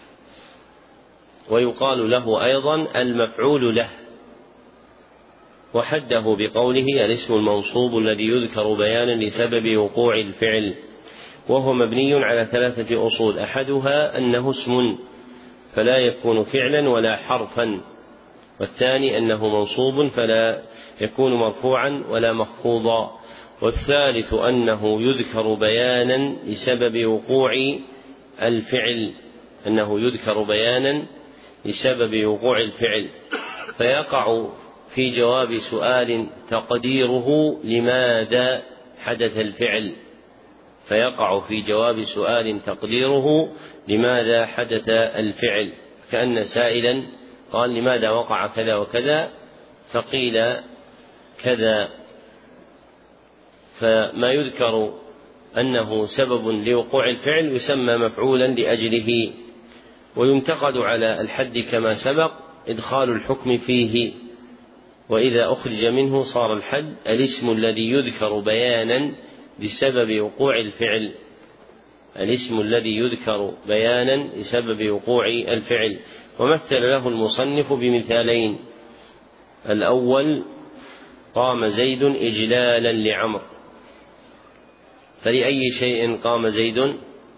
ويقال له أيضا المفعول له. وحده بقوله الاسم المنصوب الذي يذكر بيانا لسبب وقوع الفعل، وهو مبني على 3 أصول: أحدها أنه اسم فلا يكون فعلا ولا حرفا، والثاني أنه منصوب فلا يكون مرفوعا ولا مخفوضا، والثالث أنه يذكر بيانا لسبب وقوع الفعل، أنه يذكر بيانا لسبب وقوع الفعل، فيقع في جواب سؤال تقديره لماذا حدث الفعل، فيقع في جواب سؤال تقديره لماذا حدث الفعل، كأن سائلا قال لماذا وقع كذا وكذا، فقيل كذا، فما يذكر أنه سبب لوقوع الفعل يسمى مفعولا لأجله. وينتقد على الحد كما سبق إدخال الحكم فيه، وإذا أخرج منه صار الحد الاسم الذي يذكر بيانا لسبب وقوع الفعل، الاسم الذي يذكر بيانا لسبب وقوع الفعل. ومثل له المصنف بمثالين: الأول قام زيد إجلالا لعمر، فلأي شيء قام زيد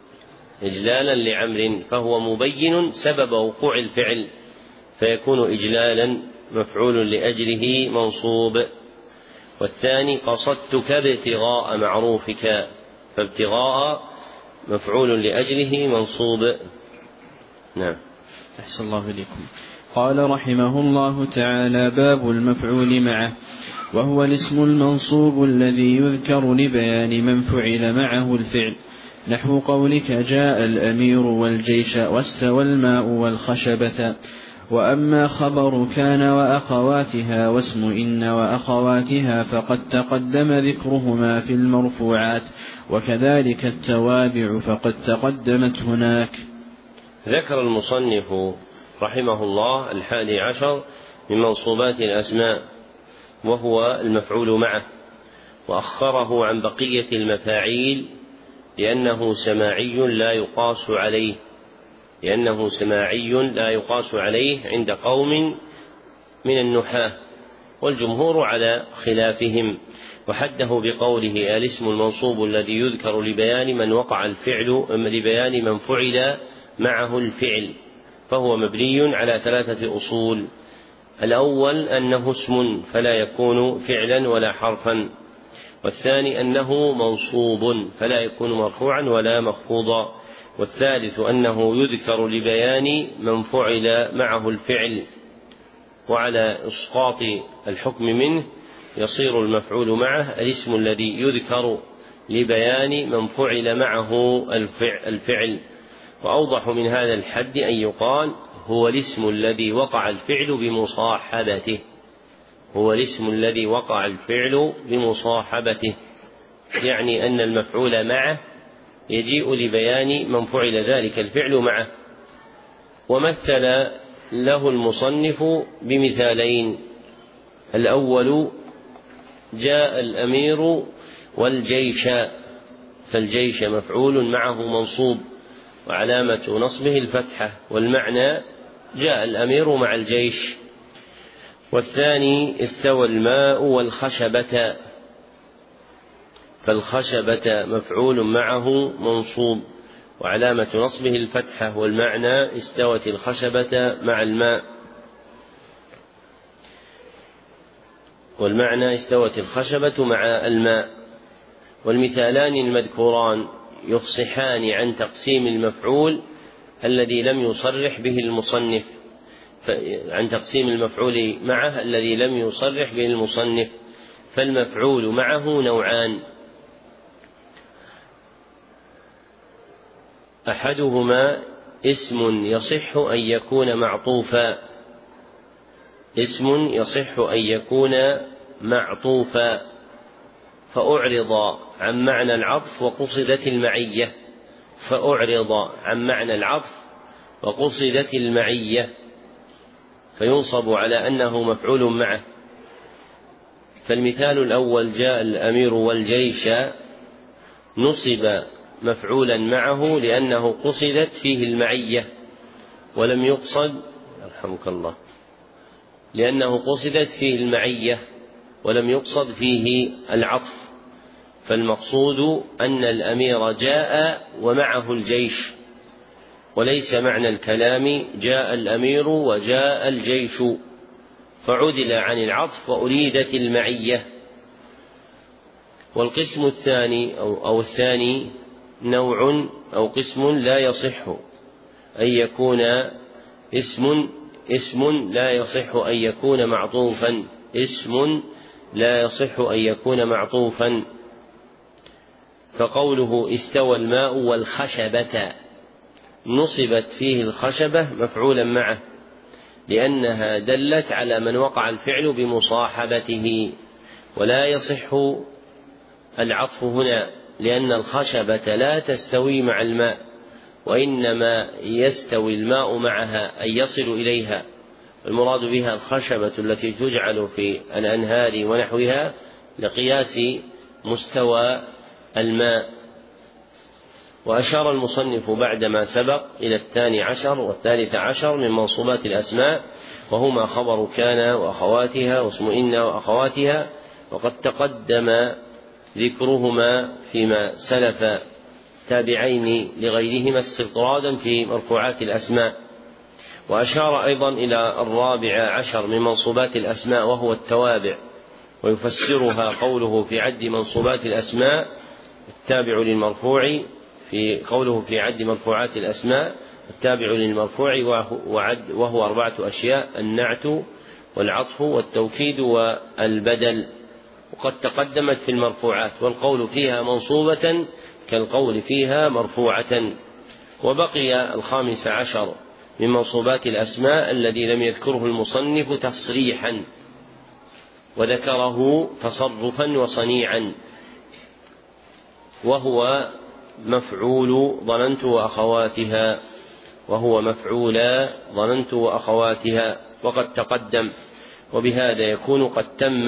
إجلالا لعمر، فهو مبين سبب وقوع الفعل، فيكون إجلالا مفعول لأجله منصوب. والثاني قصدتك ابتغاء معروفك، فابتغاء مفعول لأجله منصوب. نعم. أحسن الله إليكم. قال رحمه الله تعالى: باب المفعول معه. وهو الاسم المنصوب الذي يذكر لبيان من فعل معه الفعل، نحو قولك جاء الأمير والجيش واستوى الماء والخشبة. وأما خبر كان وأخواتها واسم إن وأخواتها فقد تقدم ذكرهما في المرفوعات، وكذلك التوابع فقد تقدمت هناك. ذكر المصنف رحمه الله 11 من منصوبات الأسماء، وهو المفعول معه، وأخره عن بقية المفاعيل لأنه سماعي لا يقاس عليه، لأنه سماعي لا يقاس عليه عند قوم من النحاة، والجمهور على خلافهم. وحده بقوله الاسم المنصوب الذي يذكر لبيان من وقع الفعل، لبيان من فعل معه الفعل، فهو مبني على 3 أصول: الأول أنه اسم فلا يكون فعلا ولا حرفا، والثاني أنه منصوب فلا يكون مرفوعا ولا مخفوضا، والثالث أنه يذكر لبيان من فعل معه الفعل، وعلى إسقاط الحكم منه يصير المفعول معه الاسم الذي يذكر لبيان من فعل معه الفعل. وأوضح من هذا الحد أن يقال هو الاسم الذي وقع الفعل بمصاحبته، هو الاسم الذي وقع الفعل بمصاحبته، يعني أن المفعول معه يجيء لبيان من فعل ذلك الفعل معه. ومثل له المصنف بمثالين: الأول جاء الأمير والجيش فالجيش مفعول معه منصوب وعلامة نصبه الفتحة، والمعنى جاء الأمير مع الجيش. والثاني استوى الماء والخشبة، فالخشبة مفعول معه منصوب وعلامة نصبه الفتحة، والمعنى استوت الخشبة مع الماء، والمعنى استوت الخشبة مع الماء. والمثالان المذكوران يفصحان عن تقسيم المفعول الذي لم يصرح به المصنف، عن تقسيم المفعول معه الذي لم يصرح به المصنف. فالمفعول معه نوعان: أحدهما اسم يصح أن يكون معطوفا، اسم يصح أن يكون معطوفا فأعرض عن معنى العطف وقصدت المعية، فأعرض عن معنى العطف وقصدت المعية فينصب على أنه مفعول معه. فالمثال الأول جاء الأمير والجيش، نصب مفعولا معه لأنه قصدت فيه المعية ولم يقصد، يرحمك الله، لأنه قصدت فيه المعية ولم يقصد فيه العطف. فالمقصود أن الأمير جاء ومعه الجيش، وليس معنى الكلام جاء الأمير وجاء الجيش، فعدل عن العطف وأريدت المعية. والقسم الثاني أو الثاني نوع أو قسم لا يصح أن يكون اسم لا يصح أن يكون معطوفا، اسم لا يصح أن يكون معطوفا. فقوله استوى الماء والخشبة نصبت فيه الخشبة مفعولا معه لأنها دلت على من وقع الفعل بمصاحبته، ولا يصح العطف هنا لأن الخشبة لا تستوي مع الماء، وإنما يستوي الماء معها أي يصل إليها، المراد بها الخشبة التي تجعل في الأنهار ونحوها لقياس مستوى الماء. وأشار المصنف بعدما سبق إلى 12 والثالث عشر من منصوبات الأسماء، وهما خبر كان وأخواتها واسم إن وأخواتها، وقد تقدم ذكرهما فيما سلف تابعين لغيرهما استطرادا في مرفوعات الأسماء. وأشار أيضا إلى 14 من منصوبات الأسماء وهو التوابع، ويفسرها قوله في عد منصوبات الأسماء التابع للمرفوع، في قوله في عد مرفوعات الأسماء التابع للمرفوع وهو 4 أشياء: النعت والعطف والتوكيد والبدل. وقد تقدمت في المرفوعات والقول فيها منصوبة كالقول فيها مرفوعة. وبقي 15 من منصوبات الأسماء الذي لم يذكره المصنف تصريحا وذكره تصرفا وصنيعا، وهو مفعول ظننت وأخواتها، وهو مفعول ظننت وأخواتها وقد تقدم. وبهذا يكون قد تم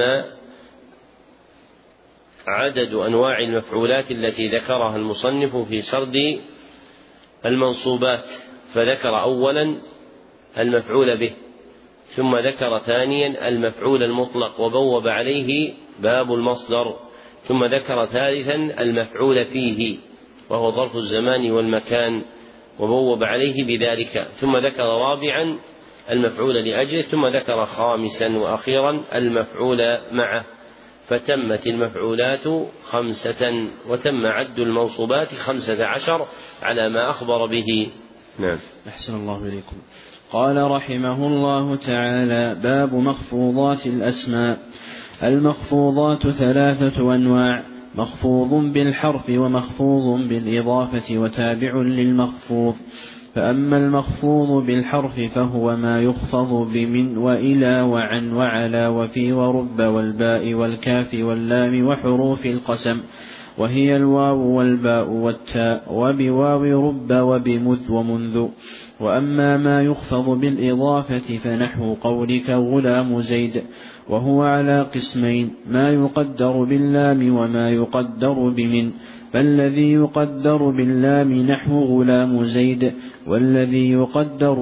عدد أنواع المفعولات التي ذكرها المصنف في سرد المنصوبات، فذكر أولا المفعول به، ثم ذكر ثانيا المفعول المطلق وبوب عليه باب المصدر، ثم ذكر ثالثا المفعول فيه وهو ظرف الزمان والمكان وبوب عليه بذلك، ثم ذكر رابعا المفعول لأجله، ثم ذكر خامسا وأخيرا المفعول معه، فتمت المفعولات 5 وتم عد المنصوبات 15 على ما أخبر به. نعم. أحسن الله إليكم. قال رحمه الله تعالى: باب مخفوضات الأسماء. المخفوضات 3 أنواع: مخفوض بالحرف ومخفوض بالإضافة وتابع للمخفوض. فأما المخفوض بالحرف فهو ما يخفض بمن وإلى وعن وعلى وفي ورب والباء والكاف واللام وحروف القسم، وهي الواو والباء والتاء، وبواو رب وبمذ ومنذ. وأما ما يخفض بالإضافة فنحو قولك غلام زيد، وهو على قسمين: ما يقدر باللام وما يقدر بمن. فالذي يقدر باللام نحو غلام زيد، والذي يقدر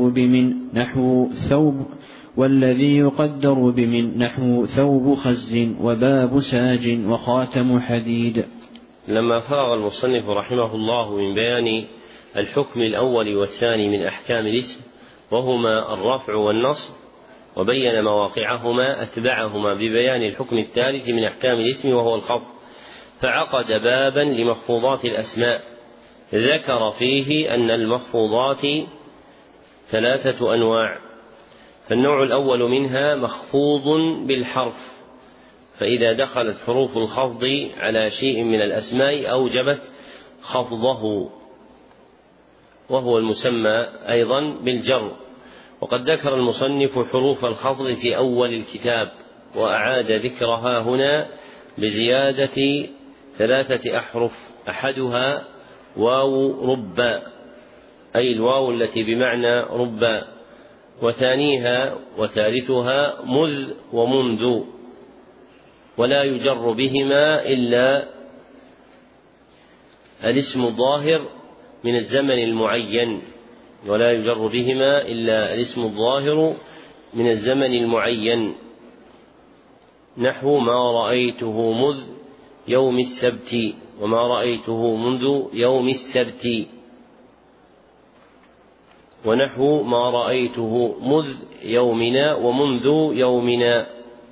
بمن نحو ثوب خز وباب ساج وخاتم حديد. لما فرغ المصنف رحمه الله من بيان الحكم الأول والثاني من أحكام الاسم، وهما الرفع والنصب، وبين مواقعهما، أتبعهما ببيان الحكم الثالث من أحكام الاسم وهو الخفض، فعقد بابا لمخفوضات الأسماء ذكر فيه أن المخفوضات 3 أنواع. فالنوع الأول منها مخفوض بالحرف، فإذا دخلت حروف الخفض على شيء من الأسماء أوجبت خفضه، وهو المسمى أيضا بالجر. وقد ذكر المصنف حروف الخفض في أول الكتاب، وأعاد ذكرها هنا بزيادة 3 أحرف، أحدها واو ربا، أي الواو التي بمعنى ربا، وثانيها وثالثها مذ ومنذ، ولا يجر بهما إلا الاسم الظاهر من الزمن المعين، ولا يجر بهما إلا الاسم الظاهر من الزمن المعين، نحو ما رأيته مذ يوم السبت، وما رأيته منذ يوم السبت، ونحو ما رأيته مذ يومنا ومنذ يومنا.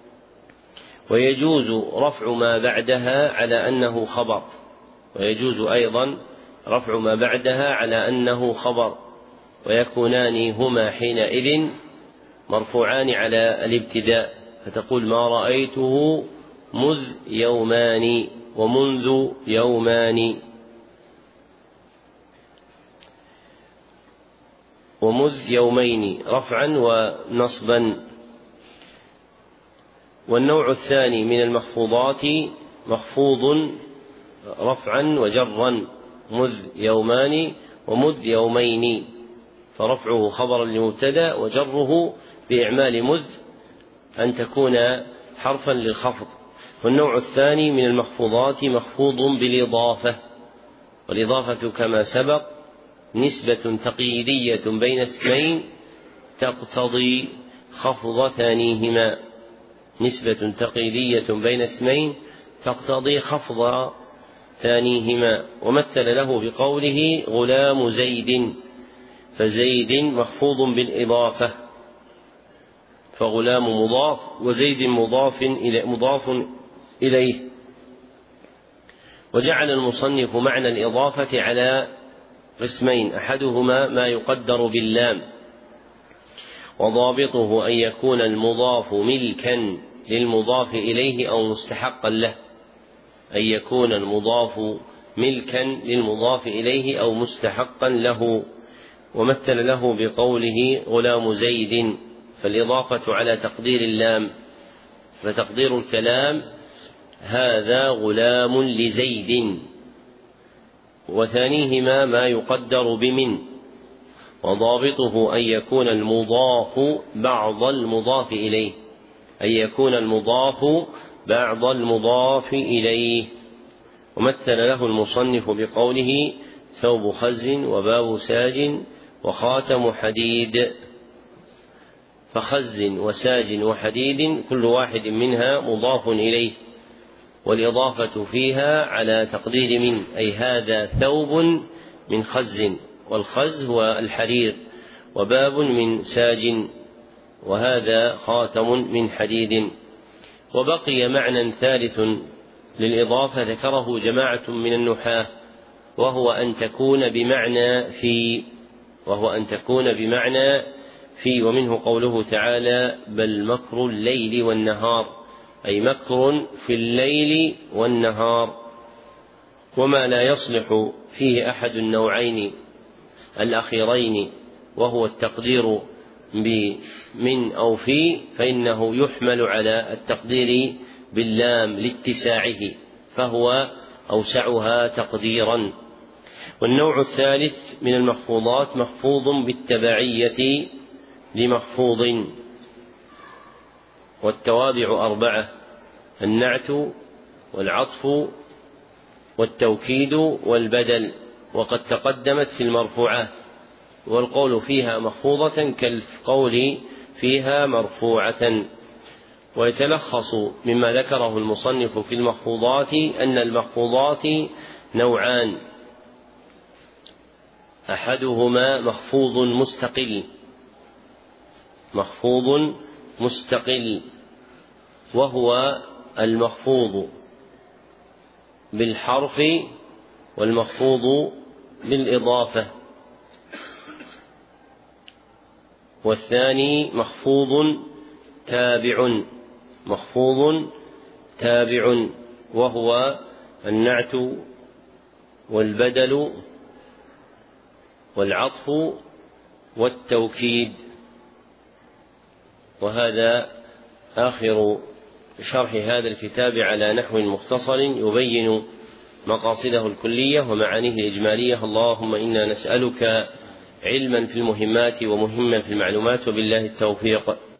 ويجوز رفع ما بعدها على أنه خبر، ويجوز أيضا رفع ما بعدها على أنه خبر، ويكونان هما حينئذ مرفوعان على الابتداء، فتقول ما رأيته مذ يومان ومنذ يومان، ومذ يومين رفعا ونصبا. والنوع الثاني من المخفوضات مخفوض رفعا وجرا، مذ يومان ومذ يومين، فرفعه خبرا لمبتدأ وجره بإعمال مذ أن تكون حرفا للخفض. والنوع الثاني من المخفوضات مخفوض بالإضافة، والإضافة كما سبق نسبة تقييدية بين اسمين تقتضي خفض ثانيهما، نسبة تقييدية بين اسمين تقتضي خفض ثانيهما. ومثل له بقوله غلام زيد، فزيد مخفوض بالإضافة، فغلام مضاف وزيد مضاف إليه. وجعل المصنف معنى الإضافة على قسمين: أحدهما ما يقدر باللام، وضابطه أن يكون المضاف ملكا للمضاف إليه أو مستحقا له، أن يكون المضاف ملكا للمضاف إليه أو مستحقا له. ومثل له بقوله غلام زيد، فالإضافة على تقدير اللام، فتقدير الكلام هذا غلام لزيد. وثانيهما ما يقدر بمن، وضابطه أن يكون المضاف بعض المضاف إليه، أن يكون المضاف بعض المضاف إليه. ومثل له المصنف بقوله ثوب خز وباب ساج وخاتم حديد، فخز وساج وحديد كل واحد منها مضاف إليه، والإضافة فيها على تقدير من، أي هذا ثوب من خز، والخز هو الحرير، وباب من ساج، وهذا خاتم من حديد. وبقي معنى ثالث للإضافة ذكره جماعة من النحاة، وهو أن تكون بمعنى في، ومنه قوله تعالى بل مكر الليل والنهار، أي مكر في الليل والنهار. وما لا يصلح فيه أحد النوعين الأخيرين وهو التقدير بمن أو في، فإنه يحمل على التقدير باللام لاتساعه، فهو أوسعها تقديرا. والنوع الثالث من المخفوضات مخفوض بالتبعية لمخفوض. والتوابع 4: النعت والعطف والتوكيد والبدل، وقد تقدمت في المرفوعات، والقول فيها مخفوضة كالقول فيها مرفوعة. ويتلخص مما ذكره المصنف في المخفوضات أن المخفوضات نوعان: أحدهما مخفوض مستقل وهو المخفوض بالحرف والمخفوض بالإضافة، والثاني مخفوض تابع وهو النعت والبدل والعطف والتوكيد. وهذا آخر شرح هذا الكتاب على نحو مختصر يبين مقاصده الكلية ومعانيه الإجمالية. اللهم إنا نسألك علما في المهمات ومهما في المعلومات، وبالله التوفيق.